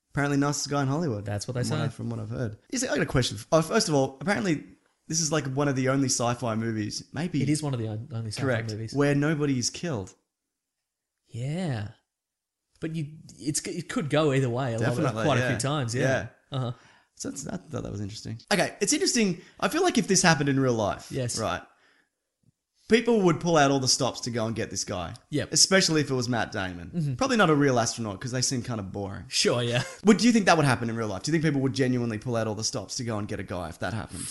Speaker 4: Apparently, nicest guy in Hollywood.
Speaker 5: That's what they
Speaker 4: from
Speaker 5: say.
Speaker 4: From what I've heard. I got a question. First of all, apparently, this is like one of the only sci-fi movies, maybe
Speaker 5: It is one of the only sci-fi
Speaker 4: correct,
Speaker 5: movies.
Speaker 4: where nobody is killed.
Speaker 5: Yeah, but it could go either way.
Speaker 4: Definitely,
Speaker 5: Quite a
Speaker 4: yeah.
Speaker 5: few times. Yeah. Uh-huh.
Speaker 4: So I thought that was interesting. Okay, it's interesting. I feel like if this happened in real life,
Speaker 5: Yes.
Speaker 4: right, people would pull out all the stops to go and get this guy.
Speaker 5: Yep.
Speaker 4: Especially if it was Matt Damon. Probably not a real astronaut because they seem kind of boring.
Speaker 5: Sure. Yeah.
Speaker 4: Do you think that would happen in real life? Do you think people would genuinely pull out all the stops to go and get a guy if that happened?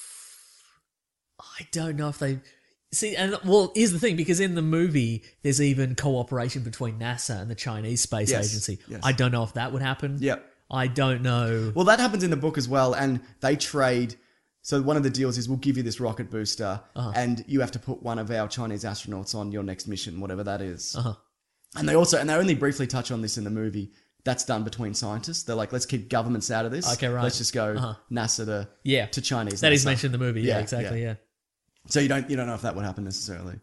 Speaker 5: I don't know if they see. And well, here's the thing: because in the movie, there's even cooperation between NASA and the Chinese Space
Speaker 4: Yes,
Speaker 5: Agency.
Speaker 4: yes.
Speaker 5: I don't know if that would happen.
Speaker 4: Yep.
Speaker 5: I don't know.
Speaker 4: Well, that happens in the book as well, and they trade. So one of the deals is we'll give you this rocket booster, and you have to put one of our Chinese astronauts on your next mission, whatever that is. And they only briefly touch on this in the movie. That's done between scientists. They're like, let's keep governments out of this.
Speaker 5: Okay, right.
Speaker 4: Let's just go NASA to Chinese.
Speaker 5: That
Speaker 4: NASA.
Speaker 5: is mentioned in the movie. Yeah, exactly. Yeah.
Speaker 4: So you don't know if that would happen necessarily.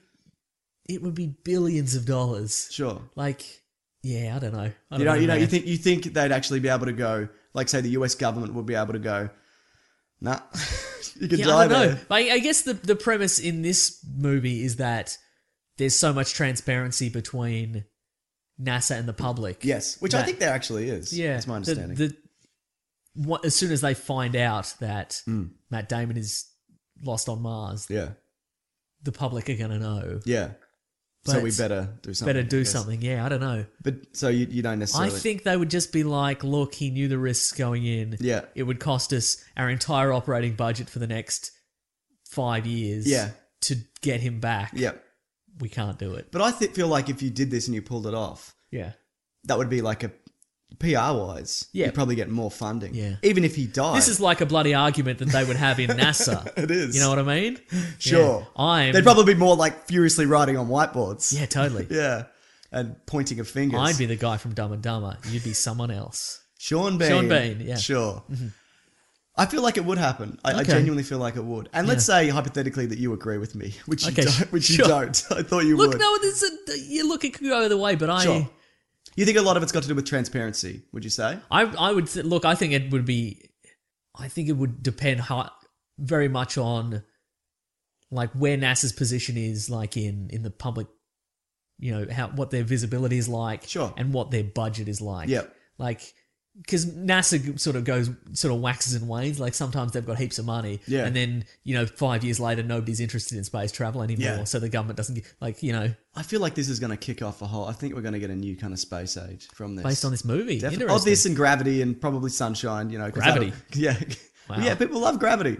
Speaker 5: It would be billions of dollars.
Speaker 4: Sure.
Speaker 5: Like, yeah, I don't know.
Speaker 4: You think they'd actually be able to go, like, say the US government would be able to go, nah, you could die
Speaker 5: I don't
Speaker 4: there.
Speaker 5: know. I guess the premise in this movie is that there's so much transparency between NASA and the public.
Speaker 4: Yes, which I think there actually is.
Speaker 5: Yeah,
Speaker 4: that's my understanding.
Speaker 5: As soon as they find out that Matt Damon is lost on Mars,
Speaker 4: Yeah,
Speaker 5: the public are going to know.
Speaker 4: yeah. So
Speaker 5: But
Speaker 4: we better do something.
Speaker 5: Better do
Speaker 4: I guess.
Speaker 5: something. Yeah, I don't know.
Speaker 4: But so you don't
Speaker 5: I
Speaker 4: necessarily.
Speaker 5: think they would just be like, look, he knew the risks going in.
Speaker 4: Yeah.
Speaker 5: It would cost us our entire operating budget for the next 5 years
Speaker 4: Yeah.
Speaker 5: to get him back.
Speaker 4: Yeah,
Speaker 5: We can't do it.
Speaker 4: but I feel like if you did this and you pulled it off,
Speaker 5: Yeah.
Speaker 4: that would be like a PR wise.
Speaker 5: Yeah.
Speaker 4: You'd probably get more funding.
Speaker 5: Yeah.
Speaker 4: even if he died.
Speaker 5: This is like a bloody argument that they would have in NASA.
Speaker 4: It is.
Speaker 5: You know what I mean?
Speaker 4: Sure.
Speaker 5: Yeah.
Speaker 4: They'd probably be more like furiously writing on whiteboards.
Speaker 5: Yeah, totally.
Speaker 4: Yeah. And pointing of fingers.
Speaker 5: I'd be the guy from Dumb and Dumber. You'd be someone else.
Speaker 4: Sean Bean.
Speaker 5: Sean Bean, yeah.
Speaker 4: Sure. I feel like it would happen. I
Speaker 5: Okay.
Speaker 4: genuinely feel like it would. And let's say hypothetically that you agree with me, which
Speaker 5: Okay,
Speaker 4: you don't. Which
Speaker 5: sure.
Speaker 4: you don't. I thought you
Speaker 5: Look,
Speaker 4: would.
Speaker 5: no, it could go either way, but
Speaker 4: Sure. You think a lot of it's got to do with transparency? Would you say?
Speaker 5: I would look. I think it would be. I think it would depend very much on, like, where NASA's position is, like in the public. You know what their visibility is like,
Speaker 4: Sure.
Speaker 5: and what their budget is like.
Speaker 4: Yep.
Speaker 5: Like, because NASA sort of waxes and wanes. Like sometimes they've got heaps of money,
Speaker 4: Yeah.
Speaker 5: and then 5 years later nobody's interested in space travel anymore.
Speaker 4: Yeah.
Speaker 5: So the government doesn't get,
Speaker 4: I feel like this is going to kick off a whole. I think we're going to get a new kind of space age from this.
Speaker 5: based on this movie.
Speaker 4: Definitely.
Speaker 5: Interesting.
Speaker 4: Of this and Gravity and probably Sunshine. 'Cause
Speaker 5: Gravity.
Speaker 4: Yeah.
Speaker 5: Wow.
Speaker 4: Yeah. People love Gravity.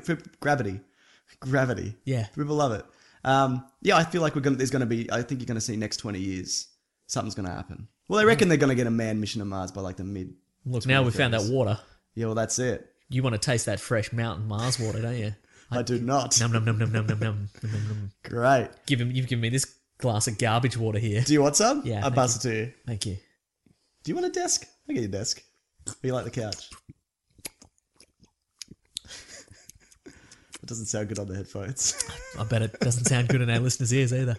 Speaker 4: Gravity.
Speaker 5: Yeah.
Speaker 4: People love it. I feel like there's going to be. I think you're going to see next 20 years something's going to happen. Well, they reckon they're going to get a manned mission to Mars by like the mid.
Speaker 5: Look, now we found that water.
Speaker 4: Yeah, well, that's it.
Speaker 5: You want to taste that fresh mountain Mars water, don't you?
Speaker 4: I do not.
Speaker 5: Num num num num num num num num num.
Speaker 4: Great.
Speaker 5: You've given me this glass of garbage water here.
Speaker 4: Do you want some?
Speaker 5: Yeah,
Speaker 4: I'll
Speaker 5: thank
Speaker 4: pass it to you.
Speaker 5: Thank you.
Speaker 4: Do you want a desk? I'll get you a desk. Or you like the couch? It doesn't sound good on the headphones.
Speaker 5: I bet it doesn't sound good in our listeners' ears either.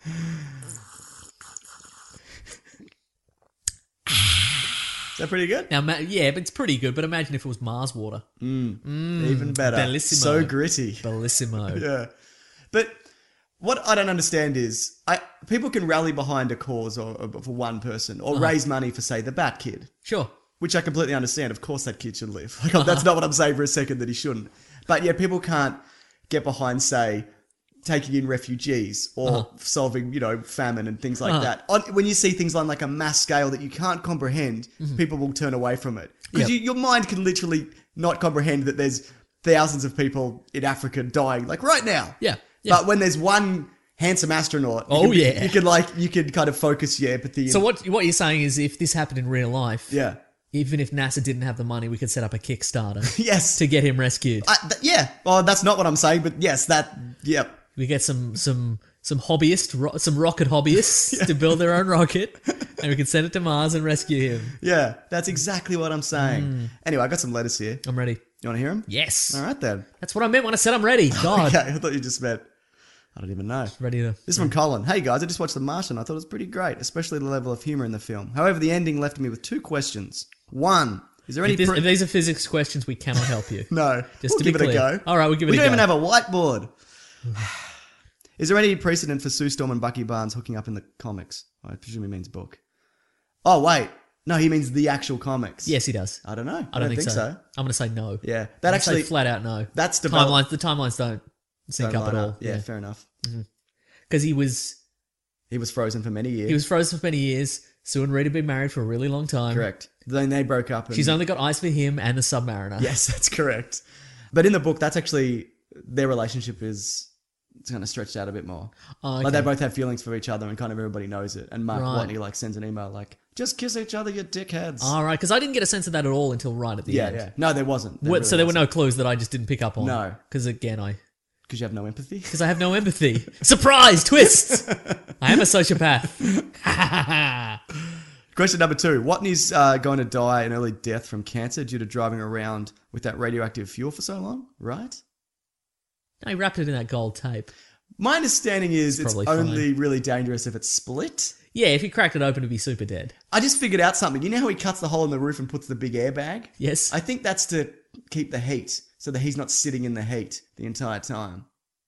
Speaker 4: Is that pretty good?
Speaker 5: Now, yeah, but it's pretty good. But imagine if it was Mars water.
Speaker 4: Even better.
Speaker 5: Bellissimo.
Speaker 4: So gritty.
Speaker 5: Bellissimo.
Speaker 4: Yeah. But what I don't understand is people can rally behind a cause or for one person or raise money for, say, the Bat Kid,
Speaker 5: Sure.
Speaker 4: which I completely understand. Of course that kid should live. That's not what I'm saying for a second that he shouldn't. But yeah, people can't get behind, say, taking in refugees or solving, famine and things like that. When you see things on like a mass scale that you can't comprehend, people will turn away from it. Because your mind can literally not comprehend that there's thousands of people in Africa dying, like right now.
Speaker 5: Yeah.
Speaker 4: But when there's one handsome astronaut, you can kind of focus your empathy.
Speaker 5: So what you're saying is, if this happened in real life,
Speaker 4: Yeah.
Speaker 5: even if NASA didn't have the money, we could set up a Kickstarter
Speaker 4: Yes.
Speaker 5: to get him rescued.
Speaker 4: Yeah. Well, that's not what I'm saying, but yes, yep.
Speaker 5: We get some hobbyists, some rocket hobbyists to build their own rocket, and we can send it to Mars and rescue him.
Speaker 4: Yeah, that's exactly what I'm saying. Anyway, I got some letters here.
Speaker 5: I'm ready.
Speaker 4: You want to hear them?
Speaker 5: Yes.
Speaker 4: All right then.
Speaker 5: That's what I meant when I said I'm ready. God.
Speaker 4: Okay, I thought you just meant I don't even know.
Speaker 5: Ready to...
Speaker 4: This is from Colin. Hey guys, I just watched The Martian. I thought it was pretty great, especially the level of humour in the film. However, the ending left me with 2 questions. 1, is there any...
Speaker 5: If these are physics questions, we cannot help you.
Speaker 4: No,
Speaker 5: Just
Speaker 4: we'll
Speaker 5: to
Speaker 4: give
Speaker 5: be
Speaker 4: it a
Speaker 5: clear.
Speaker 4: go.
Speaker 5: All right, we'll give it a go.
Speaker 4: We don't even have a whiteboard. Is there any precedent for Sue Storm and Bucky Barnes hooking up in the comics? I presume he means book. Oh, wait. No, he means the actual comics.
Speaker 5: Yes, he does.
Speaker 4: I don't know.
Speaker 5: I don't think so. I'm going to say no.
Speaker 4: Yeah.
Speaker 5: I'm say flat out no.
Speaker 4: That's
Speaker 5: The timelines don't sync up at all.
Speaker 4: Yeah, fair enough.
Speaker 5: Because he was
Speaker 4: frozen for many years.
Speaker 5: frozen for many years. Sue and Reed had been married for a really long time.
Speaker 4: Correct. Then they broke up. And...
Speaker 5: She's only got eyes for him and the Submariner.
Speaker 4: Yes, that's correct. But in the book, that's actually... Their relationship is... It's kind of stretched out a bit more.
Speaker 5: Oh, okay.
Speaker 4: Like they both have feelings for each other and kind of everybody knows it. And Mark
Speaker 5: Right.
Speaker 4: Watney like sends an email like, just kiss each other, you dickheads.
Speaker 5: All right, because I didn't get a sense of that at all until right at the end.
Speaker 4: Yeah. No, there wasn't.
Speaker 5: So there were no clues that I just didn't pick up on.
Speaker 4: No.
Speaker 5: Because again,
Speaker 4: Because you have no empathy?
Speaker 5: Because I have no empathy. Surprise! Twist! I am a sociopath.
Speaker 4: Question number 2. Watney's going to die an early death from cancer due to driving around with that radioactive fuel for so long, right?
Speaker 5: No, he wrapped it in that gold tape.
Speaker 4: My understanding is it's
Speaker 5: probably
Speaker 4: only really dangerous if it's split.
Speaker 5: Yeah, if he cracked it open, it'd be super dead.
Speaker 4: I just figured out something. You know how he cuts the hole in the roof and puts the big airbag?
Speaker 5: Yes.
Speaker 4: I think that's to keep the heat, so that he's not sitting in the heat the entire time.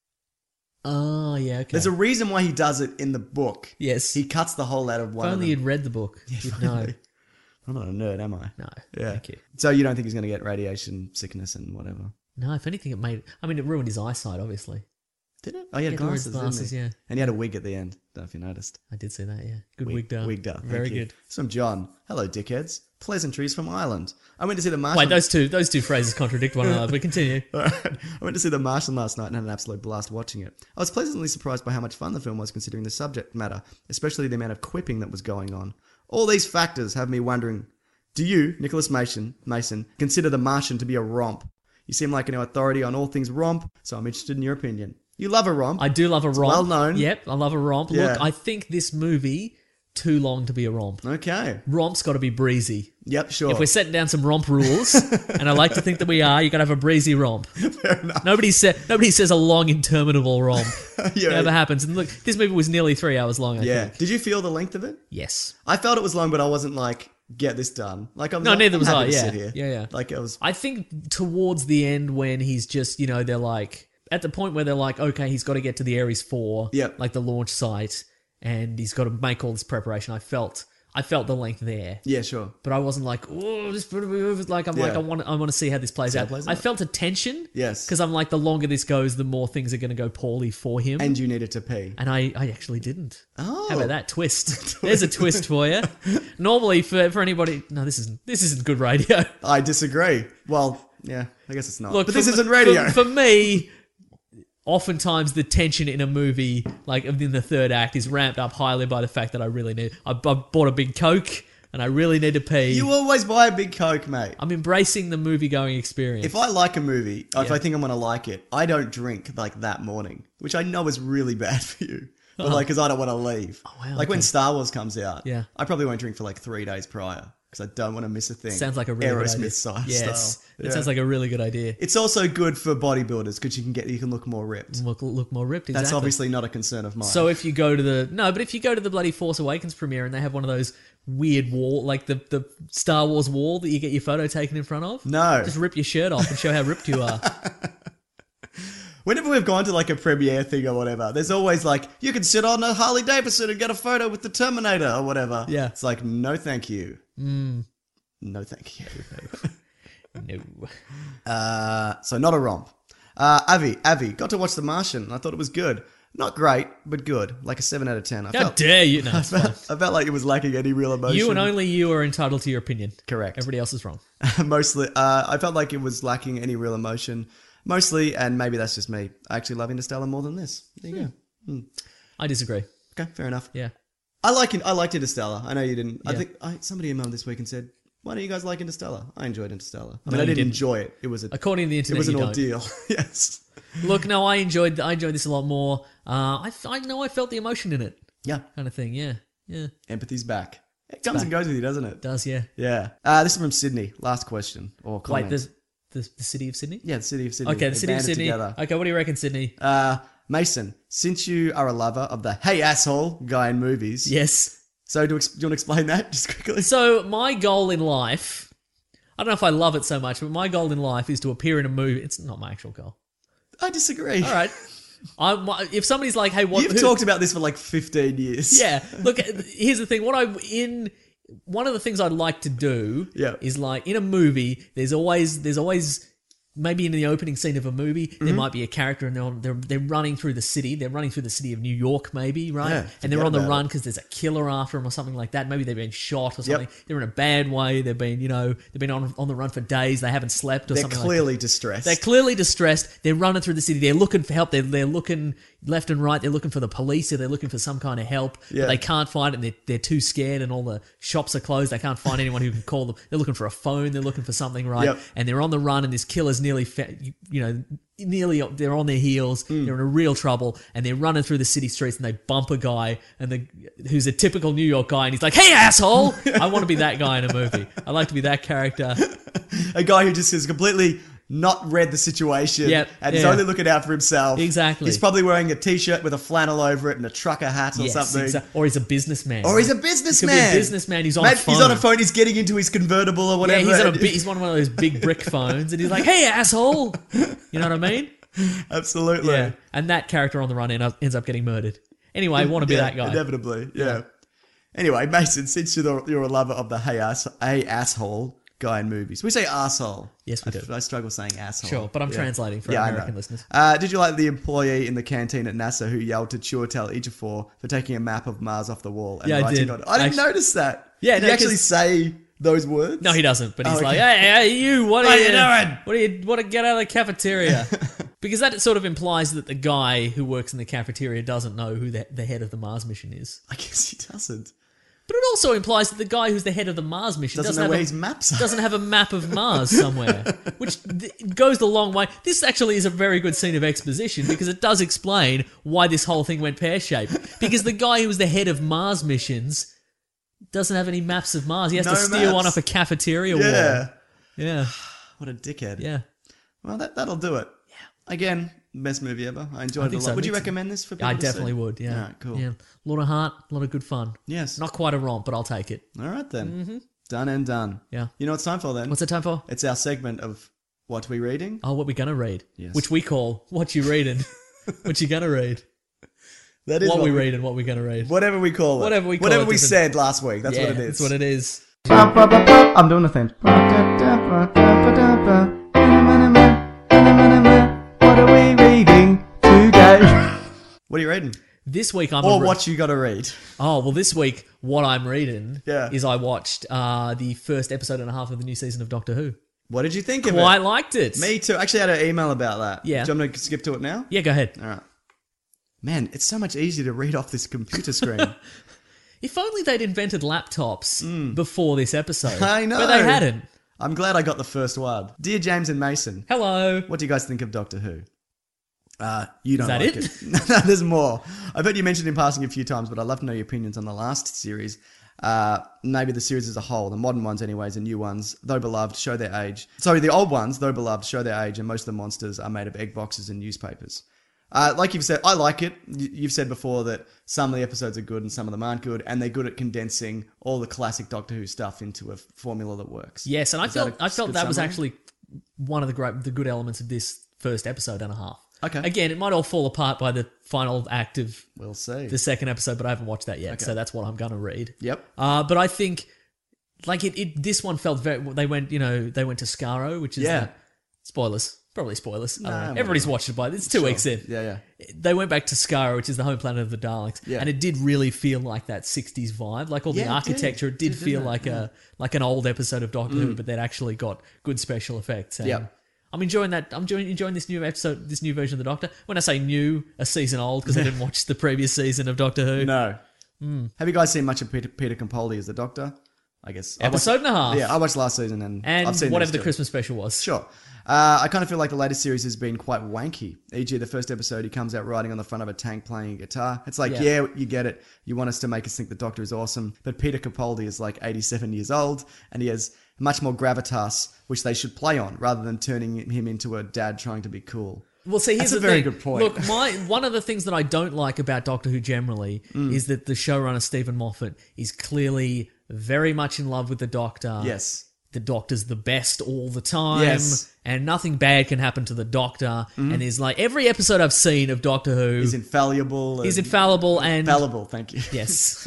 Speaker 5: Oh, yeah, okay.
Speaker 4: There's a reason why he does it in the book.
Speaker 5: Yes.
Speaker 4: He cuts the hole out of one
Speaker 5: If
Speaker 4: of
Speaker 5: only
Speaker 4: them.
Speaker 5: you'd read the book. You'd know.
Speaker 4: I'm not a nerd, am I?
Speaker 5: No.
Speaker 4: Yeah.
Speaker 5: Thank you.
Speaker 4: So you don't think he's going to get radiation sickness and whatever?
Speaker 5: No, if anything, it ruined his eyesight, obviously.
Speaker 4: Did it? Oh, he had
Speaker 5: Yeah, there was
Speaker 4: glasses,
Speaker 5: glasses,
Speaker 4: didn't he?
Speaker 5: yeah.
Speaker 4: And he had a wig at the end. Don't know if you noticed.
Speaker 5: I did see that, yeah. Good wigged up.
Speaker 4: Wigged up. Thank
Speaker 5: Very
Speaker 4: you.
Speaker 5: good.
Speaker 4: It's from John. Hello, dickheads. Pleasantries from Ireland. I went to see The Martian.
Speaker 5: Wait, those two phrases contradict one another, but continue.
Speaker 4: I went to see The Martian last night and had an absolute blast watching it. I was pleasantly surprised by how much fun the film was considering the subject matter, especially the amount of quipping that was going on. All these factors have me wondering, do you, Nicholas Mason, consider The Martian to be a romp? You seem like an authority on all things romp, so I'm interested in your opinion. You love a romp.
Speaker 5: I do love a romp.
Speaker 4: Well known.
Speaker 5: Yep, I love a romp.
Speaker 4: Yeah.
Speaker 5: Look, I think this movie, too long to be a romp.
Speaker 4: Okay.
Speaker 5: Romp's got to be breezy.
Speaker 4: Yep, sure.
Speaker 5: If we're setting down some romp rules, and I like to think that we are, you got to have a breezy romp.
Speaker 4: Fair enough.
Speaker 5: Nobody says a long, interminable romp.
Speaker 4: Yeah.
Speaker 5: It never happens. And look, this movie was nearly 3 hours long, I
Speaker 4: Yeah.
Speaker 5: think.
Speaker 4: Did you feel the length of it?
Speaker 5: Yes.
Speaker 4: I felt it was long, but I wasn't like, get this done. Like, I'm
Speaker 5: No,
Speaker 4: like,
Speaker 5: neither
Speaker 4: I'm
Speaker 5: was
Speaker 4: happy
Speaker 5: I,
Speaker 4: to
Speaker 5: yeah.
Speaker 4: sit here.
Speaker 5: Yeah.
Speaker 4: Like, it was...
Speaker 5: I think towards the end when he's just, they're like, at the point where they're like, okay, he's got to get to the Ares 4,
Speaker 4: Yep.
Speaker 5: like the launch site, and he's got to make all this preparation. I felt the length there.
Speaker 4: Yeah, sure.
Speaker 5: But I wasn't like, oh, this movie. Like I'm like,
Speaker 4: Yeah.
Speaker 5: I want to see how this plays out. I felt a tension.
Speaker 4: Yes.
Speaker 5: Because I'm like, the longer this goes, the more things are going to go poorly for him.
Speaker 4: And you needed to pee.
Speaker 5: And I actually didn't.
Speaker 4: Oh.
Speaker 5: How about that twist? There's a twist for you. Normally, for anybody, no, this isn't good radio.
Speaker 4: I disagree. Well, yeah, I guess it's not.
Speaker 5: Look,
Speaker 4: but this isn't radio.
Speaker 5: For me, oftentimes the tension in a movie, like in the third act, is ramped up highly by the fact that I bought a big Coke and I really need to pee.
Speaker 4: You always buy a big Coke, mate.
Speaker 5: I'm embracing the movie-going experience.
Speaker 4: If I like a movie, or if
Speaker 5: Yeah.
Speaker 4: I think I'm going to like it, I don't drink like that morning, which I know is really bad for you. But like, because I don't want to leave.
Speaker 5: Oh, wow,
Speaker 4: like when
Speaker 5: okay.
Speaker 4: Star Wars comes out,
Speaker 5: Yeah.
Speaker 4: I probably won't drink for like 3 days prior because I don't want to miss a thing.
Speaker 5: Sounds like a really good idea.
Speaker 4: Aerosmith style.
Speaker 5: Yes, it
Speaker 4: Yeah.
Speaker 5: sounds like a really good idea.
Speaker 4: It's also good for bodybuilders because you can look more ripped.
Speaker 5: Look more ripped. Exactly.
Speaker 4: That's obviously not a concern of mine.
Speaker 5: So if you go to the bloody Force Awakens premiere and they have one of those weird wall, like the Star Wars wall that you get your photo taken in front of,
Speaker 4: No.
Speaker 5: just rip your shirt off and show how ripped you are.
Speaker 4: Whenever we've gone to like a premiere thing or whatever, there's always like, you can sit on a Harley Davidson and get a photo with the Terminator or whatever.
Speaker 5: Yeah.
Speaker 4: It's like, no thank you. No thank you.
Speaker 5: No.
Speaker 4: So not a romp. Avi, got to watch The Martian. I thought it was good. Not great, but good. Like a 7 out of 10.
Speaker 5: How dare you? No, it's fine.
Speaker 4: I felt like it was lacking any real emotion.
Speaker 5: You and only you are entitled to your opinion.
Speaker 4: Correct.
Speaker 5: Everybody else is wrong.
Speaker 4: Mostly, I felt like it was lacking any real emotion. Mostly, and maybe that's just me, I actually love Interstellar more than this. There you go.
Speaker 5: I disagree.
Speaker 4: Okay, fair enough.
Speaker 5: Yeah.
Speaker 4: I liked Interstellar. I know you didn't. I
Speaker 5: Yeah.
Speaker 4: think somebody emailed this week and said, "Why don't you guys like Interstellar?" I enjoyed Interstellar. I
Speaker 5: No,
Speaker 4: mean, I
Speaker 5: you
Speaker 4: didn't
Speaker 5: didn't.
Speaker 4: enjoy it. It was
Speaker 5: According to the internet,
Speaker 4: it was an
Speaker 5: you don't.
Speaker 4: ordeal. Yes.
Speaker 5: Look, no, I enjoyed this a lot more. I know I felt the emotion in it,
Speaker 4: Yeah.
Speaker 5: kind of thing. Yeah.
Speaker 4: Empathy's back. It comes and goes with you, doesn't it?
Speaker 5: Does, yeah.
Speaker 4: Yeah. This is from Sydney. Last question or comment.
Speaker 5: Wait, the city of Sydney?
Speaker 4: Yeah, the city of Sydney.
Speaker 5: Okay, the
Speaker 4: They
Speaker 5: city of
Speaker 4: banded
Speaker 5: Sydney.
Speaker 4: together.
Speaker 5: Okay, what do you reckon, Sydney?
Speaker 4: Mason, since you are a lover of the hey asshole guy in movies,
Speaker 5: Yes.
Speaker 4: so do you want to explain that just quickly?
Speaker 5: So my goal in life, I don't know if I love it so much, but my goal in life is to appear in a movie. It's not my actual goal.
Speaker 4: I disagree.
Speaker 5: All right. If somebody's like, hey,
Speaker 4: You've talked about this for like 15 years.
Speaker 5: Yeah. Look, here's the thing. One of the things I'd like to do is like in a movie, there's always maybe in the opening scene of a movie, there might be a character and they're running through the city. They're running through the city of New York, maybe, right?
Speaker 4: Yeah,
Speaker 5: and they're on the
Speaker 4: forget about
Speaker 5: run because there's a killer after them or something like that. Maybe they've been shot or something. They're in a bad way. They've been on the run for days. They haven't slept or
Speaker 4: They're
Speaker 5: something
Speaker 4: clearly
Speaker 5: like that.
Speaker 4: distressed.
Speaker 5: They're clearly distressed. They're running through the city. They're looking for help. They're looking left and right. They're looking for the police or they're looking for some kind of help.
Speaker 4: Yeah.
Speaker 5: But they can't find it and they're too scared and all the shops are closed. They can't find anyone who can call them. They're looking for a phone. They're looking for something, right?
Speaker 4: Yep.
Speaker 5: And they're on the run and this killer's nearly they're on their heels. They're in a real trouble and they're running through the city streets and they bump a guy who's a typical New York guy and he's like, hey asshole! I want to be that guy in a movie. I like to be that character.
Speaker 4: A guy who just has completely not read the situation and is only looking out for himself.
Speaker 5: Exactly.
Speaker 4: He's probably wearing a t-shirt with a flannel over it and a trucker hat or something.
Speaker 5: Or he's a businessman.
Speaker 4: Or he's a
Speaker 5: He
Speaker 4: businessman.
Speaker 5: could be a businessman. He's on a phone.
Speaker 4: He's on a phone. He's getting into his convertible or whatever.
Speaker 5: Yeah, he's on one of those big brick phones and he's like, hey asshole! You know what I mean?
Speaker 4: Absolutely.
Speaker 5: Yeah. And that character on the run ends up getting murdered. Anyway, I want to be that guy.
Speaker 4: Inevitably, yeah. Anyway, Mason, since you're a lover of the hey asshole guy in movies. We say asshole.
Speaker 5: Yes, we do.
Speaker 4: I struggle saying asshole.
Speaker 5: Sure, but I'm translating for American listeners.
Speaker 4: Did you like the employee in the canteen at NASA who yelled to Chiwetel Ejiofor for taking a map of Mars off the wall? And
Speaker 5: Yeah, I did.
Speaker 4: I didn't notice that.
Speaker 5: Yeah,
Speaker 4: did
Speaker 5: no,
Speaker 4: he actually
Speaker 5: 'cause-
Speaker 4: say those words?
Speaker 5: No, he doesn't. But he's
Speaker 4: okay.
Speaker 5: like, hey, you, what are
Speaker 4: What
Speaker 5: you
Speaker 4: doing?
Speaker 5: What to get out of the cafeteria? Because that sort of implies that the guy who works in the cafeteria doesn't know who the head of the Mars mission is.
Speaker 4: I guess he doesn't.
Speaker 5: But it also implies that the guy who's the head of the Mars mission
Speaker 4: Doesn't know where his maps are.
Speaker 5: doesn't have a map of Mars somewhere, which goes a long way. This actually is a very good scene of exposition because it does explain why this whole thing went pear-shaped. Because the guy who was the head of Mars missions doesn't have any maps of Mars. He has to steal one off a cafeteria wall. Yeah.
Speaker 4: What a dickhead.
Speaker 5: Yeah.
Speaker 4: Well, that'll do it. Yeah. Again, best movie ever. I enjoyed it a lot.
Speaker 5: so.
Speaker 4: Would you recommend this for people
Speaker 5: I
Speaker 4: to
Speaker 5: definitely
Speaker 4: see?
Speaker 5: would, yeah.
Speaker 4: Alright, cool.
Speaker 5: Yeah. A lot of heart, a lot of good fun.
Speaker 4: Yes.
Speaker 5: Not quite a romp, but I'll take it.
Speaker 4: All right, then. Done and done.
Speaker 5: Yeah.
Speaker 4: You know what it's time for then?
Speaker 5: What's it time for?
Speaker 4: It's our segment of What We Reading.
Speaker 5: Oh, what we gonna read?
Speaker 4: Yes.
Speaker 5: Which we call What You Reading. What you gonna read?
Speaker 4: That is
Speaker 5: What we read and what we gonna read.
Speaker 4: Whatever we call it.
Speaker 5: Whatever we call
Speaker 4: Whatever
Speaker 5: it,
Speaker 4: we
Speaker 5: doesn't-
Speaker 4: said last week. That's what it is.
Speaker 5: That's what it is.
Speaker 7: I'm doing the thing. What are we reading today?
Speaker 4: What are you reading?
Speaker 5: This week I'm
Speaker 4: Or what you got to read.
Speaker 5: Oh, well, this week what I'm reading
Speaker 4: Yeah.
Speaker 5: is I watched the first episode and a half of the new season of Doctor Who.
Speaker 4: What did you think of
Speaker 5: Quite
Speaker 4: it?
Speaker 5: liked it.
Speaker 4: Me too. Actually, I had an email about that.
Speaker 5: Yeah.
Speaker 4: Do you want me to skip to it now?
Speaker 5: Yeah, go ahead.
Speaker 4: All right. Man, it's so much easier to read off this computer screen.
Speaker 5: If only they'd invented laptops before this episode.
Speaker 4: I know.
Speaker 5: But they hadn't.
Speaker 4: I'm glad I got the first one. Dear James and Mason,
Speaker 5: Hello.
Speaker 4: what do you guys think of Doctor Who? You don't
Speaker 5: that
Speaker 4: like
Speaker 5: it?
Speaker 4: it. No, there's more. I've heard you mentioned in passing a few times, but I'd love to know your opinions on the last series. Maybe the series as a whole, the modern ones anyways, and new ones, though beloved, show their age. Sorry, the old ones, though beloved, show their age, and most of the monsters are made of egg boxes and newspapers. Like you've said, I like it. You've said before that some of the episodes are good and some of them aren't good, and they're good at condensing all the classic Doctor Who stuff into a formula that works.
Speaker 5: Yes, and I
Speaker 4: Is that
Speaker 5: felt
Speaker 4: a
Speaker 5: I felt
Speaker 4: good
Speaker 5: that was
Speaker 4: summary?
Speaker 5: actually one of the good elements of this first episode and a half.
Speaker 4: Okay.
Speaker 5: Again, it might all fall apart by the final act of
Speaker 4: We'll see.
Speaker 5: the second episode, but I haven't watched that yet, so that's what I'm going to read.
Speaker 4: Yep.
Speaker 5: But I think, like this one felt very. They went to Skaro, which is
Speaker 4: Yeah.
Speaker 5: spoilers, probably spoilers. I don't know.
Speaker 4: whatever.
Speaker 5: Everybody's watched it by. It's 2 weeks in.
Speaker 4: Yeah.
Speaker 5: They went back to Skaro, which is the home planet of the Daleks,
Speaker 4: Yeah.
Speaker 5: and it did really feel like that '60s vibe, like all the
Speaker 4: Yeah, it did.
Speaker 5: architecture. It did
Speaker 4: Didn't
Speaker 5: feel
Speaker 4: it?
Speaker 5: like an old episode of Doctor Who, but they'd actually got good special effects. And
Speaker 4: Yep.
Speaker 5: I'm enjoying that. I'm enjoying this new episode, this new version of the Doctor. When I say new, a season old, because I didn't watch the previous season of Doctor Who.
Speaker 4: No. Have you guys seen much of Peter Capaldi as the Doctor? I guess.
Speaker 5: Episode and a half.
Speaker 4: Yeah, I watched last season and I've seen
Speaker 5: whatever
Speaker 4: these
Speaker 5: the
Speaker 4: two.
Speaker 5: Christmas special was.
Speaker 4: Sure. I kind of feel like the latest series has been quite wanky. E.g., the first episode, he comes out riding on the front of a tank playing a guitar. It's like, yeah, you get it. You want us to make us think the Doctor is awesome. But Peter Capaldi is like 87 years old and he has much more gravitas, which they should play on, rather than turning him into a dad trying to be cool.
Speaker 5: Well, see, here's
Speaker 4: That's a
Speaker 5: the
Speaker 4: very
Speaker 5: thing.
Speaker 4: good point.
Speaker 5: Look, one of the things that I don't like about Doctor Who generally is that the showrunner Stephen Moffat is clearly very much in love with the Doctor.
Speaker 4: Yes.
Speaker 5: The Doctor's the best all the time.
Speaker 4: Yes.
Speaker 5: And nothing bad can happen to the Doctor. And there's like every episode I've seen of Doctor Who.
Speaker 4: He's infallible.
Speaker 5: He's infallible and
Speaker 4: Infallible, thank you.
Speaker 5: yes,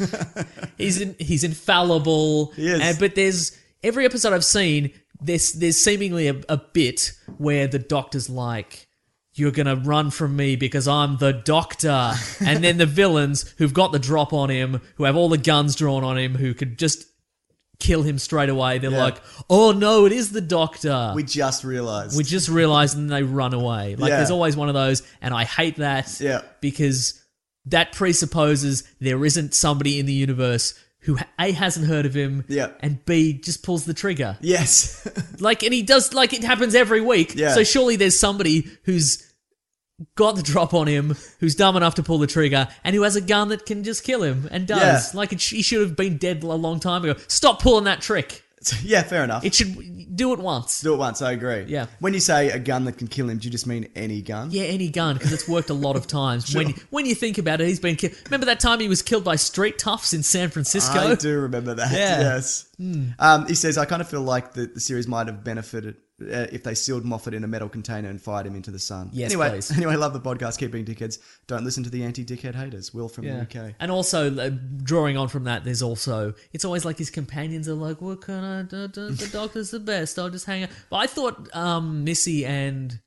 Speaker 5: he's infallible.
Speaker 4: He is.
Speaker 5: But there's every episode I've seen. There's seemingly a bit where the Doctor's like, "You're gonna run from me because I'm the Doctor," and then the villains who've got the drop on him, who have all the guns drawn on him, who could just kill him straight away. They're like, "Oh no, it is the Doctor."
Speaker 4: We just realised.
Speaker 5: We just realised, and they run away. Like,
Speaker 4: Yeah.
Speaker 5: there's always one of those, and I hate that.
Speaker 4: Yeah.
Speaker 5: Because that presupposes there isn't somebody in the universe who A, hasn't heard of him,
Speaker 4: Yeah.
Speaker 5: and B, just pulls the trigger.
Speaker 4: Yes.
Speaker 5: Like, and he does, like, it happens every week.
Speaker 4: Yeah.
Speaker 5: So surely there's somebody who's got the drop on him, who's dumb enough to pull the trigger, and who has a gun that can just kill him, and does.
Speaker 4: Yeah.
Speaker 5: Like, he should have been dead a long time ago. Stop pulling that trick.
Speaker 4: Yeah, fair enough.
Speaker 5: It should do it once.
Speaker 4: Do it once, I agree.
Speaker 5: Yeah.
Speaker 4: When you say a gun that can kill him, do you just mean any gun?
Speaker 5: Yeah, any gun, because it's worked a lot of times.
Speaker 4: Sure.
Speaker 5: When you think about it, he's been killed. Remember that time he was killed by street toughs in San Francisco?
Speaker 4: I do remember that,
Speaker 5: Yeah.
Speaker 4: yes. He says, I kind of feel like the series might have benefited if they sealed Moffat in a metal container and fired him into the sun.
Speaker 5: Yes,
Speaker 4: anyway,
Speaker 5: please.
Speaker 4: Anyway, love the podcast. Keep being dickheads. Don't listen to the anti-dickhead haters. Will from the UK.
Speaker 5: And also, drawing on from that, there's also, it's always like his companions are like, what can I do? The Doctor's the best. I'll just hang out. But I thought Missy and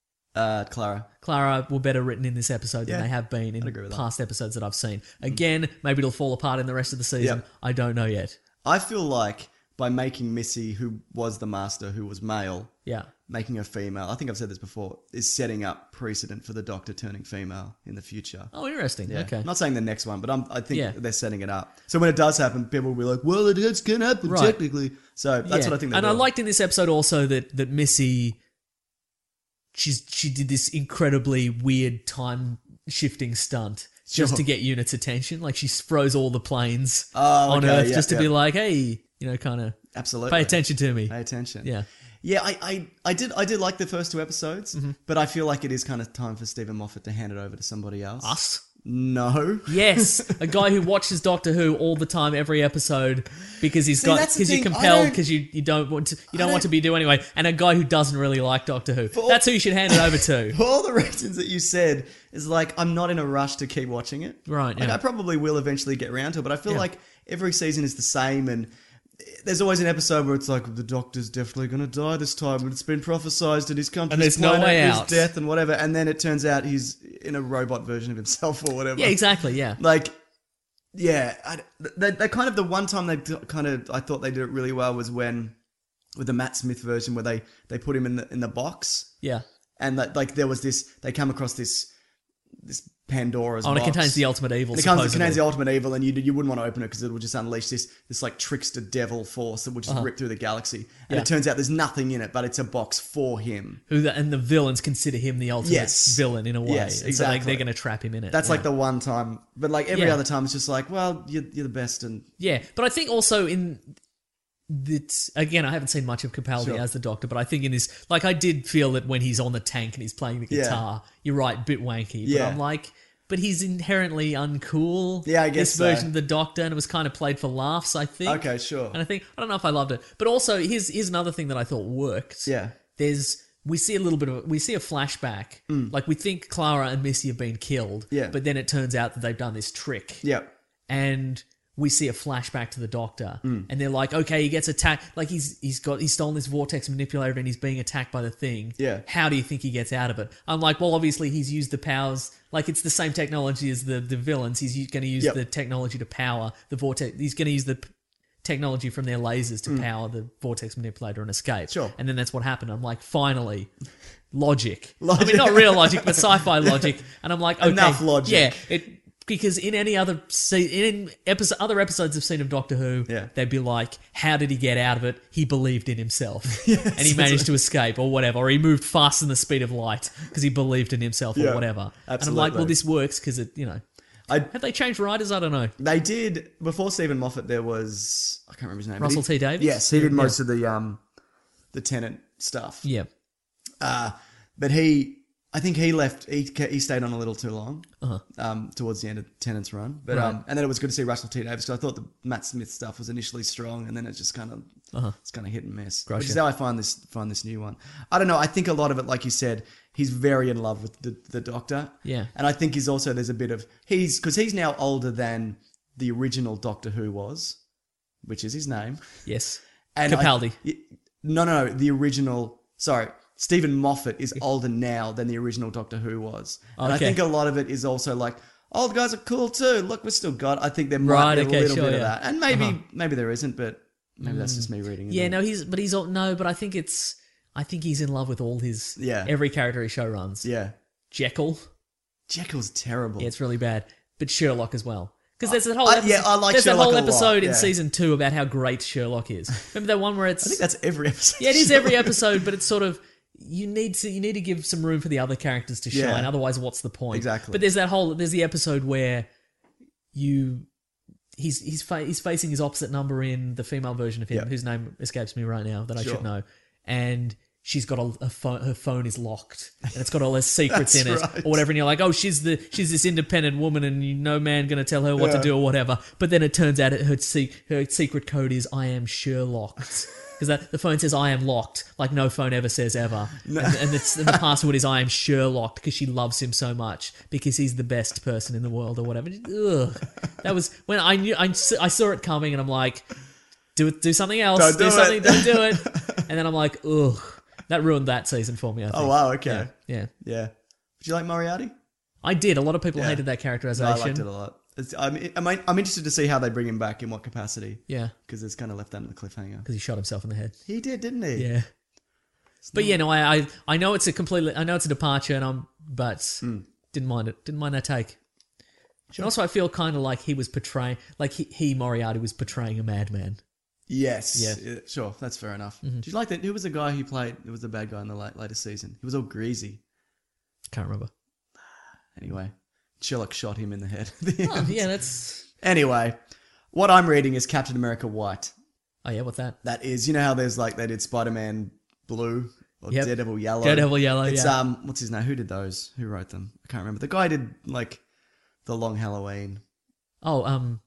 Speaker 4: Clara.
Speaker 5: Clara were better written in this episode
Speaker 4: Yeah,
Speaker 5: than they have been in
Speaker 4: agree with that.
Speaker 5: past episodes that I've seen. Again, maybe it'll fall apart in the rest of the season.
Speaker 4: Yep.
Speaker 5: I don't know yet.
Speaker 4: I feel like by making Missy, who was the master, who was male,
Speaker 5: Yeah.
Speaker 4: making her female, I think I've said this before, is setting up precedent for the Doctor turning female in the future.
Speaker 5: Oh, interesting.
Speaker 4: Yeah.
Speaker 5: Okay.
Speaker 4: I'm not saying the next one, but I think
Speaker 5: Yeah.
Speaker 4: they're setting it up. So when it does happen, people will be like, well, it can happen
Speaker 5: Right.
Speaker 4: technically. So that's
Speaker 5: Yeah.
Speaker 4: what I think they're
Speaker 5: And
Speaker 4: doing.
Speaker 5: I liked in this episode also that Missy, she did this incredibly weird time shifting stunt just
Speaker 4: Sure.
Speaker 5: to get Unit's attention. Like, she froze all the planes
Speaker 4: Oh,
Speaker 5: on
Speaker 4: okay,
Speaker 5: Earth
Speaker 4: yeah,
Speaker 5: just to
Speaker 4: yeah.
Speaker 5: be like, hey, kind of
Speaker 4: Absolutely.
Speaker 5: pay attention to me.
Speaker 4: Pay attention.
Speaker 5: Yeah.
Speaker 4: Yeah, I did like the first two episodes,
Speaker 5: Mm-hmm.
Speaker 4: but I feel like it is kind of time for Stephen Moffat to hand it over to somebody else.
Speaker 5: Us?
Speaker 4: No.
Speaker 5: Yes, a guy who watches Doctor Who all the time, every episode, because he's
Speaker 4: See,
Speaker 5: got
Speaker 4: that's the
Speaker 5: because you're
Speaker 4: thing, I
Speaker 5: compelled
Speaker 4: don't-
Speaker 5: because you don't want to be do anyway, and a guy who doesn't really like Doctor Who.
Speaker 4: For-
Speaker 5: That's who you should hand it over to.
Speaker 4: For all the reasons that you said, is like, I'm not in a rush to keep watching it.
Speaker 5: Right,
Speaker 4: Like,
Speaker 5: yeah.
Speaker 4: I probably will eventually get around to it, but I feel
Speaker 5: Yeah.
Speaker 4: like every season is the same, and there's always an episode where it's like, the Doctor's definitely going to die this time, and it's been prophesized and he's come to
Speaker 5: And
Speaker 4: this
Speaker 5: there's no
Speaker 4: planet,
Speaker 5: way
Speaker 4: his
Speaker 5: out.
Speaker 4: death and whatever, and then it turns out he's in a robot version of himself or whatever.
Speaker 5: Yeah, exactly. Yeah.
Speaker 4: Like, yeah, they kind of, the one time they kind of, I thought they did it really well was when, with the Matt Smith version, where they put him in the box,
Speaker 5: Yeah.
Speaker 4: and that, like, there was this, they come across this Pandora's
Speaker 5: Oh, and it
Speaker 4: box.
Speaker 5: contains the ultimate evil.
Speaker 4: And it
Speaker 5: supposedly.
Speaker 4: contains the ultimate evil, and you wouldn't want to open it because it would just unleash this like trickster devil force that would just rip through the galaxy. And
Speaker 5: Yeah.
Speaker 4: it turns out there's nothing in it, but it's a box for him.
Speaker 5: And the villains consider him the ultimate
Speaker 4: Yes.
Speaker 5: villain in a way.
Speaker 4: Yes,
Speaker 5: And so they're
Speaker 4: exactly.
Speaker 5: going to trap him in it.
Speaker 4: That's
Speaker 5: yeah.
Speaker 4: like the one time, but like every
Speaker 5: Yeah.
Speaker 4: other time, it's just like, well, you're the best, and
Speaker 5: Yeah, but I think also in that, again, I haven't seen much of Capaldi
Speaker 4: Sure.
Speaker 5: as the Doctor, but I think in this, like, I did feel that when he's on the tank and he's playing the
Speaker 4: Yeah.
Speaker 5: guitar, you're right, bit wanky. But
Speaker 4: Yeah.
Speaker 5: I'm like, but he's inherently uncool.
Speaker 4: Yeah, I guess
Speaker 5: this version
Speaker 4: so.
Speaker 5: of the Doctor, and it was kind of played for laughs, I think.
Speaker 4: okay, sure,
Speaker 5: And I don't know if I loved it, but also here's another thing that I thought worked.
Speaker 4: yeah,
Speaker 5: We see a flashback. Like, we think Clara and Missy have been killed.
Speaker 4: Yeah.
Speaker 5: But then it turns out that they've done this trick.
Speaker 4: yeah,
Speaker 5: And we see a flashback to the Doctor. And they're like, okay, he gets attacked. Like, he's stolen this vortex manipulator and he's being attacked by the thing.
Speaker 4: Yeah.
Speaker 5: How do you think he gets out of it? I'm like, well, obviously he's used the powers. Like, it's the same technology as the villains. He's going to use
Speaker 4: Yep.
Speaker 5: the technology to power the vortex. He's going to use the technology from their lasers to power the vortex manipulator and escape.
Speaker 4: Sure.
Speaker 5: And then that's what happened. I'm like, finally, logic. I
Speaker 4: Logic.
Speaker 5: mean, not real logic, but sci-fi logic. And I'm like, okay,
Speaker 4: Enough logic.
Speaker 5: Yeah, because in any other other episodes I've seen of Doctor Who,
Speaker 4: Yeah.
Speaker 5: they'd be like, how did he get out of it? He believed in himself. And he managed to escape or whatever. Or he moved faster than the speed of light because he believed in himself or
Speaker 4: Yeah,
Speaker 5: whatever. And I'm like,
Speaker 4: absolutely.
Speaker 5: well, this works because it, have they changed writers? I don't know.
Speaker 4: They did before Stephen Moffat. There was, I can't remember his name. but
Speaker 5: Russell
Speaker 4: he-
Speaker 5: T. Davies?
Speaker 4: Yes, he did
Speaker 5: Yeah.
Speaker 4: most of the Tennant stuff.
Speaker 5: Yeah.
Speaker 4: But he I think he left. He stayed on a little too long.
Speaker 5: Uh-huh.
Speaker 4: Towards the end of Tennant's run, but
Speaker 5: Right.
Speaker 4: and then it was good to see Russell T Davies because I thought the Matt Smith stuff was initially strong, and then it just kind of it's kind of hit and miss.
Speaker 5: Gotcha.
Speaker 4: Which is how I find this new one. I don't know. I think a lot of it, like you said, he's very in love with the Doctor.
Speaker 5: Yeah.
Speaker 4: and I think he's also there's a bit of because he's now older than the original Doctor Who was, which is his name.
Speaker 5: Yes.
Speaker 4: And
Speaker 5: Capaldi.
Speaker 4: No, the original. Sorry, Stephen Moffat is older now than the original Doctor Who was, and I
Speaker 5: Okay.
Speaker 4: think a lot of it is also like old guys are cool too. Look, we're still got. I think there might be a little bit of that, and maybe there isn't, but maybe that's just me reading.
Speaker 5: Yeah,
Speaker 4: it.
Speaker 5: no, but I think he's in love with all his every character his show runs.
Speaker 4: Yeah,
Speaker 5: Jekyll.
Speaker 4: Jekyll's terrible.
Speaker 5: Yeah, it's really bad. But Sherlock as well. Because there's that whole episode,
Speaker 4: I like
Speaker 5: there's
Speaker 4: Sherlock
Speaker 5: that whole
Speaker 4: a lot,
Speaker 5: episode in
Speaker 4: yeah.
Speaker 5: season 2 about how great Sherlock is. Remember that one where it's
Speaker 4: I think that's every episode.
Speaker 5: yeah, it is every episode, but it's sort of you need to give some room for the other characters to shine.
Speaker 4: Yeah.
Speaker 5: Otherwise, what's the point?
Speaker 4: Exactly.
Speaker 5: But there's the episode where he's facing his opposite number in the female version of him,
Speaker 4: Yep.
Speaker 5: whose name escapes me right now that I
Speaker 4: Sure.
Speaker 5: should know, and she's got a phone. Her phone is locked, and it's got all her secrets in it,
Speaker 4: right.
Speaker 5: or whatever. And you're like, oh, she's this independent woman, and no man gonna tell her what to
Speaker 4: Yeah.
Speaker 5: do or whatever. But then it turns out her secret code is I am Sherlock. Because the phone says I am locked, like no phone ever says ever. And the password is I am Sherlock because she loves him so much because he's the best person in the world or whatever. Ugh. That was when I saw it coming and I'm like, do something else.
Speaker 4: Don't do
Speaker 5: something.
Speaker 4: it.
Speaker 5: Don't do it. And then I'm like, ugh. That ruined that season for me, I think.
Speaker 4: Oh wow, okay,
Speaker 5: Yeah.
Speaker 4: yeah. Did you like Moriarty?
Speaker 5: I did. A lot of people
Speaker 4: Yeah.
Speaker 5: hated that
Speaker 4: No,
Speaker 5: characterization.
Speaker 4: I liked it a lot. I'm interested to see how they bring him back in what capacity.
Speaker 5: Yeah.
Speaker 4: Because it's kind of left that in the cliffhanger.
Speaker 5: Because he shot himself in the head.
Speaker 4: He did, didn't he?
Speaker 5: Yeah. But yeah, no, I know it's a departure, but didn't mind it. Didn't mind that take. And also, I feel kind of like he was portraying, like he Moriarty was portraying a madman.
Speaker 4: Yes.
Speaker 5: Yeah.
Speaker 4: Sure. That's fair enough. Did you like that? Who was the guy who was the bad guy in the later season? He was all greasy.
Speaker 5: Can't remember.
Speaker 4: Anyway, Sherlock shot him in the head.
Speaker 5: Oh, yeah, that's.
Speaker 4: Anyway, what I'm reading is Captain America White.
Speaker 5: Oh yeah, what's that?
Speaker 4: That is, you know how there's like they did Spider-Man Blue or
Speaker 5: Yep.
Speaker 4: Daredevil Yellow.
Speaker 5: Daredevil Yellow,
Speaker 4: It's
Speaker 5: yeah.
Speaker 4: what's his name? Who did those? Who wrote them? I can't remember. The guy did like the Long Halloween.
Speaker 5: Oh,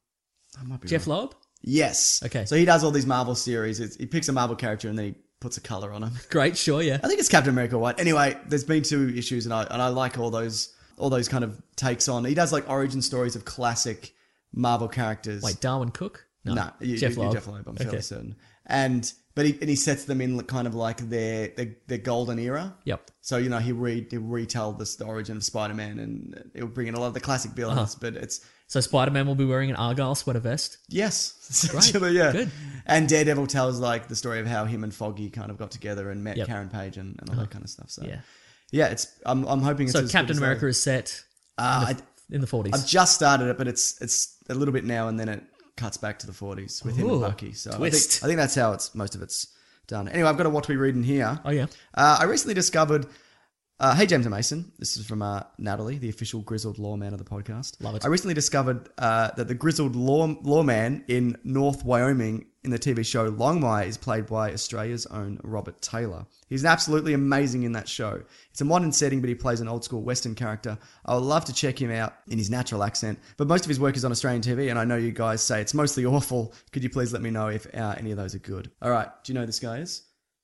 Speaker 4: I might be
Speaker 5: Jeff
Speaker 4: wrong.
Speaker 5: Loeb.
Speaker 4: Yes.
Speaker 5: Okay.
Speaker 4: So he does all these Marvel series. He picks a Marvel character and then he puts a color on him.
Speaker 5: Great, sure, yeah.
Speaker 4: I think it's Captain America White. Anyway, there's been 2 issues, and I like all those kind of takes on. He does like origin stories of classic Marvel characters.
Speaker 5: Wait, Darwin Cook? No,
Speaker 4: No,
Speaker 5: Jeff Loeb.
Speaker 4: Jeff Loeb. I'm fairly
Speaker 5: Okay.
Speaker 4: certain. But he sets them in kind of like their golden era.
Speaker 5: Yep.
Speaker 4: So he'll retell the origin of Spider-Man, and it'll bring in a lot of the classic villains. But it's
Speaker 5: So Spider-Man will be wearing an Argyle sweater vest.
Speaker 4: yes,
Speaker 5: Right.
Speaker 4: essentially, yeah.
Speaker 5: Good.
Speaker 4: And Daredevil tells like the story of how him and Foggy kind of got together and met
Speaker 5: Yep.
Speaker 4: Karen Page and all that kind of stuff. So
Speaker 5: Yeah.
Speaker 4: yeah, I'm hoping it's
Speaker 5: So
Speaker 4: as good
Speaker 5: Captain
Speaker 4: as
Speaker 5: America
Speaker 4: they-
Speaker 5: is set
Speaker 4: I
Speaker 5: in the 40s.
Speaker 4: I've just started it, but it's a little bit now, and then it cuts back to the 40s with him and
Speaker 5: Ooh,
Speaker 4: Bucky. So
Speaker 5: twist.
Speaker 4: I think that's how most of it's done. Anyway, I've got a What We Read in here.
Speaker 5: Oh, yeah.
Speaker 4: I recently discovered. Hey, James and Mason. This is from Natalie, the official grizzled lawman of the podcast.
Speaker 5: Love it.
Speaker 4: I recently discovered that the grizzled lawman in North Wyoming in the TV show Longmire is played by Australia's own Robert Taylor. He's absolutely amazing in that show. It's a modern setting, but he plays an old school Western character. I would love to check him out in his natural accent, but most of his work is on Australian TV, and I know you guys say it's mostly awful. Could you please let me know if any of those are good? All right. Do you know who this guy is?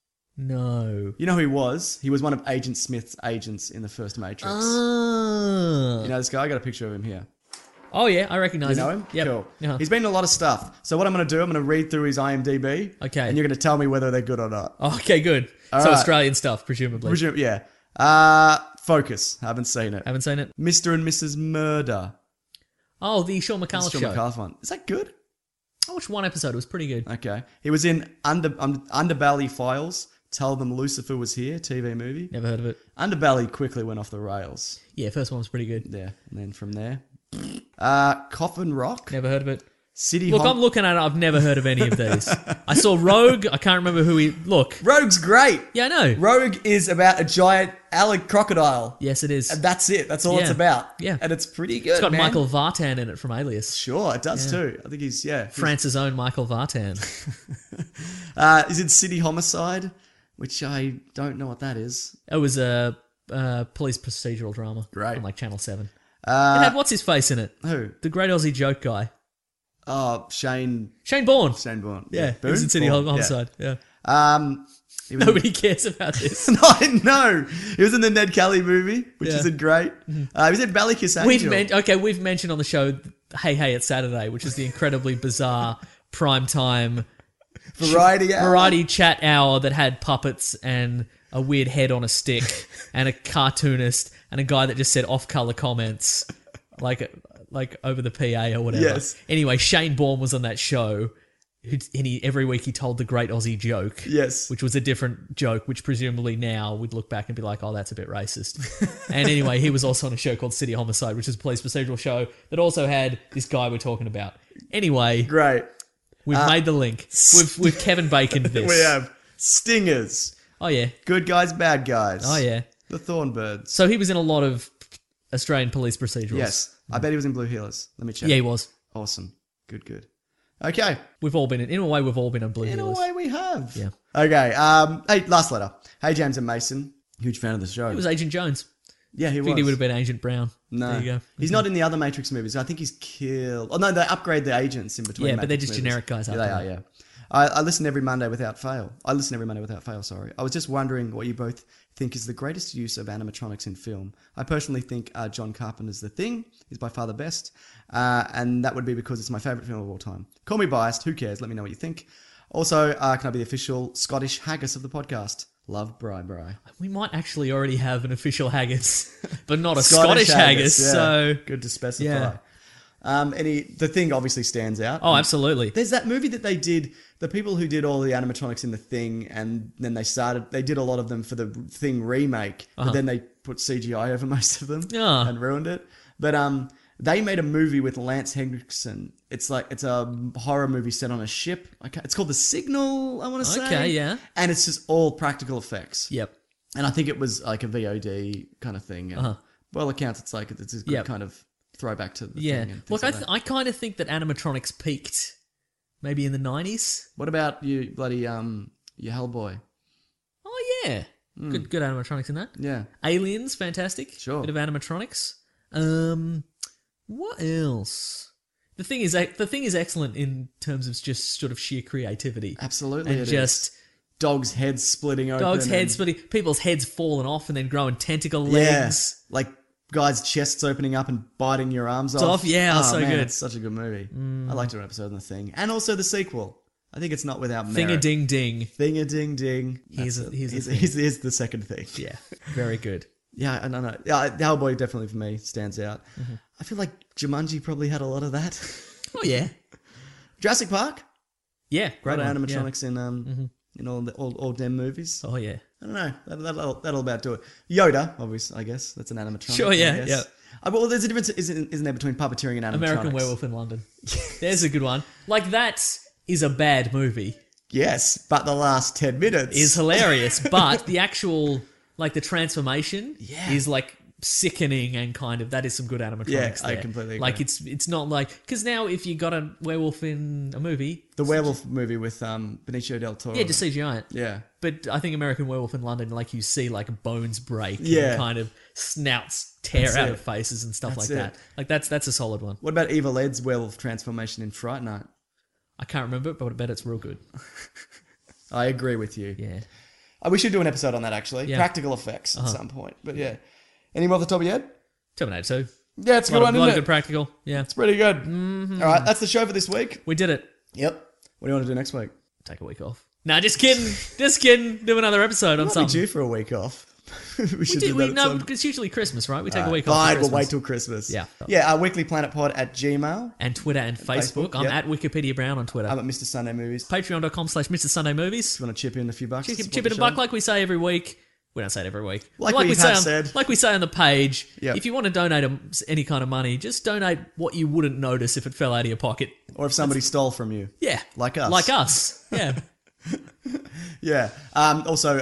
Speaker 5: No.
Speaker 4: You know who he was? He was one of Agent Smith's agents in the first Matrix.
Speaker 5: Ah.
Speaker 4: You know this guy? I got a picture of him here.
Speaker 5: Oh, yeah, I
Speaker 4: You
Speaker 5: recognise
Speaker 4: know
Speaker 5: him.
Speaker 4: him?
Speaker 5: Yep.
Speaker 4: Cool.
Speaker 5: Uh-huh.
Speaker 4: He's been in a lot of stuff. So what I'm going to do, I'm going to read through his IMDb.
Speaker 5: Okay.
Speaker 4: And you're going to tell me whether they're good or not.
Speaker 5: Okay, good.
Speaker 4: All
Speaker 5: So
Speaker 4: right.
Speaker 5: Australian stuff, presumably.
Speaker 4: Yeah. Focus. Haven't seen it.
Speaker 5: Haven't seen it.
Speaker 4: Mr. and Mrs. Murder.
Speaker 5: Oh, the Sean McAuliffe
Speaker 4: It's John
Speaker 5: show.
Speaker 4: McAuliffe one. Is that good?
Speaker 5: I watched one episode. It was pretty good.
Speaker 4: Okay. He was in Underbelly Files. Tell Them Lucifer Was Here, TV movie.
Speaker 5: Never heard of it.
Speaker 4: Underbelly quickly went off the rails.
Speaker 5: Yeah, first one was pretty good.
Speaker 4: Yeah. And then from there. Coffin Rock.
Speaker 5: Never heard of it.
Speaker 4: City
Speaker 5: Look,
Speaker 4: Hon-
Speaker 5: I'm looking at it. I've never heard of any of these. I saw Rogue. I can't remember who he... Look.
Speaker 4: Rogue's great.
Speaker 5: Yeah, I know.
Speaker 4: Rogue is about a giant alligator crocodile.
Speaker 5: Yes, it is.
Speaker 4: And that's it. That's all
Speaker 5: Yeah.
Speaker 4: it's about.
Speaker 5: Yeah.
Speaker 4: And it's pretty good.
Speaker 5: It's got
Speaker 4: man.
Speaker 5: Michael Vartan in it from Alias.
Speaker 4: Sure, it does too. I think he's
Speaker 5: France's own Michael Vartan.
Speaker 4: He's in City Homicide, which I don't know what that is.
Speaker 5: It was police procedural drama.
Speaker 4: Great.
Speaker 5: On like Channel 7. It had what's his face in it?
Speaker 4: Who?
Speaker 5: The great Aussie joke guy.
Speaker 4: Oh, Shane
Speaker 5: Bourne.
Speaker 4: Bourne.
Speaker 5: Yeah, he was in City
Speaker 4: Bourne,
Speaker 5: Homicide. Yeah.
Speaker 4: He was
Speaker 5: Nobody cares about this.
Speaker 4: no. He was in the Ned Kelly movie, which
Speaker 5: Yeah.
Speaker 4: isn't great. He was in Ballykiss Angel.
Speaker 5: We've mentioned on the show Hey It's Saturday, which is the incredibly bizarre primetime variety chat hour that had puppets and a weird head on a stick and a cartoonist and a guy that just said off-color comments like over the PA or whatever.
Speaker 4: Yes.
Speaker 5: Anyway, Shane Bourne was on that show. Every week he told the great Aussie joke.
Speaker 4: Yes.
Speaker 5: Which was a different joke, which presumably now we'd look back and be like, oh, that's a bit racist. And anyway, he was also on a show called City Homicide, which is a police procedural show that also had this guy we're talking about. Anyway,
Speaker 4: Great.
Speaker 5: we've made the link. We've Kevin Bacon this.
Speaker 4: We have Stingers.
Speaker 5: Oh, yeah.
Speaker 4: Good guys, bad guys.
Speaker 5: Oh, yeah.
Speaker 4: The Thornbirds.
Speaker 5: So he was in a lot of Australian police procedurals.
Speaker 4: Yes. I bet he was in Blue Heelers. Let me check.
Speaker 5: Yeah, he was.
Speaker 4: Awesome. Good. Okay.
Speaker 5: We've all been in a way, we've all been on Blue
Speaker 4: In a
Speaker 5: Heelers.
Speaker 4: way we have.
Speaker 5: Yeah.
Speaker 4: Okay. Hey, last letter. Hey, James and Mason. Huge fan of the show.
Speaker 5: It was Agent Jones.
Speaker 4: Yeah, he
Speaker 5: I
Speaker 4: was.
Speaker 5: think he would have been Agent Brown.
Speaker 4: No.
Speaker 5: There you go.
Speaker 4: He's not in the other Matrix movies. I think he's killed. Oh, no, they upgrade the agents in between.
Speaker 5: Yeah, but they're
Speaker 4: Matrix
Speaker 5: just
Speaker 4: movies.
Speaker 5: generic guys
Speaker 4: Yeah,
Speaker 5: after
Speaker 4: they are,
Speaker 5: that.
Speaker 4: yeah. I listen every Monday without fail. Sorry. I was just wondering what you both think is the greatest use of animatronics in film. I personally think John Carpenter's The Thing is by far the best, and that would be because it's my favourite film of all time. Call me biased, who cares? Let me know what you think. Also, can I be the official Scottish haggis of the podcast? Love, Bri.
Speaker 5: We might actually already have an official haggis, but not a Scottish haggis.
Speaker 4: yeah.
Speaker 5: So
Speaker 4: Good to specify.
Speaker 5: Yeah.
Speaker 4: The Thing obviously stands out.
Speaker 5: Oh, absolutely.
Speaker 4: There's that movie that they did, the people who did all the animatronics in The Thing, and then they did a lot of them for the Thing remake, but then they put CGI over most of them and ruined it. But they made a movie with Lance Henriksen. It's a horror movie set on a ship. It's called The Signal, I want to say.
Speaker 5: Okay, yeah.
Speaker 4: And it's just all practical effects.
Speaker 5: Yep.
Speaker 4: And I think it was like a VOD kind of thing. And by all accounts, it's a good kind of throwbaback to the
Speaker 5: Yeah.
Speaker 4: thing. And
Speaker 5: Look,
Speaker 4: things like that.
Speaker 5: I kind of think that animatronics peaked maybe in the 90s.
Speaker 4: What about you bloody your Hellboy?
Speaker 5: Oh, yeah. Good animatronics in that.
Speaker 4: Yeah.
Speaker 5: Aliens, fantastic.
Speaker 4: Sure.
Speaker 5: Bit of animatronics. What else? The thing is excellent in terms of just sort of sheer creativity.
Speaker 4: Absolutely.
Speaker 5: And
Speaker 4: it
Speaker 5: just
Speaker 4: is. Dogs' heads splitting open.
Speaker 5: dogs' heads
Speaker 4: and-
Speaker 5: splitting, people's heads falling off and then growing tentacle
Speaker 4: Yeah.
Speaker 5: legs.
Speaker 4: Like guys' chests opening up and biting your arms off.
Speaker 5: off, yeah,
Speaker 4: oh,
Speaker 5: so
Speaker 4: man,
Speaker 5: good.
Speaker 4: It's such a good movie. I liked an episode on The Thing. And also the sequel. I think it's not without merit.
Speaker 5: Thing-a-ding-ding.
Speaker 4: Thing-a-ding-ding.
Speaker 5: Here's
Speaker 4: That's
Speaker 5: the
Speaker 4: it.
Speaker 5: thing.
Speaker 4: Here's the second thing.
Speaker 5: Yeah, very good.
Speaker 4: Yeah, I don't know. Yeah, Hellboy definitely for me stands out.
Speaker 5: Mm-hmm.
Speaker 4: I feel like Jumanji probably had a lot of that.
Speaker 5: Oh, yeah.
Speaker 4: Jurassic Park.
Speaker 5: Yeah, great
Speaker 4: Great
Speaker 5: one.
Speaker 4: animatronics in all them movies.
Speaker 5: Yeah. Oh, yeah.
Speaker 4: I don't know. That'll about do it. Yoda, obviously, I guess that's an animatronic.
Speaker 5: Sure, yeah,
Speaker 4: I guess.
Speaker 5: yeah.
Speaker 4: Well, there's a difference, isn't there, between puppeteering and animatronics?
Speaker 5: American Werewolf in London. There's a good one. Like, that is a bad movie.
Speaker 4: Yes, but the last 10 minutes
Speaker 5: Is hilarious, but the actual, like, the transformation
Speaker 4: Yeah.
Speaker 5: is, like, sickening and kind of, that is some good animatronics
Speaker 4: Yeah,
Speaker 5: there.
Speaker 4: I completely
Speaker 5: Like,
Speaker 4: agree.
Speaker 5: it's not like, because now if you got a werewolf in a movie,
Speaker 4: the werewolf movie with Benicio del Toro.
Speaker 5: yeah, just CGI it.
Speaker 4: Yeah.
Speaker 5: But I think American Werewolf in London, like, you see, like, bones break
Speaker 4: Yeah.
Speaker 5: and kind of snouts tear
Speaker 4: That's
Speaker 5: out
Speaker 4: it.
Speaker 5: of faces and stuff
Speaker 4: That's
Speaker 5: like
Speaker 4: it.
Speaker 5: that. Like, that's a solid one.
Speaker 4: What about Evil Ed's werewolf transformation in Fright Night?
Speaker 5: I can't remember it, but I bet it's real good.
Speaker 4: I agree with you.
Speaker 5: Yeah.
Speaker 4: We should do an episode on that, actually.
Speaker 5: Yeah.
Speaker 4: Practical effects at some point. But yeah. Any more off the top of your head?
Speaker 5: Terminator 2.
Speaker 4: Yeah, it's a
Speaker 5: A
Speaker 4: good
Speaker 5: lot
Speaker 4: one,
Speaker 5: of
Speaker 4: isn't
Speaker 5: good
Speaker 4: it?
Speaker 5: practical. Yeah.
Speaker 4: It's pretty good. Mm-hmm. All right, that's the show for this week.
Speaker 5: We did it.
Speaker 4: Yep. What do you want to do next week?
Speaker 5: Take a week off. Nah, just kidding. Just kidding. Do another episode on
Speaker 4: Might be
Speaker 5: something.
Speaker 4: due for a week off. we should
Speaker 5: We
Speaker 4: do that at
Speaker 5: no,
Speaker 4: some-
Speaker 5: it's usually Christmas, right? We take a week off. for
Speaker 4: Fine, we'll
Speaker 5: Christmas.
Speaker 4: wait till Christmas.
Speaker 5: Yeah.
Speaker 4: Yeah, weeklyplanetpod@gmail.
Speaker 5: And Twitter and Facebook.
Speaker 4: Facebook,
Speaker 5: I'm
Speaker 4: yep.
Speaker 5: at Wikipedia Brown on Twitter.
Speaker 4: I'm at Mr. Sunday Movies.
Speaker 5: Patreon.com/Mr. Sunday Movies.
Speaker 4: If you want to chip in a few bucks. to
Speaker 5: Chip
Speaker 4: support
Speaker 5: in a
Speaker 4: the
Speaker 5: buck
Speaker 4: show.
Speaker 5: like we say every week. We don't say it every week.
Speaker 4: Like we have
Speaker 5: say
Speaker 4: said.
Speaker 5: Like we say on the page.
Speaker 4: Yep.
Speaker 5: If you want to donate any kind of money, just donate what you wouldn't notice if it fell out of your pocket.
Speaker 4: Or if somebody stole from you.
Speaker 5: Yeah.
Speaker 4: Like us.
Speaker 5: Like us. Yeah.
Speaker 4: Yeah. Also,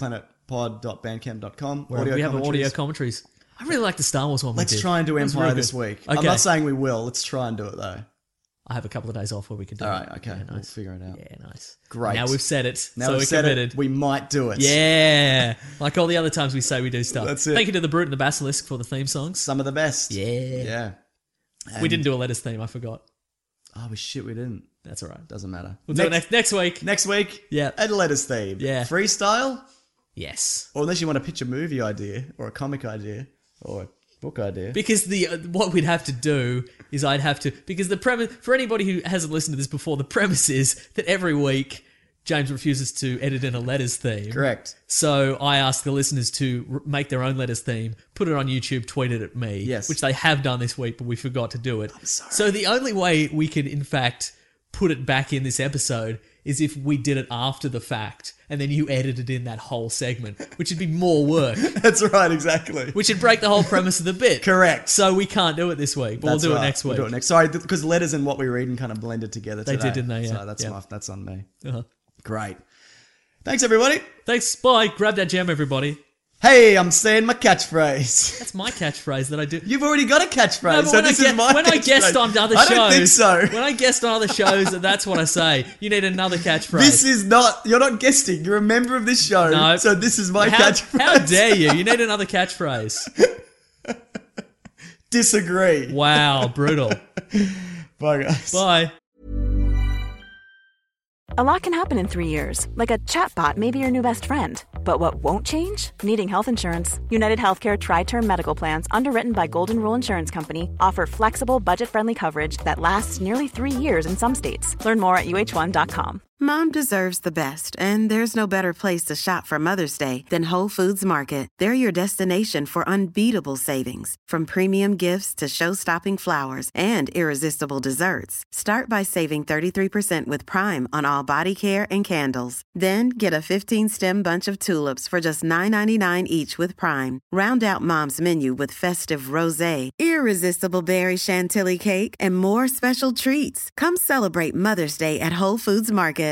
Speaker 4: weeklyplanetpod.bandcamp.com.
Speaker 5: Where we have audio
Speaker 4: commentaries.
Speaker 5: commentaries. I really like the Star Wars one.
Speaker 4: Let's
Speaker 5: we did.
Speaker 4: try and do
Speaker 5: That was
Speaker 4: Empire
Speaker 5: real
Speaker 4: this
Speaker 5: good.
Speaker 4: week.
Speaker 5: Okay.
Speaker 4: I'm not saying we will. Let's try and do it, though.
Speaker 5: I have a couple of days off where we can do it.
Speaker 4: All right, okay.
Speaker 5: Yeah,
Speaker 4: We'll
Speaker 5: nice.
Speaker 4: figure it out.
Speaker 5: Yeah, nice.
Speaker 4: Great.
Speaker 5: Now we've said it.
Speaker 4: Now
Speaker 5: so
Speaker 4: we've
Speaker 5: we're
Speaker 4: said
Speaker 5: committed.
Speaker 4: it, we might do it.
Speaker 5: Yeah. Like all the other times we say we do stuff.
Speaker 4: That's it.
Speaker 5: Thank you to the Brute and the Basilisk for the theme songs.
Speaker 4: Some of the best.
Speaker 5: Yeah.
Speaker 4: Yeah.
Speaker 5: We
Speaker 4: And-
Speaker 5: didn't do a letters theme. I forgot.
Speaker 4: Oh, shit, we didn't.
Speaker 5: That's all right.
Speaker 4: Doesn't matter.
Speaker 5: We'll do it next week.
Speaker 4: Next week,
Speaker 5: Yeah.
Speaker 4: a letters theme.
Speaker 5: Yeah.
Speaker 4: Freestyle,
Speaker 5: Yes.
Speaker 4: or unless you want to pitch a movie idea, or a comic idea, or a book idea.
Speaker 5: Because what we'd have to do is I'd have to, because the premise, for anybody who hasn't listened to this before, the premise is that every week James refuses to edit in a letters theme.
Speaker 4: Correct.
Speaker 5: So I ask the listeners to make their own letters theme, put it on YouTube, tweet it at me.
Speaker 4: Yes.
Speaker 5: Which they have done this week, but we forgot to do it.
Speaker 4: sorry.
Speaker 5: So the only way we can, in fact, put it back in this episode is if we did it after the fact, and then you edited in that whole segment, which would be more work.
Speaker 4: That's right, exactly.
Speaker 5: Which would break the whole premise of the bit.
Speaker 4: Correct.
Speaker 5: So we can't do it this week, but
Speaker 4: That's
Speaker 5: we'll do
Speaker 4: right.
Speaker 5: it next week.
Speaker 4: We'll do it next. Sorry, because letters and what we read and kind of blended together
Speaker 5: They
Speaker 4: today.
Speaker 5: did, didn't they? Yeah.
Speaker 4: So that's
Speaker 5: Yeah.
Speaker 4: that's on me.
Speaker 5: Uh-huh.
Speaker 4: Great. Thanks, everybody.
Speaker 5: Thanks. Bye. Grab that gem, everybody.
Speaker 4: Hey, I'm saying my catchphrase.
Speaker 5: That's my catchphrase that I do.
Speaker 4: You've already got a catchphrase,
Speaker 5: No, but
Speaker 4: so
Speaker 5: when
Speaker 4: this
Speaker 5: I
Speaker 4: is my
Speaker 5: when I guest
Speaker 4: catchphrase.
Speaker 5: on other
Speaker 4: I
Speaker 5: shows,
Speaker 4: don't think so.
Speaker 5: When I guest on other shows, that's what I say. You need another catchphrase.
Speaker 4: This is not. You're not guesting. You're a member of this show.
Speaker 5: No.
Speaker 4: So this is my
Speaker 5: how,
Speaker 4: catchphrase.
Speaker 5: how dare you? You need another catchphrase.
Speaker 4: Disagree.
Speaker 5: Wow, brutal.
Speaker 4: Bye, guys.
Speaker 5: Bye.
Speaker 8: A lot can happen in 3 years, like a chatbot may be your new best friend. But what won't change? Needing health insurance. United Healthcare Tri-Term Medical Plans, underwritten by Golden Rule Insurance Company, offer flexible, budget-friendly coverage that lasts nearly 3 years in some states. Learn more at uh1.com.
Speaker 2: Mom deserves the best, and there's no better place to shop for Mother's Day than Whole Foods Market. They're your destination for unbeatable savings, from premium gifts to show-stopping flowers and irresistible desserts. Start by saving 33% with Prime on all body care and candles. Then get a 15-stem bunch of tulips for just $9.99 each with Prime. Round out Mom's menu with festive rosé, irresistible berry chantilly cake, and more special treats. Come celebrate Mother's Day at Whole Foods Market.